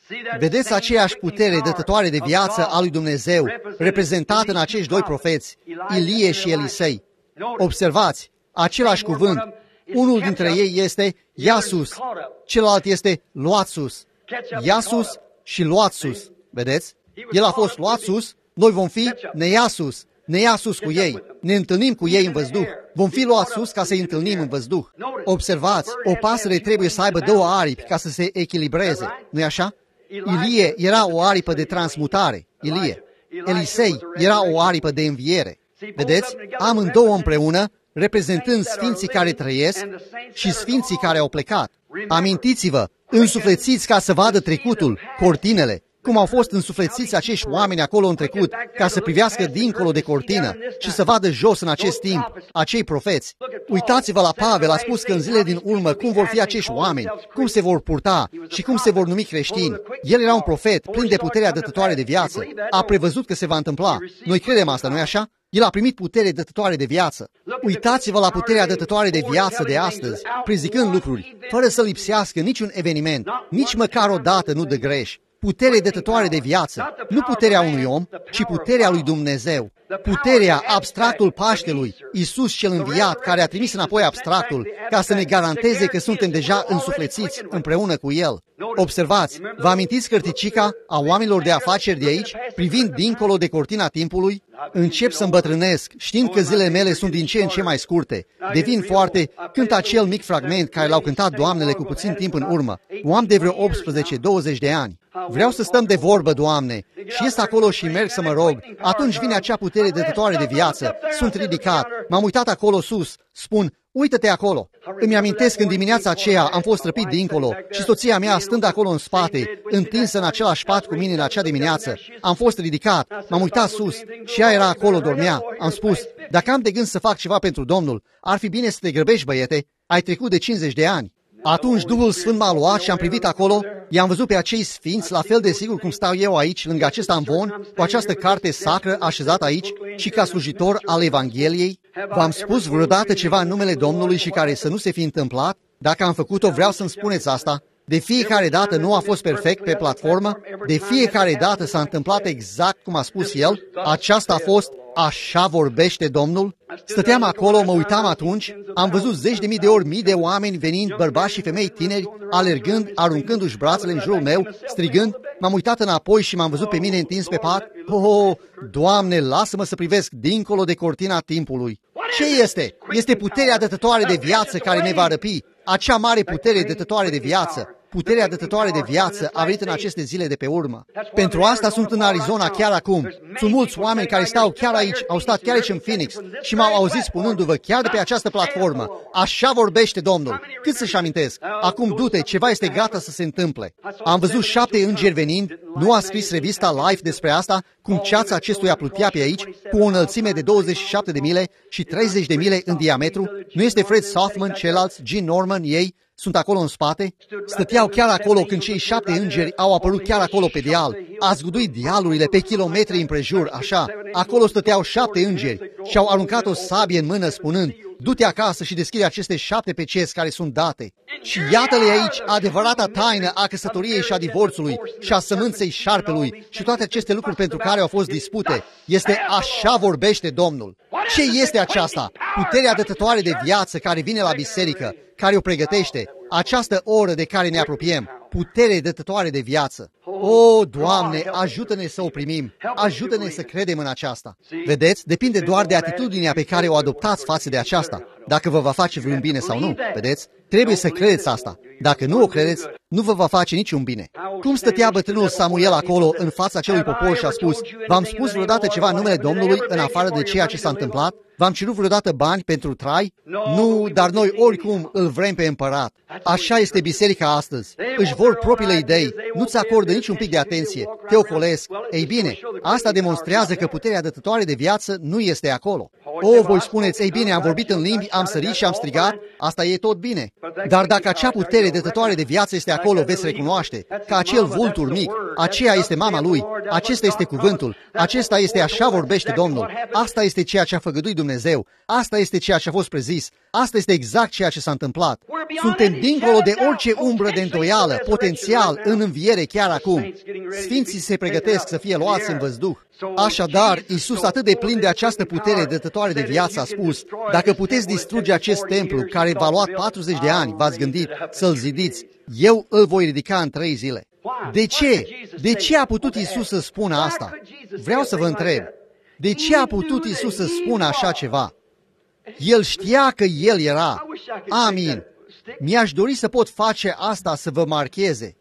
Vedeți aceeași putere dătătoare de viață a lui Dumnezeu, reprezentată în acești doi profeți, Ilie și Elisei. Observați, același cuvânt, unul dintre ei este Iasus, celălalt este luat sus. Iasus și luat sus. Vedeți? El a fost luat sus, noi vom fi ne ia sus. Ne ia sus cu ei, ne întâlnim cu ei în văzduh. Vom fi luați sus ca să-i întâlnim în văzduh. Observați, o pasăre trebuie să aibă două aripi ca să se echilibreze. Nu-i așa? Ilie era o aripă de transmutare. Ilie. Elisei era o aripă de înviere. Vedeți? Amândouă împreună, reprezentând sfinții care trăiesc și sfinții care au plecat. Amintiți-vă, însuflețiți ca să vadă trecutul, cortinele, cum au fost însuflețiți acești oameni acolo în trecut, ca să privească dincolo de cortină și să vadă jos în acest timp acei profeți. Uitați-vă la Pavel, a spus că în zile din urmă cum vor fi acești oameni, cum se vor purta și cum se vor numi creștini. El era un profet plin de puterea dătătoare de viață. A prevăzut că se va întâmpla. Noi credem asta, nu-i așa? El a primit putere dătătoare de viață. Uitați-vă la puterea dătătoare de viață de astăzi, prezicând lucruri, fără să lipsească niciun eveniment, nici măcar o dată nu dă greș. Putere dătătoare de viață, nu puterea unui om, ci puterea lui Dumnezeu. Puterea, abstractul Paștelui, Iisus cel înviat, care a trimis înapoi abstractul, ca să ne garanteze că suntem deja însuflețiți împreună cu El. Observați, vă amintiți cărticica a oamenilor de afaceri de aici, privind dincolo de cortina timpului? Încep să îmbătrânesc, știind că zilele mele sunt din ce în ce mai scurte. Devin foarte, cânt acel mic fragment care l-au cântat doamnele cu puțin timp în urmă. O am de vreo optsprezece douăzeci de ani. Vreau să stăm de vorbă, Doamne, și ies acolo și merg să mă rog. Atunci vine acea putere dătătoare de viață. Sunt ridicat, m-am uitat acolo sus, spun, uită-te acolo. Îmi amintesc în dimineața aceea am fost răpit dincolo și soția mea stând acolo în spate, întinsă în același pat cu mine în acea dimineață. Am fost ridicat, m-am uitat sus și ea era acolo, dormea. Am spus, dacă am de gând să fac ceva pentru Domnul, ar fi bine să te grăbești, băiete, ai trecut de cincizeci de ani. Atunci Duhul Sfânt m-a luat și am privit acolo, i-am văzut pe acei sfinți, la fel de sigur cum stau eu aici, lângă acest amvon, cu această carte sacră așezată aici și ca slujitor al Evangheliei. V-am spus vreodată ceva în numele Domnului și care să nu se fi întâmplat? Dacă am făcut-o, vreau să-mi spuneți asta. De fiecare dată nu a fost perfect pe platformă, de fiecare dată s-a întâmplat exact cum a spus El. Aceasta a fost, așa vorbește Domnul. Stăteam acolo, mă uitam atunci, am văzut zeci de mii de ori mii de oameni venind, bărbați și femei tineri, alergând, aruncându-și brațele în jurul meu, strigând. M-am uitat înapoi și m-am văzut pe mine întins pe pat. Oh, Doamne, lasă-mă să privesc dincolo de cortina timpului. Ce este? Este puterea dătătoare de viață care ne va răpi, acea mare putere dătătoare de viață. Puterea dătătoare de viață a venit în aceste zile de pe urmă. Pentru asta sunt în Arizona chiar acum. Sunt mulți oameni care stau chiar aici, au stat chiar aici în Phoenix și m-au auzit spunându-vă chiar de pe această platformă. Așa vorbește Domnul. Cât să-și amintesc? Acum du-te, ceva este gata să se întâmple. Am văzut șapte îngeri venind, nu a scris revista Life despre asta, cum ceața acestuia plutea pe aici, cu o înălțime de douăzeci și șapte de mile și treizeci de mile în diametru. Nu este Fred Sothman, ceilalți, Gene Norman, ei? Sunt acolo în spate, stăteau chiar acolo când cei șapte îngeri au apărut chiar acolo pe deal. A zguduit dealurile pe kilometri împrejur, așa. Acolo stăteau șapte îngeri și au aruncat o sabie în mână spunând, du-te acasă și deschide aceste șapte peceți care sunt date. Și iată-le aici adevărata taină a căsătoriei și a divorțului și a sămânței șarpelui și toate aceste lucruri pentru care au fost dispute. Este așa vorbește Domnul. Ce este aceasta? Puterea dătătoare de viață care vine la biserică, care o pregătește, această oră de care ne apropiem, putere dătătoare de viață. O, Doamne, ajută-ne să o primim, ajută-ne să credem în aceasta. Vedeți, depinde doar de atitudinea pe care o adoptați față de aceasta, dacă vă va face vreun bine sau nu, vedeți? Trebuie să credeți asta. Dacă nu o credeți, nu vă va face niciun bine. Cum stătea bătrânul Samuel acolo în fața acelui popor și a spus, v-am spus vreodată ceva în numele Domnului în afară de ceea ce s-a întâmplat? V-am cerut vreodată bani pentru trai? Nu, dar noi oricum îl vrem pe împărat. Așa este biserica astăzi. Își vor propriile idei, nu-ți acordă niciun pic de atenție, te ocolesc. Ei bine, asta demonstrează că puterea dătătoare de viață nu este acolo. O, voi spuneți, ei bine, am vorbit în limbi, am sărit și am strigat, asta e tot bine. Dar dacă acea putere dătătoare de viață este acolo, veți recunoaște că acel vultur mic, aceea este mama lui, acesta este cuvântul, acesta este așa vorbește Domnul, asta este ceea ce a făgăduit Dumnezeu. Dumnezeu. Asta este ceea ce a fost prezis. Asta este exact ceea ce s-a întâmplat. Suntem dincolo de orice umbră de îndoială, potențial, în înviere chiar acum. Sfinții se pregătesc să fie luați în văzduh. Așadar, Iisus, atât de plin de această putere dătătoare de viață, a spus: dacă puteți distruge acest templu care v-a luat patruzeci de ani, v-ați gândit, să-l zidiți, eu îl voi ridica în trei zile. De ce? De ce a putut Iisus să spună asta? Vreau să vă întreb. De ce a putut Iisus să spună așa ceva? El știa că El era. Amin. Mi-aș dori să pot face asta să vă marcheze.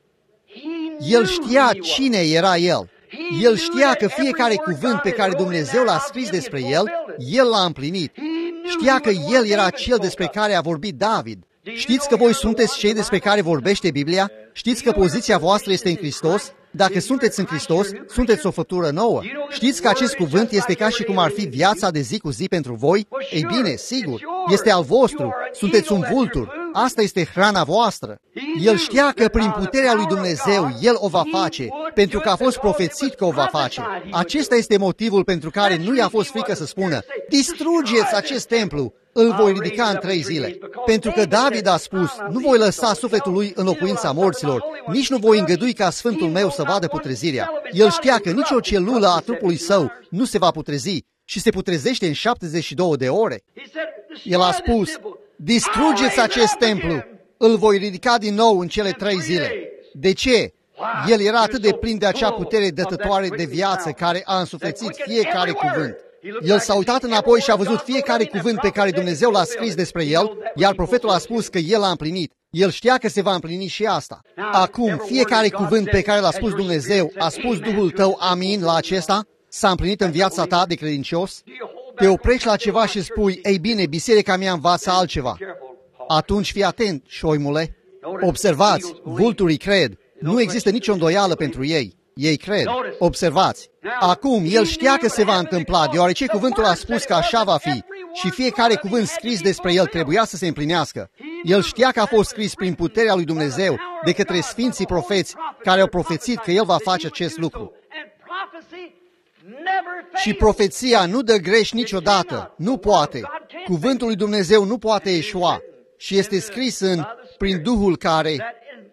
El știa cine era El. El știa că fiecare cuvânt pe care Dumnezeu l-a scris despre El, El l-a împlinit. Știa că El era cel despre care a vorbit David. Știți că voi sunteți cei despre care vorbește Biblia? Știți că poziția voastră este în Hristos? Dacă sunteți în Hristos, sunteți o făptură nouă. Știți că acest cuvânt este ca și cum ar fi viața de zi cu zi pentru voi? Ei bine, sigur, este al vostru. Sunteți un vultur. Asta este hrana voastră. El știa că prin puterea lui Dumnezeu El o va face, pentru că a fost profețit că o va face. Acesta este motivul pentru care nu i-a fost frică să spună: distrugeți acest templu, îl voi ridica în trei zile. Pentru că David a spus: nu voi lăsa sufletul lui în locuința morților, nici nu voi îngădui ca sfântul meu să vadă putrezirea. El știa că nicio celulă a trupului său nu se va putrezi și se putrezește în șaptezeci și două de ore. El a spus: distrugeți acest templu, îl voi ridica din nou în cele trei zile. De ce? El era atât de plin de acea putere dătătoare de viață care a însuflețit fiecare cuvânt. El s-a uitat înapoi și a văzut fiecare cuvânt pe care Dumnezeu l-a scris despre el, iar profetul a spus că el l-a împlinit. El știa că se va împlini și asta. Acum, fiecare cuvânt pe care l-a spus Dumnezeu, a spus Duhul tău amin la acesta? S-a împlinit în viața ta de credincios? Te oprești la ceva și spui: ei bine, biserica mea învață altceva. Atunci fii atent, șoimule. Observați, vulturii cred. Nu există nicio îndoială pentru ei. Ei cred. Observați. Acum, el știa că se va întâmpla, deoarece cuvântul a spus că așa va fi. Și fiecare cuvânt scris despre el trebuia să se împlinească. El știa că a fost scris prin puterea lui Dumnezeu de către sfinții profeți care au profețit că el va face acest lucru. Și profeția nu dă greș niciodată. Nu poate. Cuvântul lui Dumnezeu nu poate eșua. Și este scris în prin Duhul care...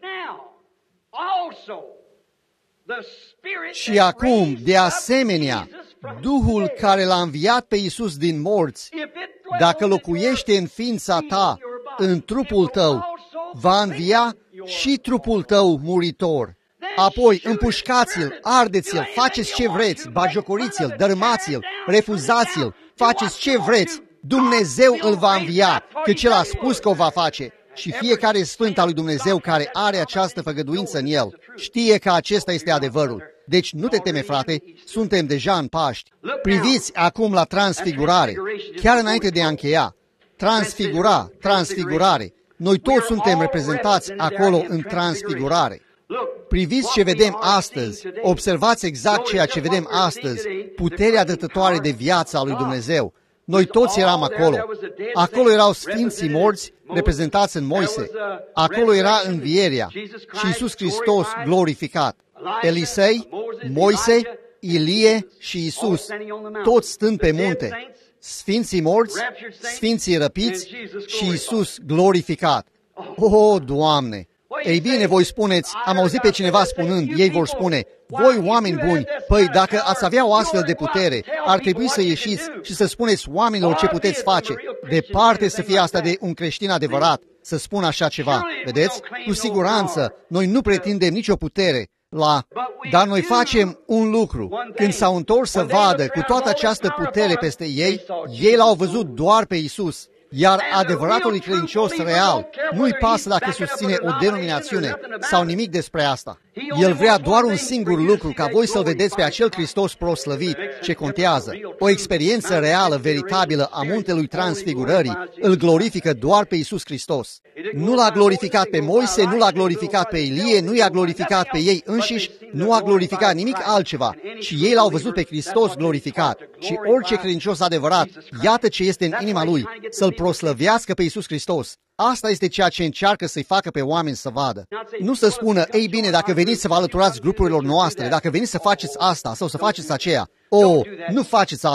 Și acum, de asemenea, Duhul care l-a înviat pe Iisus din morți, dacă locuiește în ființa ta, în trupul tău, va învia și trupul tău muritor. Apoi împușcați-l, ardeți-l, faceți ce vreți, bagiocoriți-l, dărâmați-l, refuzați-l, faceți ce vreți. Dumnezeu îl va învia, căci El a spus că o va face. Și fiecare sfânt al lui Dumnezeu care are această făgăduință în el, știe că acesta este adevărul. Deci nu te teme, frate, suntem deja în Paști. Priviți acum la transfigurare, chiar înainte de a încheia. Transfigura, transfigurare. Noi toți suntem reprezentați acolo în transfigurare. Priviți ce vedem astăzi, observați exact ceea ce vedem astăzi, puterea dătătoare de viață a lui Dumnezeu. Noi toți eram acolo. Acolo erau sfinții morți reprezentați în Moise. Acolo era învierea și Iisus Hristos glorificat. Elisei, Moise, Ilie și Iisus, toți stând pe munte. Sfinții morți, sfinții răpiți și Iisus glorificat. O, Doamne! Ei bine, voi spuneți, am auzit pe cineva spunând, ei vor spune: voi oameni buni, păi dacă ați avea o astfel de putere, ar trebui să ieșiți și să spuneți oamenilor ce puteți face. Departe să fie asta de un creștin adevărat, să spună așa ceva. Vedeți? Cu siguranță, noi nu pretindem nicio putere la... Dar noi facem un lucru. Când s-au întors să vadă cu toată această putere peste ei, ei l-au văzut doar pe Iisus. Iar adevăratului credincios real nu-i pasă dacă susține o denominațiune sau nimic despre asta. El vrea doar un singur lucru, ca voi să-L vedeți pe acel Hristos proslăvit ce contează. O experiență reală, veritabilă a muntelui transfigurării îl glorifică doar pe Iisus Hristos. Nu l-a glorificat pe Moise, nu l-a glorificat pe Ilie, nu i-a glorificat pe ei înșiși, nu a glorificat nimic altceva. Și ei l-au văzut pe Hristos glorificat. Și orice credincios adevărat, iată ce este în inima lui, să-L proslăvească pe Iisus Hristos. Asta este ceea ce încearcă să-i facă pe oameni să vadă. Nu să spună: ei bine, dacă veniți să vă alăturați grupurilor noastre, dacă veniți să faceți asta sau să faceți aceea. O, nu faceți asta.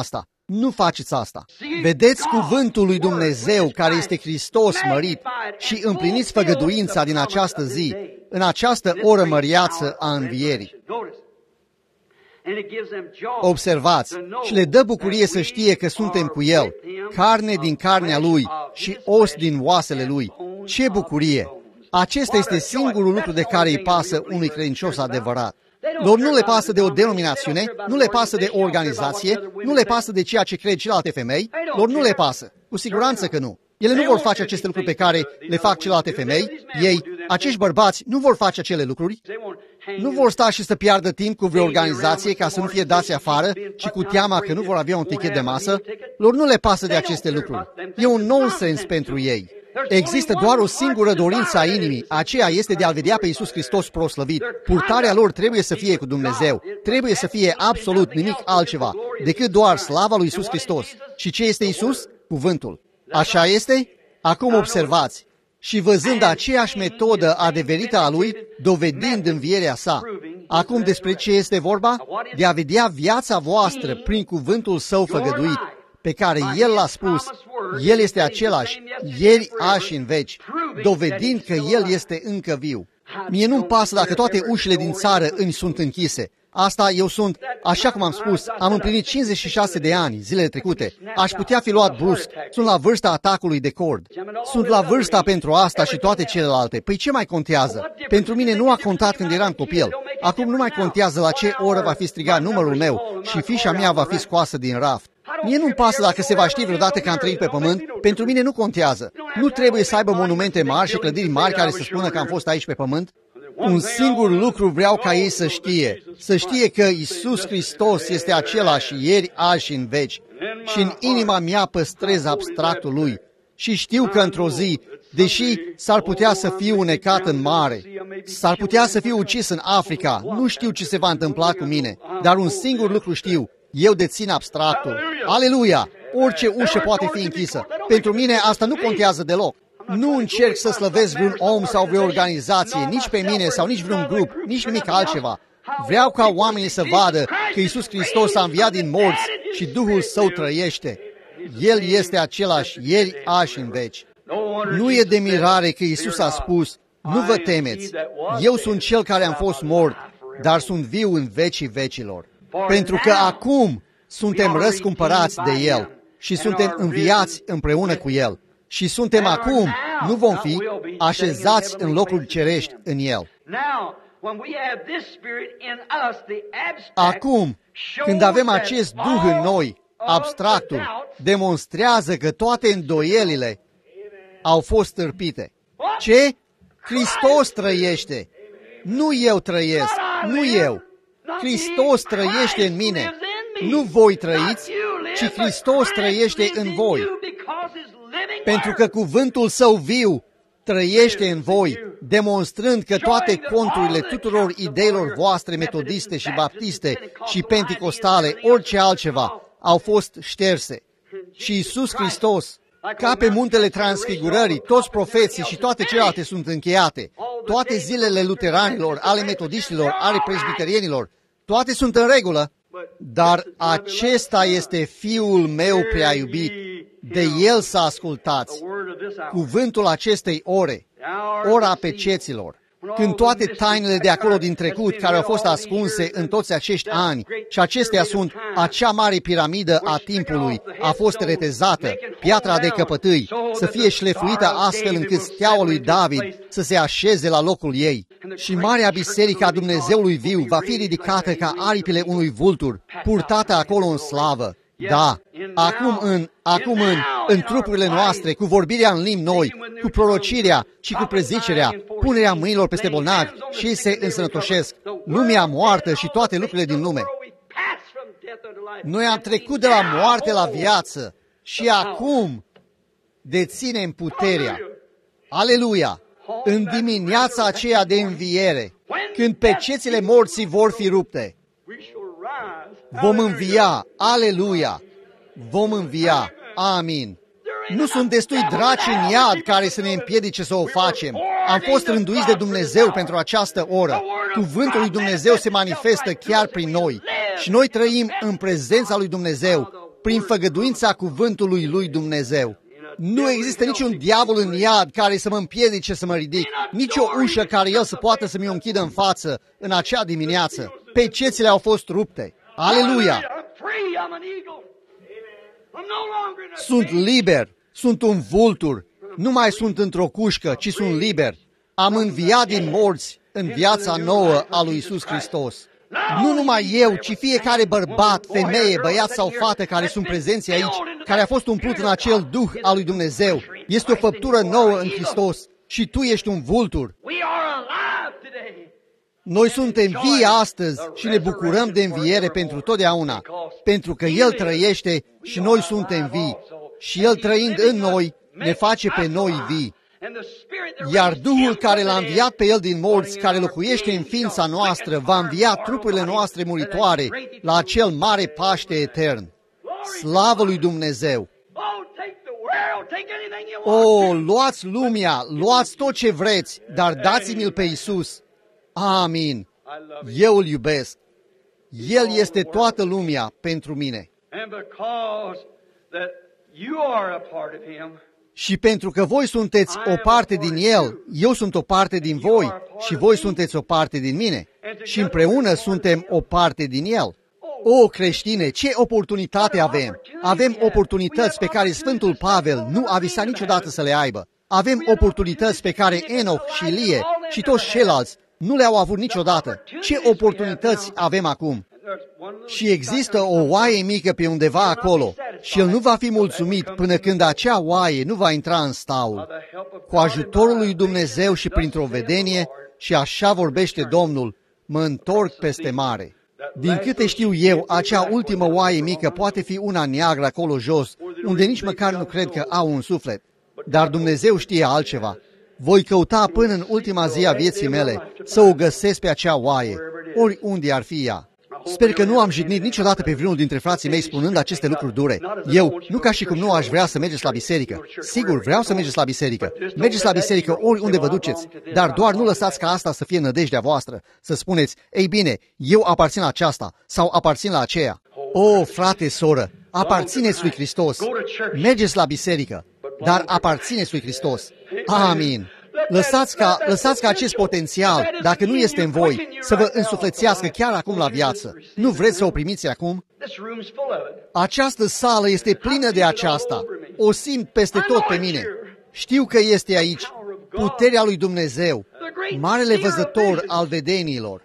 Nu faceți asta. Vedeți cuvântul lui Dumnezeu, care este Hristos mărit, și împliniți făgăduința din această zi, în această oră măriață a învierii. Observați, și le dă bucurie să știe că suntem cu El, carne din carnea Lui și os din oasele Lui. Ce bucurie! Acesta este singurul lucru de care îi pasă unui credincios adevărat. Lor nu le pasă de o denominațiune, nu le pasă de o organizație, nu le pasă de ceea ce cred celelalte femei, lor nu le pasă. Cu siguranță că nu. Ele nu vor face aceste lucruri pe care le fac celelalte femei. Ei, acești bărbați, nu vor face acele lucruri. Nu vor sta și să piardă timp cu vreo organizație ca să nu fie dați afară și cu teama că nu vor avea un tichet de masă. Lor nu le pasă de aceste lucruri. E un nonsens pentru ei. Există doar o singură dorință a inimii, aceea este de a-L vedea pe Iisus Hristos proslăvit. Purtarea lor trebuie să fie cu Dumnezeu, trebuie să fie absolut nimic altceva decât doar slava lui Iisus Hristos. Și ce este Iisus? Cuvântul. Așa este? Acum observați. Și văzând aceeași metodă adeverită a Lui, dovedind învierea sa. Acum despre ce este vorba? De a vedea viața voastră prin cuvântul Său făgăduit, pe care El l-a spus. El este același, ieri, azi și în veci, dovedind că El este încă viu. Mie nu-mi pasă dacă toate ușile din țară îmi sunt închise. Asta eu sunt, așa cum am spus, am împlinit cincizeci și șase de ani zilele trecute. Aș putea fi luat brusc. Sunt la vârsta atacului de cord. Sunt la vârsta pentru asta și toate celelalte. Păi ce mai contează? Pentru mine nu a contat când eram copil. Acum nu mai contează la ce oră va fi strigat numărul meu și fișa mea va fi scoasă din raft. Mie nu-mi pasă dacă se va ști vreodată că am trăit pe pământ. Pentru mine nu contează. Nu trebuie să aibă monumente mari și clădiri mari care să spună că am fost aici pe pământ. Un singur lucru vreau ca ei să știe, să știe că Iisus Hristos este același ieri, azi și în veci. Și în inima mea păstrez abstractul Lui. Și știu că într-o zi, deși s-ar putea să fiu unecat în mare, s-ar putea să fiu ucis în Africa, nu știu ce se va întâmpla cu mine, dar un singur lucru știu, eu dețin abstractul. Aleluia! Orice ușă poate fi închisă. Pentru mine asta nu contează deloc. Nu încerc să slăvesc vreun om sau vreo organizație, nici pe mine sau nici vreun grup, nici nimic altceva. Vreau ca oamenii să vadă că Iisus Hristos a înviat din morți și Duhul Său trăiește. El este același ieri, azi și în veci. Nu e de mirare că Iisus a spus, nu vă temeți, eu sunt Cel care am fost mort, dar sunt viu în vecii vecilor. Pentru că acum suntem răscumpărați de El și suntem înviați împreună cu El. Și suntem acum, nu vom fi, așezați în locul cerești în El. Acum, când avem acest Duh în noi, abstractul demonstrează că toate îndoielile au fost stârpite. Ce? Hristos trăiește. Nu eu trăiesc, nu eu. Hristos trăiește în mine. Nu voi trăiți, ci Hristos trăiește în voi. Pentru că cuvântul Său viu trăiește în voi, demonstrând că toate conturile tuturor ideilor voastre metodiste și baptiste și penticostale, orice altceva, au fost șterse. Și Iisus Hristos, ca pe muntele Transfigurării, toți profeții și toate celelalte sunt încheiate. Toate zilele luteranilor, ale metodiștilor, ale presbiterienilor, toate sunt în regulă. Dar acesta este Fiul meu prea iubit, de El să ascultați. Cuvântul acestei ore, ora peceților, când toate tainele de acolo din trecut, care au fost ascunse în toți acești ani, și acestea sunt acea mare piramidă a timpului, a fost retezată, piatra de căpătâi, să fie șlefuită astfel încât steaua lui David să se așeze la locul ei. Și Marea Biserică a Dumnezeului viu va fi ridicată ca aripile unui vultur, purtată acolo în slavă. Da, acum în, acum în, în trupurile noastre, cu vorbirea în limbi noi, cu prorocirea și cu prezicerea, punerea mâinilor peste bolnavi și ei se însănătoșesc, lumea moartă și toate lucrurile din lume. Noi am trecut de la moarte la viață și acum deținem puterea. Aleluia! În dimineața aceea de înviere, când pecețile morții vor fi rupte, vom învia, aleluia, vom învia, amin. Nu sunt destui draci în iad care să ne împiedice să o facem. Am fost rânduiți de Dumnezeu pentru această oră. Cuvântul lui Dumnezeu se manifestă chiar prin noi și noi trăim în prezența lui Dumnezeu. prin făgăduința cuvântului lui Dumnezeu. Nu există niciun diavol în iad care să mă împiedice să mă ridic, nici o ușă care el să poată să mi-o închidă în față în acea dimineață. Pecețile au fost rupte. Aleluia! Sunt liber, sunt un vultur, nu mai sunt într-o cușcă, ci sunt liber. Am înviat din morți în viața nouă a lui Iisus Hristos. Nu numai eu, ci fiecare bărbat, femeie, băiat sau fată care sunt prezenți aici, care a fost umplut în acel Duh al lui Dumnezeu. Este o făptură nouă în Hristos și tu ești un vultur. Noi suntem vii astăzi și ne bucurăm de înviere pentru totdeauna, pentru că El trăiește și noi suntem vii. Și El trăind în noi, ne face pe noi vii. Iar Duhul care l-a înviat pe El din morți, care locuiește în ființa noastră, va învia trupurile noastre muritoare la acel mare Paște etern. Slavă lui Dumnezeu! O, luați lumea, luați tot ce vreți, dar dați-mi-l pe Iisus. Amin. Eu îl iubesc. El este toată lumea pentru mine. Și pentru că voi sunteți o parte din El, eu sunt o parte din voi și voi sunteți o parte din mine. Și împreună suntem o parte din El. O, creștine, ce oportunitate avem! Avem oportunități pe care Sfântul Pavel nu a visat niciodată să le aibă. Avem oportunități pe care Enoch și Ilie și toți ceilalți nu le-au avut niciodată. Ce oportunități avem acum? Și există o oaie mică pe undeva acolo și el nu va fi mulțumit până când acea oaie nu va intra în staul. Cu ajutorul lui Dumnezeu și printr-o vedenie, și așa vorbește Domnul, mă întorc peste mare. Din câte știu eu, acea ultimă oaie mică poate fi una neagră acolo jos, unde nici măcar nu cred că au un suflet. Dar Dumnezeu știe altceva. Voi căuta până în ultima zi a vieții mele să o găsesc pe acea oaie, oriunde ar fi ea. Sper că nu am jignit niciodată pe vreunul dintre frații mei spunând aceste lucruri dure. Eu, nu ca și cum nu aș vrea să mergeți la biserică. Sigur, vreau să mergeți la biserică. Mergeți la biserică oriunde vă duceți, dar doar nu lăsați ca asta să fie nădejdea voastră. Să spuneți, ei bine, eu aparțin la aceasta sau aparțin la aceea. O, frate, soră, aparțineți lui Hristos. Mergeți la biserică, dar aparțineți lui Hristos. Amin. Lăsați ca, lăsați ca acest potențial, dacă nu este în voi, să vă însuflețească chiar acum la viață. Nu vreți să o primiți acum? Această sală este plină de aceasta. O simt peste tot pe mine. Știu că este aici puterea lui Dumnezeu, marele văzător al vedeniilor,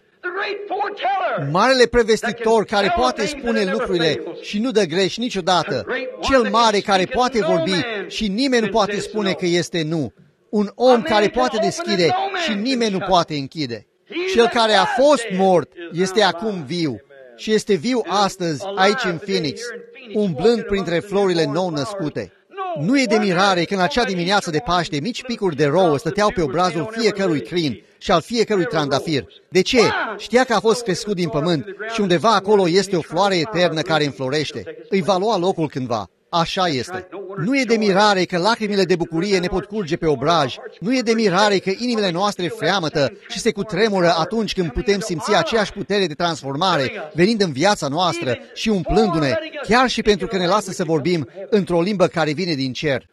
marele prevestitor care poate spune lucrurile și nu dă greș niciodată, cel mare care poate vorbi și nimeni nu poate spune că este nu. Un om care poate deschide și nimeni nu poate închide. Cel care a fost mort este acum viu și este viu astăzi aici în Phoenix, umblând printre florile nou-născute. Nu e de mirare că în acea dimineață de Paște mici picuri de rouă stăteau pe obrazul fiecărui crin și al fiecărui trandafir. De ce? Știa că a fost crescut din pământ și undeva acolo este o floare eternă care înflorește. Îi va lua locul cândva. Așa este. Nu e de mirare că lacrimile de bucurie ne pot curge pe obraj. Nu e de mirare că inimile noastre freamătă și se cutremură atunci când putem simți aceeași putere de transformare venind în viața noastră și umplându-ne, chiar și pentru că ne lasă să vorbim într-o limbă care vine din cer.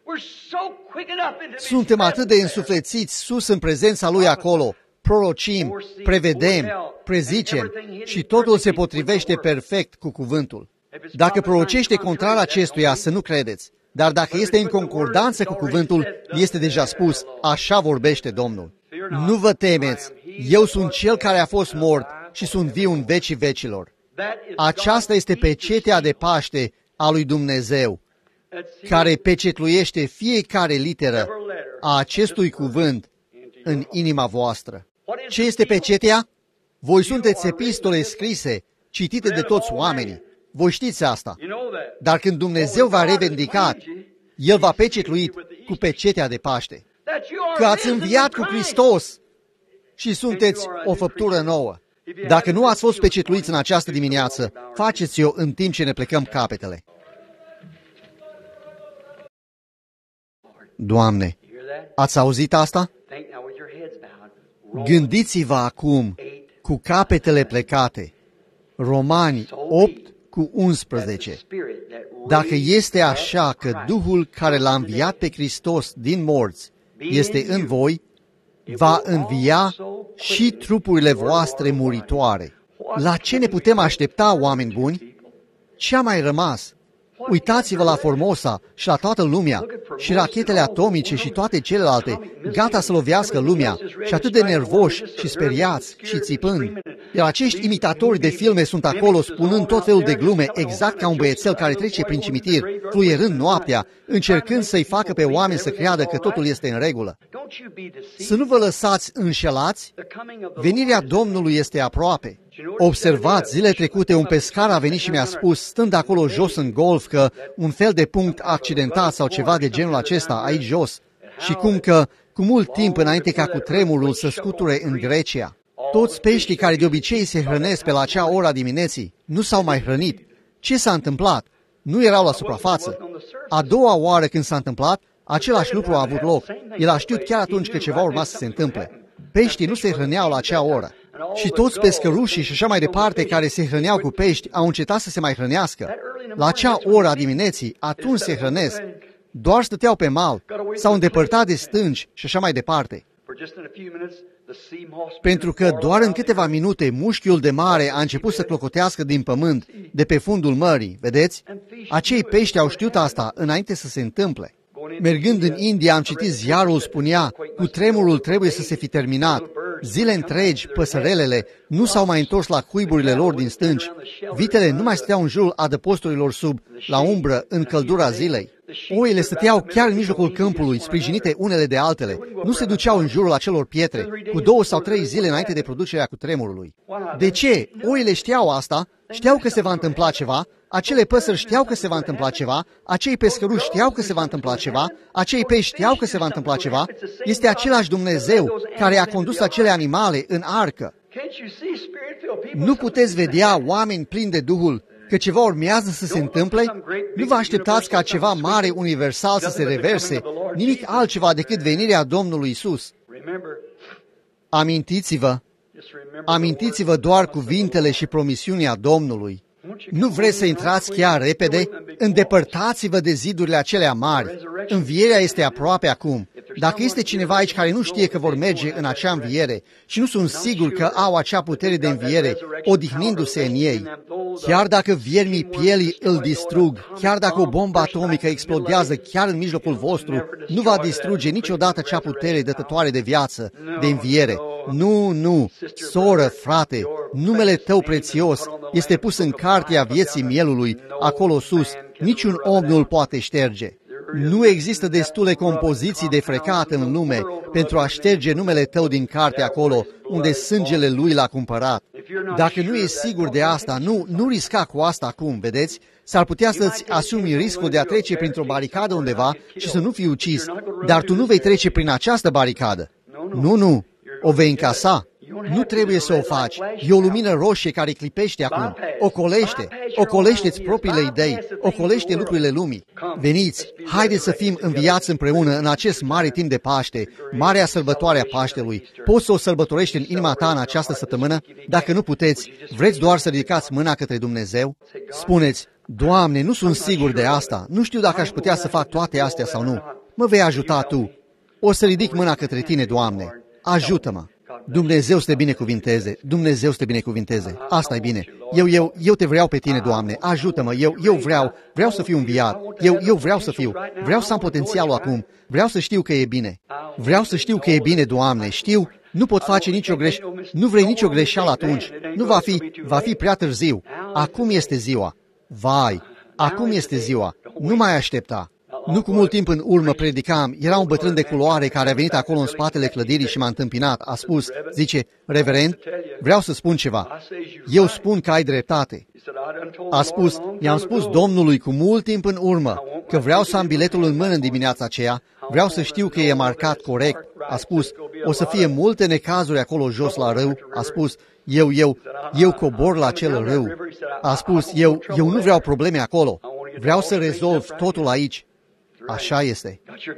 Suntem atât de însuflețiți sus în prezența Lui acolo. Prorocim, prevedem, prezicem și totul se potrivește perfect cu cuvântul. Dacă prorocește contrar acestuia, să nu credeți. Dar dacă este în concordanță cu cuvântul, este deja spus, așa vorbește Domnul. Nu vă temeți, eu sunt cel care a fost mort și sunt viu în vecii vecilor. Aceasta este pecetea de Paște a lui Dumnezeu, care pecetluiește fiecare literă a acestui cuvânt în inima voastră. Ce este pecetea? Voi sunteți epistole scrise, citite de toți oamenii. Voi știți asta. Dar când Dumnezeu va revendica, El va pecetluit cu pecetea de Paște. Că ați înviat cu Hristos și sunteți o făptură nouă. Dacă nu ați fost pecetluiți în această dimineață, faceți-o în timp ce ne plecăm capetele. Doamne, ați auzit asta? Gândiți-vă acum, cu capetele plecate, Romani opt cu unsprezece. Dacă este așa că Duhul care l-a înviat pe Hristos din morți este în voi, va învia și trupurile voastre muritoare. La ce ne putem aștepta, oameni buni? Ce a mai rămas? Uitați-vă la Formosa și la toată lumea și rachetele atomice și toate celelalte, gata să lovească lumea și atât de nervoși și speriați și țipând. Iar acești imitatori de filme sunt acolo spunând tot felul de glume, exact ca un băiețel care trece prin cimitir, fluierând noaptea, încercând să-i facă pe oameni să creadă că totul este în regulă. Să nu vă lăsați înșelați, venirea Domnului este aproape. Observați, zile trecute un pescar a venit și mi-a spus, stând acolo jos în golf, că un fel de punct accidentat sau ceva de genul acesta aici jos și cum că, cu mult timp înainte ca cutremurul să scuture în Grecia, toți peștii care de obicei se hrănesc pe la acea ora dimineții nu s-au mai hrănit. Ce s-a întâmplat? Nu erau la suprafață. A doua oară când s-a întâmplat, același lucru a avut loc. El a știut chiar atunci că ceva urma să se întâmple. Peștii nu se hrăneau la acea oră. Și toți pescărușii și așa mai departe care se hrăneau cu pești au încetat să se mai hrănească. La acea oră a dimineții, atunci se hrănesc. Doar stăteau pe mal, s-au îndepărtat de stânci și așa mai departe. Pentru că doar în câteva minute mușchiul de mare a început să clocotească din pământ, de pe fundul mării, vedeți? Acei pești au știut asta înainte să se întâmple. Mergând în India, am citit ziarul, spunea, cutremurul trebuie să se fi terminat. Zile întregi, păsărelele nu s-au mai întors la cuiburile lor din stânci. Vitele nu mai stăteau în jurul adăposturilor sub, la umbră, în căldura zilei. Oile stăteau chiar în mijlocul câmpului, sprijinite unele de altele. Nu se duceau în jurul acelor pietre, cu două sau trei zile înainte de producerea cutremurului. De ce? Oile știau asta, știau că se va întâmpla ceva, acele păsări știau că se va întâmpla ceva, acei pescăruși știau că se va întâmpla ceva, acei pești știau că se va întâmpla ceva. Este același Dumnezeu care a condus acele animale în arcă. Nu puteți vedea oameni plini de Duhul că ceva urmează să se întâmple? Nu vă așteptați ca ceva mare universal să se reverse, nimic altceva decât venirea Domnului Isus. Amintiți-vă, amintiți-vă doar cuvintele și promisiunea Domnului. Nu vreți să intrați chiar repede? Îndepărtați-vă de zidurile acelea mari. Învierea este aproape acum. Dacă este cineva aici care nu știe că vor merge în acea înviere și nu sunt sigur că au acea putere de înviere, odihnindu-se în ei, chiar dacă viermii pielii îl distrug, chiar dacă o bombă atomică explodează chiar în mijlocul vostru, nu va distruge niciodată acea putere dătătoare de viață, de înviere. Nu, nu, soră, frate, numele tău prețios este pus în cartea vieții mielului, acolo sus, niciun om nu îl poate șterge. Nu există destule compoziții de frecat în lume pentru a șterge numele tău din carte acolo, unde sângele lui l-a cumpărat. Dacă nu ești sigur de asta, nu, nu risca cu asta acum, vedeți? S-ar putea să-ți asumi riscul de a trece printr-o baricadă undeva și să nu fii ucis, dar tu nu vei trece prin această baricadă. Nu, nu, o vei încasa. Nu trebuie să o faci. E o lumină roșie care clipește acum. Ocolește. Ocolește-ți propriile idei. Ocolește lucrurile lumii. Veniți, haideți să fim înviați împreună în acest mare timp de Paște, marea sărbătoare a Paștelui. Poți să o sărbătorești în inima ta în această săptămână? Dacă nu puteți, vreți doar să ridicați mâna către Dumnezeu? Spuneți, Doamne, nu sunt sigur de asta. Nu știu dacă aș putea să fac toate astea sau nu. Mă vei ajuta Tu. O să ridic mâna către Tine, Doamne. Ajută-mă. Dumnezeu să te binecuvinteze, Dumnezeu să te binecuvinteze. Asta e bine. Eu, eu, eu te vreau pe tine, Doamne. Ajută-mă. Eu, eu vreau, vreau să fiu înviat. Eu, eu vreau să fiu. Vreau să am potențialul acum. Vreau să știu că e bine. Vreau să știu că e bine, Doamne. Știu, nu pot face nicio greș, nu vrei nicio greșeală atunci. Nu va fi, va fi prea târziu. Acum este ziua. Vai, acum este ziua. Nu mai aștepta. Nu cu mult timp în urmă predicam, era un bătrân de culoare care a venit acolo în spatele clădirii și m-a întâmpinat. A spus, zice, reverend, vreau să spun ceva. Eu spun că ai dreptate. A spus, i-am spus Domnului cu mult timp în urmă că vreau să am biletul în mână în dimineața aceea, vreau să știu că e marcat corect. A spus, o să fie multe necazuri acolo jos la râu. A spus, eu, eu, eu cobor la acel râu. A spus, eu, eu nu vreau probleme acolo. Vreau să rezolv totul aici. Așa este.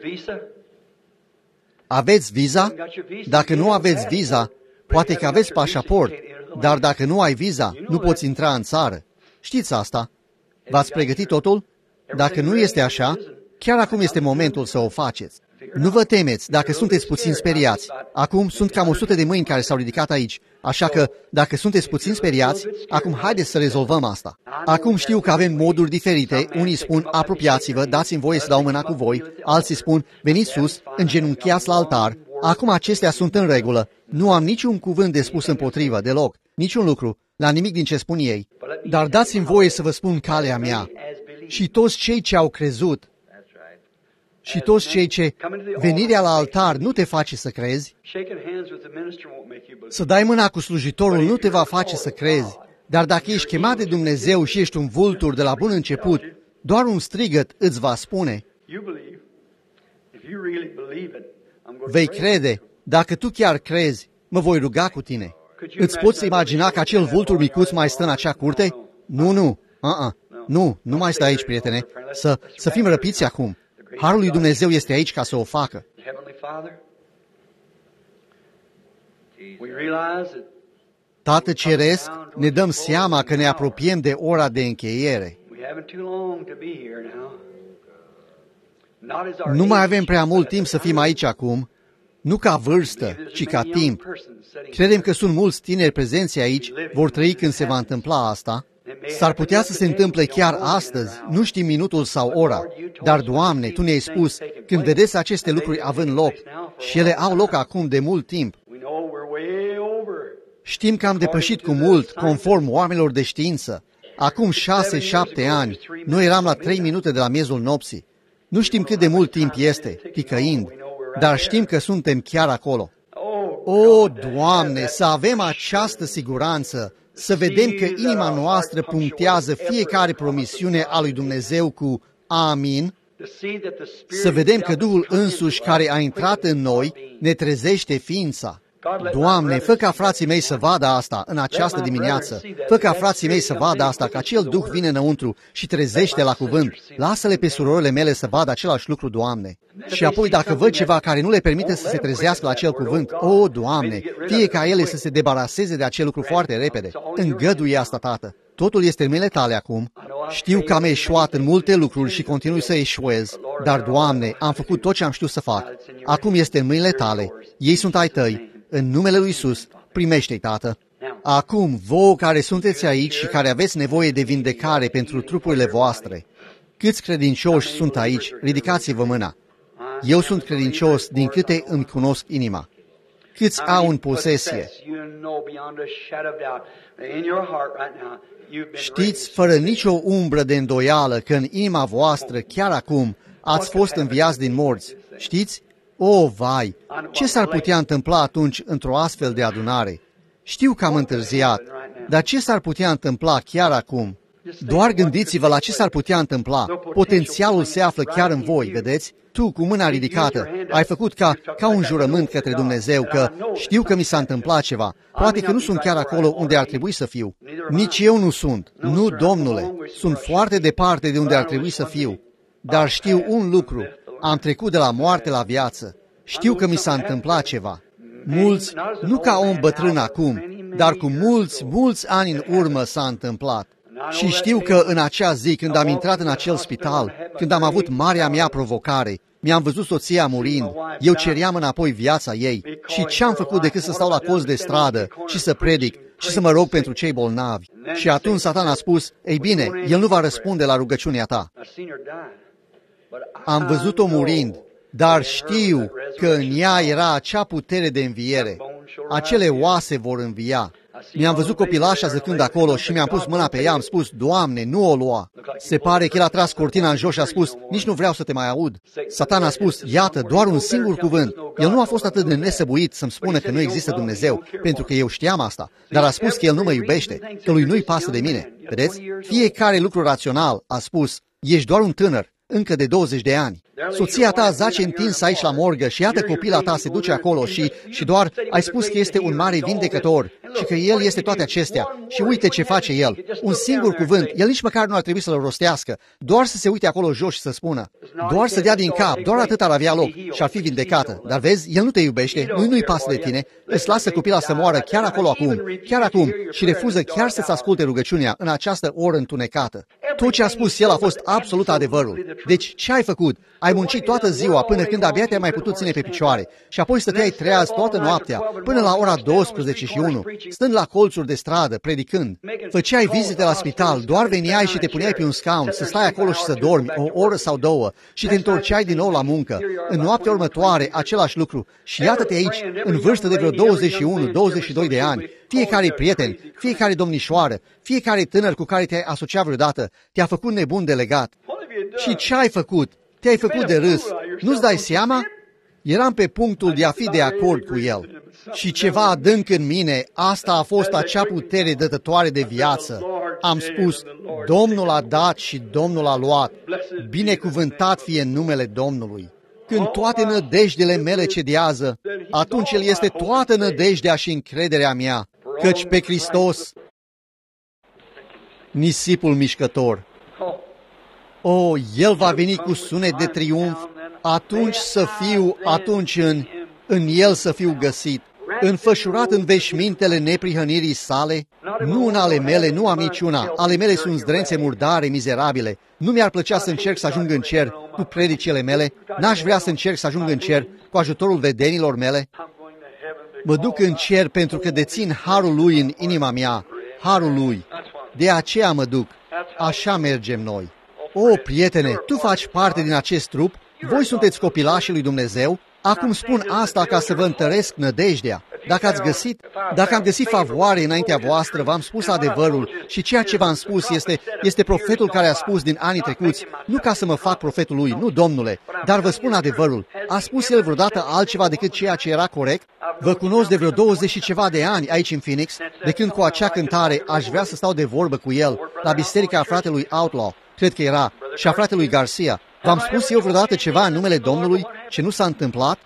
Aveți viza? Dacă nu aveți viza, poate că aveți pașaport, dar dacă nu ai viza, nu poți intra în țară. Știți asta? V-ați pregătit totul? Dacă nu este așa, chiar acum este momentul să o faceți. Nu vă temeți dacă sunteți puțin speriați. Acum sunt cam o sută de mâini care s-au ridicat aici, așa că dacă sunteți puțin speriați, acum haideți să rezolvăm asta. Acum știu că avem moduri diferite. Unii spun, apropiați-vă, dați-mi voie să dau mâna cu voi. Alții spun, veniți sus, îngenunchiați la altar. Acum acestea sunt în regulă. Nu am niciun cuvânt de spus împotrivă, deloc. Niciun lucru, la nimic din ce spun ei. Dar dați-mi voie să vă spun calea mea. Și toți cei ce au crezut, și toți cei ce venirea la altar nu te face să crezi, să dai mâna cu slujitorul nu te va face să crezi, dar dacă ești chemat de Dumnezeu și ești un vultur de la bun început, doar un strigăt îți va spune. Vei crede, dacă tu chiar crezi, mă voi ruga cu tine. Îți poți imagina că acel vultur micuț mai stă în acea curte? Nu, nu, uh-uh. nu, nu mai stă aici, prietene, să, să fim răpiți acum. Harul lui Dumnezeu este aici ca să o facă. Tată Ceresc, ne dăm seama că ne apropiem de ora de încheiere. Nu mai avem prea mult timp să fim aici acum, nu ca vârstă, ci ca timp. Credem că sunt mulți tineri prezenți aici, vor trăi când se va întâmpla asta. S-ar putea să se întâmple chiar astăzi, nu știm minutul sau ora, dar, Doamne, Tu ne-ai spus, când vedeți aceste lucruri având loc, și ele au loc acum de mult timp. Știm că am depășit cu mult, conform oamenilor de știință. Acum șase, șapte ani, noi eram la trei minute de la miezul nopții. Nu știm cât de mult timp este, ticăind, dar știm că suntem chiar acolo. O, Doamne, să avem această siguranță, să vedem că inima noastră punctează fiecare promisiune a lui Dumnezeu cu Amin, să vedem că Duhul însuși care a intrat în noi ne trezește ființa. Doamne, fă ca frații mei să vadă asta în această dimineață. Fă ca frații mei să vadă asta, că acel Duh vine înăuntru și trezește la cuvânt. Lasă-le pe surorile mele să vadă același lucru, Doamne. Și apoi dacă văd ceva care nu le permite să se trezească la acel cuvânt, o, Doamne, fie ca ele să se debaraseze de acel lucru foarte repede. Îngăduie asta, Tată. Totul este în mâinile Tale acum. Știu că am eșuat în multe lucruri și continui să eșuez, dar, Doamne, am făcut tot ce am știut să fac. Acum este în mâinile Tale. Ei sunt ai Tăi. În numele lui Iisus, primește-i, Tată. Acum, vouă care sunteți aici și care aveți nevoie de vindecare pentru trupurile voastre, câți credincioși sunt aici? Ridicați-vă mâna. Eu sunt credincios din câte îmi cunosc inima. Câți au în posesie? Știți fără nicio umbră de îndoială că în inima voastră, chiar acum, ați fost înviați din morți. Știți? O, vai, ce s-ar putea întâmpla atunci într-o astfel de adunare? Știu că am întârziat, dar ce s-ar putea întâmpla chiar acum? Doar gândiți-vă la ce s-ar putea întâmpla. Potențialul se află chiar în voi, vedeți? Tu, cu mâna ridicată, ai făcut ca, ca un jurământ către Dumnezeu că știu că mi s-a întâmplat ceva. Poate că nu sunt chiar acolo unde ar trebui să fiu. Nici eu nu sunt. Nu, Domnule. Sunt foarte departe de unde ar trebui să fiu. Dar știu un lucru. Am trecut de la moarte la viață. Știu că mi s-a întâmplat ceva. Mulți, nu ca om bătrân acum, dar cu mulți, mulți ani în urmă s-a întâmplat. Și știu că în acea zi, când am intrat în acel spital, când am avut marea mea provocare, mi-am văzut soția murind, eu ceream înapoi viața ei. Și ce-am făcut decât să stau la colț de stradă și să predic și să mă rog pentru cei bolnavi? Și atunci Satan a spus, ei bine, el nu va răspunde la rugăciunea ta. Am văzut-o murind, dar știu că în ea era acea putere de înviere. Acele oase vor învia. Mi-am văzut copilașa zăcând acolo și mi-am pus mâna pe ea, am spus, Doamne, nu o lua. Se pare că el a tras cortina în jos și a spus, nici nu vreau să te mai aud. Satan a spus, iată, doar un singur cuvânt. El nu a fost atât de nesăbuit să-mi spună că nu există Dumnezeu, pentru că eu știam asta, dar a spus că el nu mă iubește, că lui nu-i pasă de mine. Vedeți? Fiecare lucru rațional a spus, ești doar un tânăr, încă de douăzeci de ani. Soția ta zace întinsă aici la morgă și iată copila ta se duce acolo și, și doar ai spus că este un mare vindecător și că El este toate acestea. Și uite ce face El. Un singur cuvânt, El nici măcar nu ar trebui să-l rostească, doar să se uite acolo jos și să spună, doar să dea din cap, doar atât ar avea loc și ar fi vindecată. Dar vezi, El nu te iubește, nu nu-i pasă de tine, îți lasă copila să moară chiar acolo acum, chiar acum și refuză chiar să-ți asculte rugăciunea în această oră întunecată. Tot ce a spus El a fost absolut adevărul. Deci, ce ai făcut? Ai muncit toată ziua până când abia te-ai mai putut ține pe picioare și apoi stăteai treaz toată noaptea până la ora douăsprezece și unu, stând la colțuri de stradă, predicând. Făceai vizite la spital, doar veniai și te puneai pe un scaun să stai acolo și să dormi o oră sau două și te întorceai din nou la muncă. În noaptea următoare, același lucru. Și iată-te aici, în vârstă de vreo douăzeci și unu douăzeci și doi de ani, fiecare prieten, fiecare domnișoară, fiecare tânăr cu care te-ai asociat vreodată, te-a făcut nebun de legat. Și ce ai făcut? Te-ai făcut de râs. Nu-ți dai seama? Eram pe punctul de a fi de acord cu El. Și ceva adânc în mine, asta a fost acea putere dătătoare de viață. Am spus, Domnul a dat și Domnul a luat. Binecuvântat fie numele Domnului. Când toate nădejdele mele cedează, atunci El este toată nădejdea și încrederea mea, căci pe Hristos, nisipul mișcător. O, El va veni cu sunet de triumf, atunci să fiu, atunci în, în El să fiu găsit, înfășurat în veșmintele neprihănirii sale, nu în ale mele, nu am niciuna, ale mele sunt zdrențe murdare, mizerabile, nu mi-ar plăcea să încerc să ajung în cer cu predicile mele, n-aș vrea să încerc să ajung în cer cu ajutorul vedenilor mele. Mă duc în cer pentru că dețin harul Lui în inima mea, harul Lui, de aceea mă duc, așa mergem noi. O, prietene, tu faci parte din acest trup, voi sunteți copilașii lui Dumnezeu, acum spun asta ca să vă întăresc nădejdea. Dacă ați găsit, dacă am găsit favoare înaintea voastră, v-am spus adevărul și ceea ce v-am spus este, este profetul care a spus din anii trecuți, nu ca să mă fac profetul lui, nu, domnule, dar vă spun adevărul. A spus el vreodată altceva decât ceea ce era corect? Vă cunosc de vreo douăzeci și ceva de ani aici în Phoenix, de când cu acea cântare aș vrea să stau de vorbă cu el, la biserica fratelui Outlaw, cred că era, și a fratelui Garcia. V-am spus eu vreodată ceva în numele Domnului ce nu s-a întâmplat?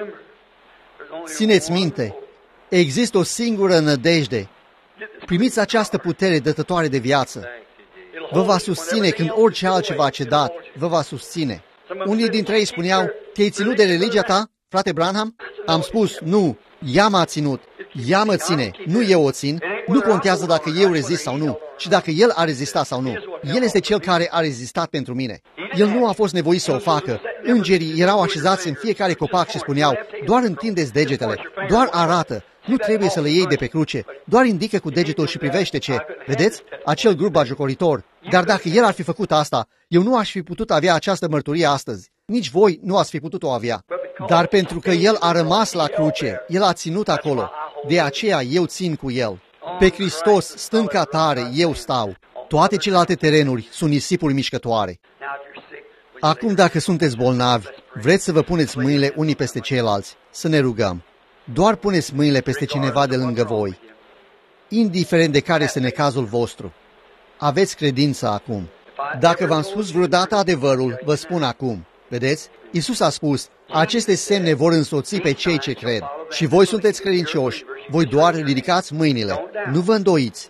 Țineți minte, există o singură nădejde. Primiți această putere dătătoare de viață. Vă va susține când orice altceva a cedat, vă va susține. Unii dintre ei spuneau, te-ai ținut de religia ta, frate Branham? Am spus, nu, ea m-a ținut, ea mă ține, nu eu o țin, nu contează dacă eu rezist sau nu, ci dacă El a rezistat sau nu. El este Cel care a rezistat pentru mine. El nu a fost nevoit să o facă. Îngerii erau așezați în fiecare copac și spuneau, doar întindeți degetele, doar arată, nu trebuie să le iei de pe cruce, doar indică cu degetul și privește ce. Vedeți? Acel grup bagiocoritor. Dar dacă El ar fi făcut asta, eu nu aș fi putut avea această mărturie astăzi. Nici voi nu ați fi putut-o avea. Dar pentru că El a rămas la cruce, El a ținut acolo. De aceea eu țin cu El. Pe Hristos, stânca tare, eu stau. Toate celelalte terenuri sunt nisipuri mișcătoare. Acum, dacă sunteți bolnavi, vreți să vă puneți mâinile unii peste ceilalți, să ne rugăm. Doar puneți mâinile peste cineva de lângă voi. Indiferent de care este necazul vostru. Aveți credință acum. Dacă v-am spus vreodată adevărul, vă spun acum. Vedeți? Iisus a spus, aceste semne vor însoți pe cei ce cred. Și voi sunteți credincioși. Voi doar ridicați mâinile. Nu vă îndoiți.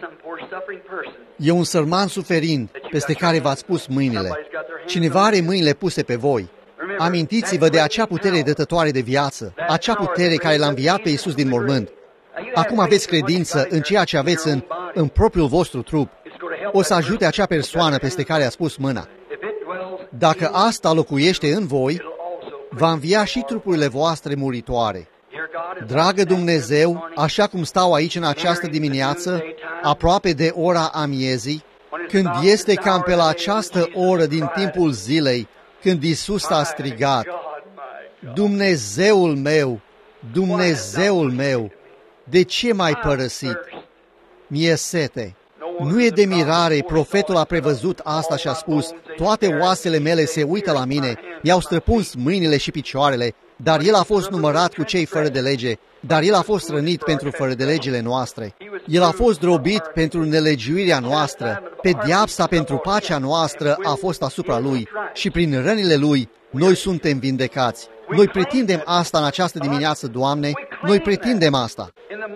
E un sărman suferind peste care v-ați pus mâinile. Cineva are mâinile puse pe voi. Amintiți-vă de acea putere dătătoare de viață, acea putere care l-a înviat pe Iisus din mormânt. Acum aveți credință în ceea ce aveți în, în propriul vostru trup. O să ajute acea persoană peste care a pus mâna. Dacă asta locuiește în voi, va învia și trupurile voastre muritoare. Dragă Dumnezeu, așa cum stau aici în această dimineață, aproape de ora amiezii, când este cam pe la această oră din timpul zilei, când Iisus a strigat, Dumnezeul meu, Dumnezeul meu, de ce m-ai părăsit? Mi-e sete. Nu e de mirare, profetul a prevăzut asta și a spus, toate oasele mele se uită la mine, mi-au străpuns mâinile și picioarele, dar El a fost numărat cu cei fără de lege, dar El a fost rănit pentru fără de legile noastre. El a fost drobit pentru nelegiuirea noastră, pedeapsa pentru pacea noastră a fost asupra Lui și prin rănile Lui noi suntem vindecați. Noi pretindem asta în această dimineață, Doamne, noi pretindem asta.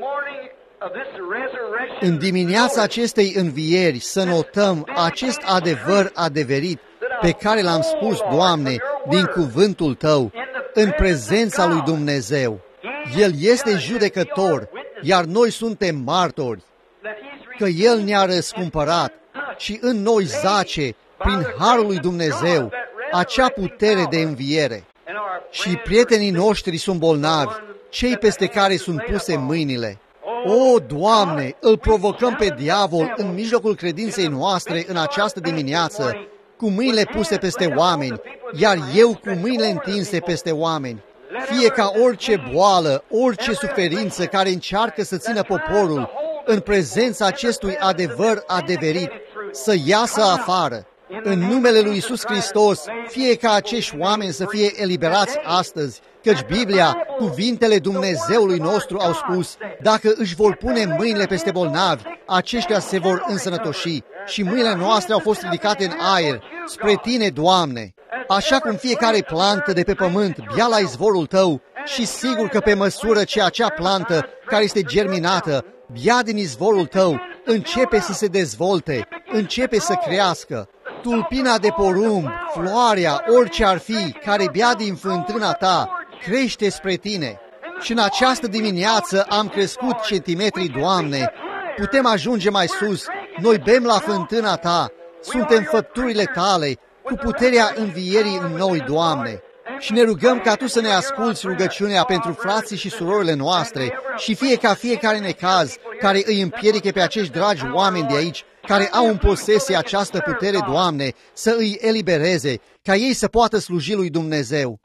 În dimineața acestei învieri să notăm acest adevăr adeverit pe care l-am spus, Doamne, din cuvântul Tău, în prezența lui Dumnezeu. El este judecător, iar noi suntem martori, că El ne-a răscumpărat și în noi zace, prin harul lui Dumnezeu, acea putere de înviere. Și prietenii noștri sunt bolnavi, cei peste care sunt puse mâinile. O, Doamne, îl provocăm pe diavol în mijlocul credinței noastre în această dimineață, cu mâinile puse peste oameni, iar eu cu mâinile întinse peste oameni. Fie ca orice boală, orice suferință care încearcă să țină poporul în prezența acestui adevăr adeverit, să iasă afară. În numele lui Iisus Hristos, fie ca acești oameni să fie eliberați astăzi, căci Biblia, cuvintele Dumnezeului nostru au spus, dacă își vor pune mâinile peste bolnavi, aceștia se vor însănătoși. Și mâinile noastre au fost ridicate în aer, spre Tine, Doamne. Așa cum fiecare plantă de pe pământ bea la izvorul Tău și sigur că pe măsură ce acea plantă care este germinată, bea din izvorul Tău, începe să se dezvolte, începe să crească. Tulpina de porumb, floarea, orice ar fi, care bea din fântâna Ta, crește spre Tine. Și în această dimineață am crescut centimetrii, Doamne, putem ajunge mai sus, noi bem la fântâna Ta, suntem făpturile Tale, cu puterea învierii în noi, Doamne. Și ne rugăm ca Tu să ne asculți rugăciunea pentru frații și surorile noastre și fie ca fiecare necaz care îi împiedică pe acești dragi oameni de aici, care au în posesie această putere, Doamne, să îi elibereze, ca ei să poată sluji lui Dumnezeu.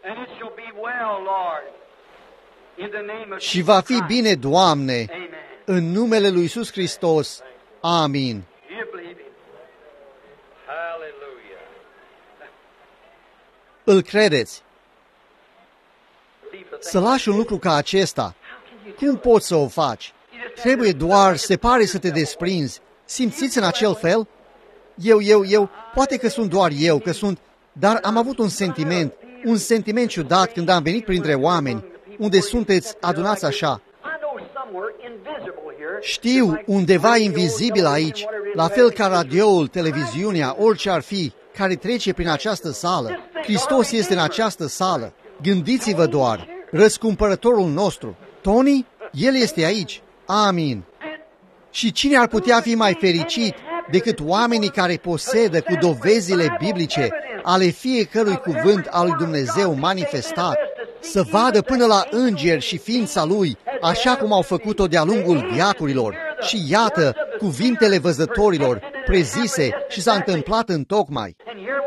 Și va fi bine, Doamne, în numele lui Iisus Hristos. Amin. Îl credeți? Să lași un lucru ca acesta, cum poți să o faci? Trebuie doar, se pare să te desprinzi. Simțiți în acel fel? Eu, eu, eu, poate că sunt doar eu, că sunt, dar am avut un sentiment, un sentiment ciudat când am venit printre oameni, unde sunteți adunați așa. Știu, undeva invizibil aici, la fel ca radioul, televiziunea, orice ar fi, care trece prin această sală. Hristos este în această sală. Gândiți-vă doar, răscumpărătorul nostru. Tony? El este aici. Amin. Și cine ar putea fi mai fericit decât oamenii care posedă cu dovezile biblice ale fiecărui cuvânt al lui Dumnezeu manifestat, să vadă până la îngeri și ființa Lui, așa cum au făcut-o de-a lungul veacurilor. Și iată cuvintele văzătorilor prezise și s-a întâmplat întocmai.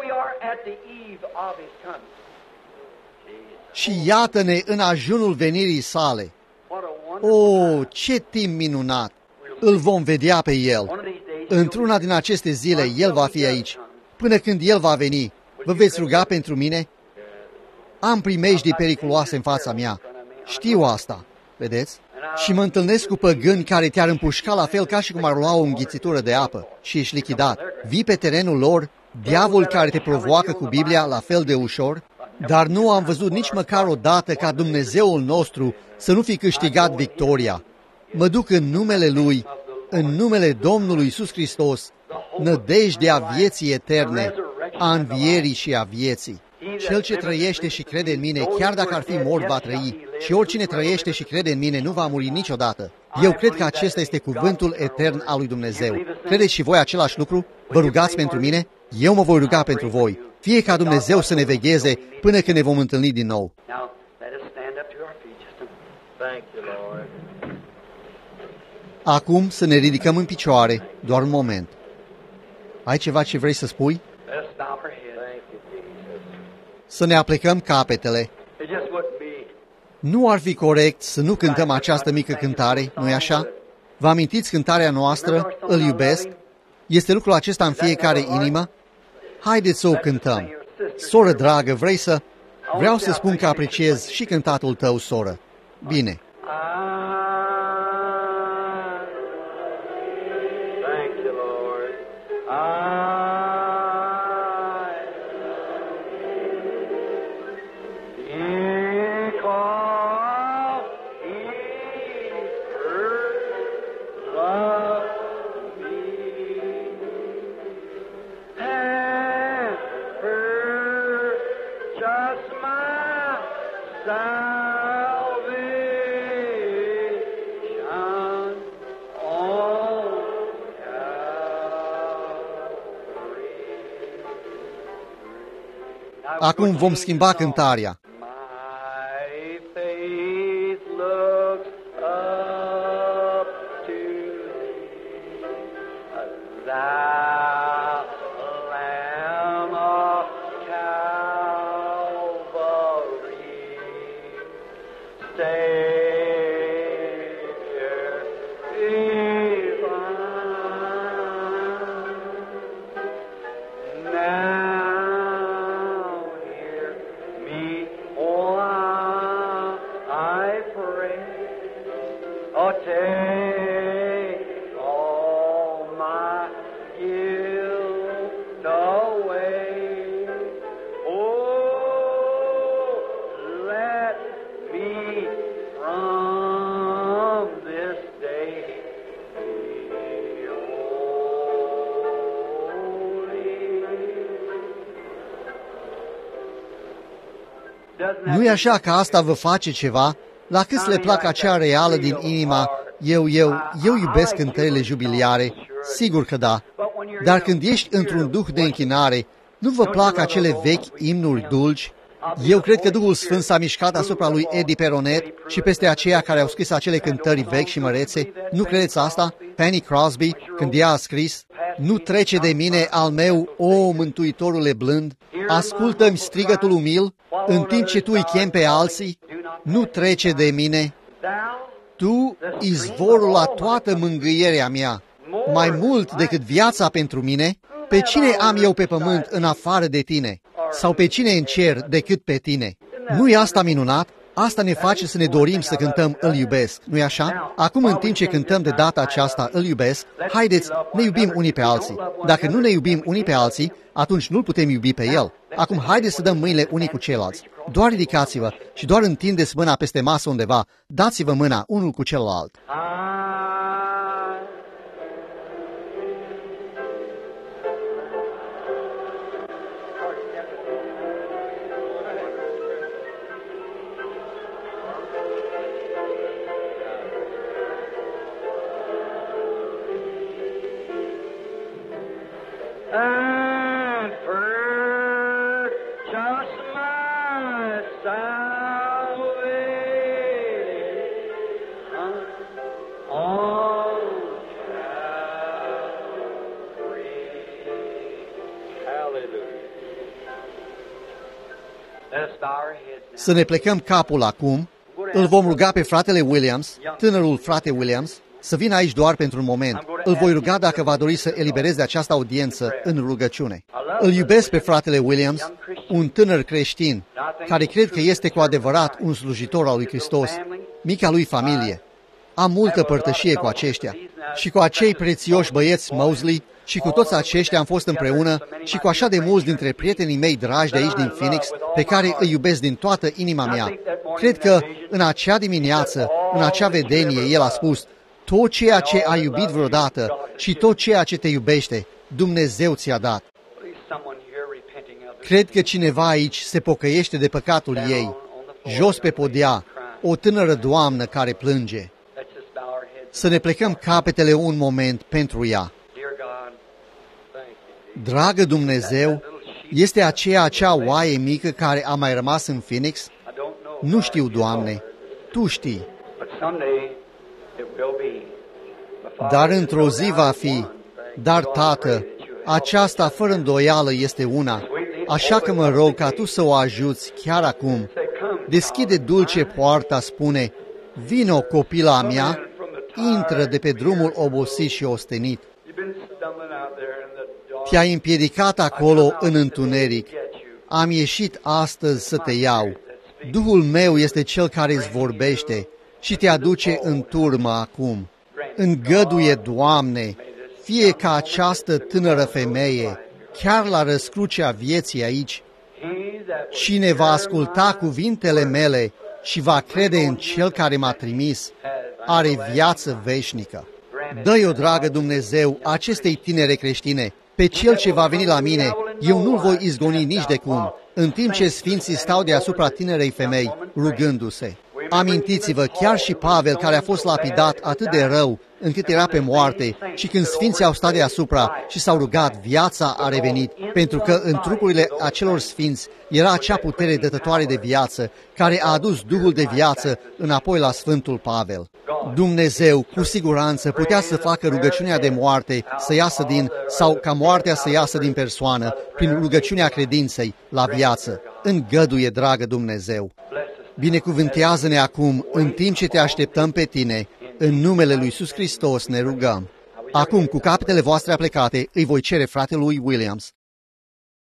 Și iată-ne în ajunul venirii sale. O, ce timp minunat! Îl vom vedea pe El. Într-una din aceste zile, El va fi aici. Până când El va veni, vă veți ruga pentru mine? Am primejdii periculoase în fața mea. Știu asta, vedeți? Și mă întâlnesc cu păgâni care te-ar împușca la fel ca și cum ar lua o înghițitură de apă și ești lichidat. Vii pe terenul lor, diavol care te provoacă cu Biblia la fel de ușor, dar nu am văzut nici măcar o dată ca Dumnezeul nostru să nu fi câștigat victoria. Mă duc în numele Lui, în numele Domnului Iisus Hristos, nădejdea vieții eterne, a învierii și a vieții. Cel ce trăiește și crede în mine, chiar dacă ar fi mort, va trăi. Și oricine trăiește și crede în mine, nu va muri niciodată. Eu cred că acesta este cuvântul etern al lui Dumnezeu. Credeți și voi același lucru? Vă rugați pentru mine? Eu mă voi ruga pentru voi. Fie ca Dumnezeu să ne vegheze până când ne vom întâlni din nou. Acum să ne ridicăm în picioare, doar un moment. Ai ceva ce vrei să spui? Să ne aplecăm capetele. Nu ar fi corect să nu cântăm această mică cântare, nu-i așa? Vă amintiți cântarea noastră, Îl iubesc? Este lucrul acesta în fiecare inimă? Haideți să o cântăm. Soră dragă, vrei să... Vreau să spun că apreciez și cântatul tău, soră. Bine. Acum vom schimba cântarea. Nu-i așa că asta vă face ceva? La cât le plac acea reală din inima, eu, eu, eu iubesc cântările jubiliare? Sigur că da. Dar când ești într-un duh de închinare, nu vă plac acele vechi imnuri dulci? Eu cred că Duhul Sfânt s-a mișcat asupra lui Eddie Peronet și peste aceia care au scris acele cântări vechi și mărețe. Nu credeți asta? Fanny Crosby, când ea a scris: nu trece de mine al meu, o Mântuitorule blând, ascultă-mi strigătul umil, în timp ce tu îi chem pe alții, nu trece de mine. Tu, izvorul la toată mângâierea mea, mai mult decât viața pentru mine, pe cine am eu pe pământ în afară de tine? Sau pe cine în cer decât pe tine? Nu-i asta minunat? Asta ne face să ne dorim să cântăm Îl iubesc, nu-i așa? Acum, în timp ce cântăm de data aceasta Îl iubesc, haideți, ne iubim unii pe alții. Dacă nu ne iubim unii pe alții, atunci nu-L putem iubi pe El. Acum, haideți să dăm mâinile unii cu ceilalți. Doar ridicați-vă și doar întindeți mâna peste masă undeva. Dați-vă mâna unul cu celălalt. Să ne plecăm capul acum. Îl vom ruga pe fratele Williams, tânărul frate Williams, să vină aici doar pentru un moment. Îl voi ruga dacă va dori să elibereze această audiență în rugăciune. Îl iubesc pe fratele Williams, un tânăr creștin, care cred că este cu adevărat un slujitor al lui Hristos, mica lui familie. Am multă părtășie cu aceștia și cu acei prețioși băieți Mosley și cu toți aceștia am fost împreună și cu așa de mulți dintre prietenii mei dragi de aici din Phoenix, pe care îi iubesc din toată inima mea. Cred că în acea dimineață, în acea vedenie, el a spus: tot ceea ce ai iubit vreodată și tot ceea ce te iubește, Dumnezeu ți-a dat. Cred că cineva aici se pocăiește de păcatul ei, jos pe podea, o tânără doamnă care plânge. Să ne plecăm capetele un moment pentru ea. Dragă Dumnezeu, este aceea acea oaie mică care a mai rămas în Phoenix? Nu știu, Doamne, Tu știi. Dar într-o zi va fi. Dar, Tată, aceasta fără îndoială este una, așa că mă rog ca Tu să o ajuți chiar acum. Deschide dulce poarta, spune: vino, copila mea, intră de pe drumul obosit și ostenit. Te-ai împiedicat acolo în întuneric. am ieșit astăzi să te iau. Duhul meu este cel care îți vorbește și te aduce în turmă acum. Îngăduie, Doamne, fie ca această tânără femeie, chiar la răscrucea vieții aici, cine va asculta cuvintele mele și va crede în Cel care m-a trimis, are viață veșnică. Dă-i, o dragă Dumnezeu, acestei tinere creștine, pe cel ce va veni la mine, eu nu-l voi izgoni nici de cum, în timp ce sfinții stau deasupra tinerei femei, rugându-se. Amintiți-vă, chiar și Pavel, care a fost lapidat atât de rău, încât era pe moarte, și când sfinții au stat deasupra și s-au rugat, viața a revenit, pentru că în trupurile acelor sfinți era acea putere dătătoare de viață, care a adus Duhul de viață înapoi la Sfântul Pavel. Dumnezeu, cu siguranță, putea să facă rugăciunea de moarte să iasă din, sau ca moartea să iasă din persoană, prin rugăciunea credinței, la viață. Îngăduie, dragă Dumnezeu! Binecuvântează-ne acum, în timp ce te așteptăm pe tine, în numele lui Iisus Hristos ne rugăm. Acum, cu capetele voastre aplecate, îi voi cere fratelui Williams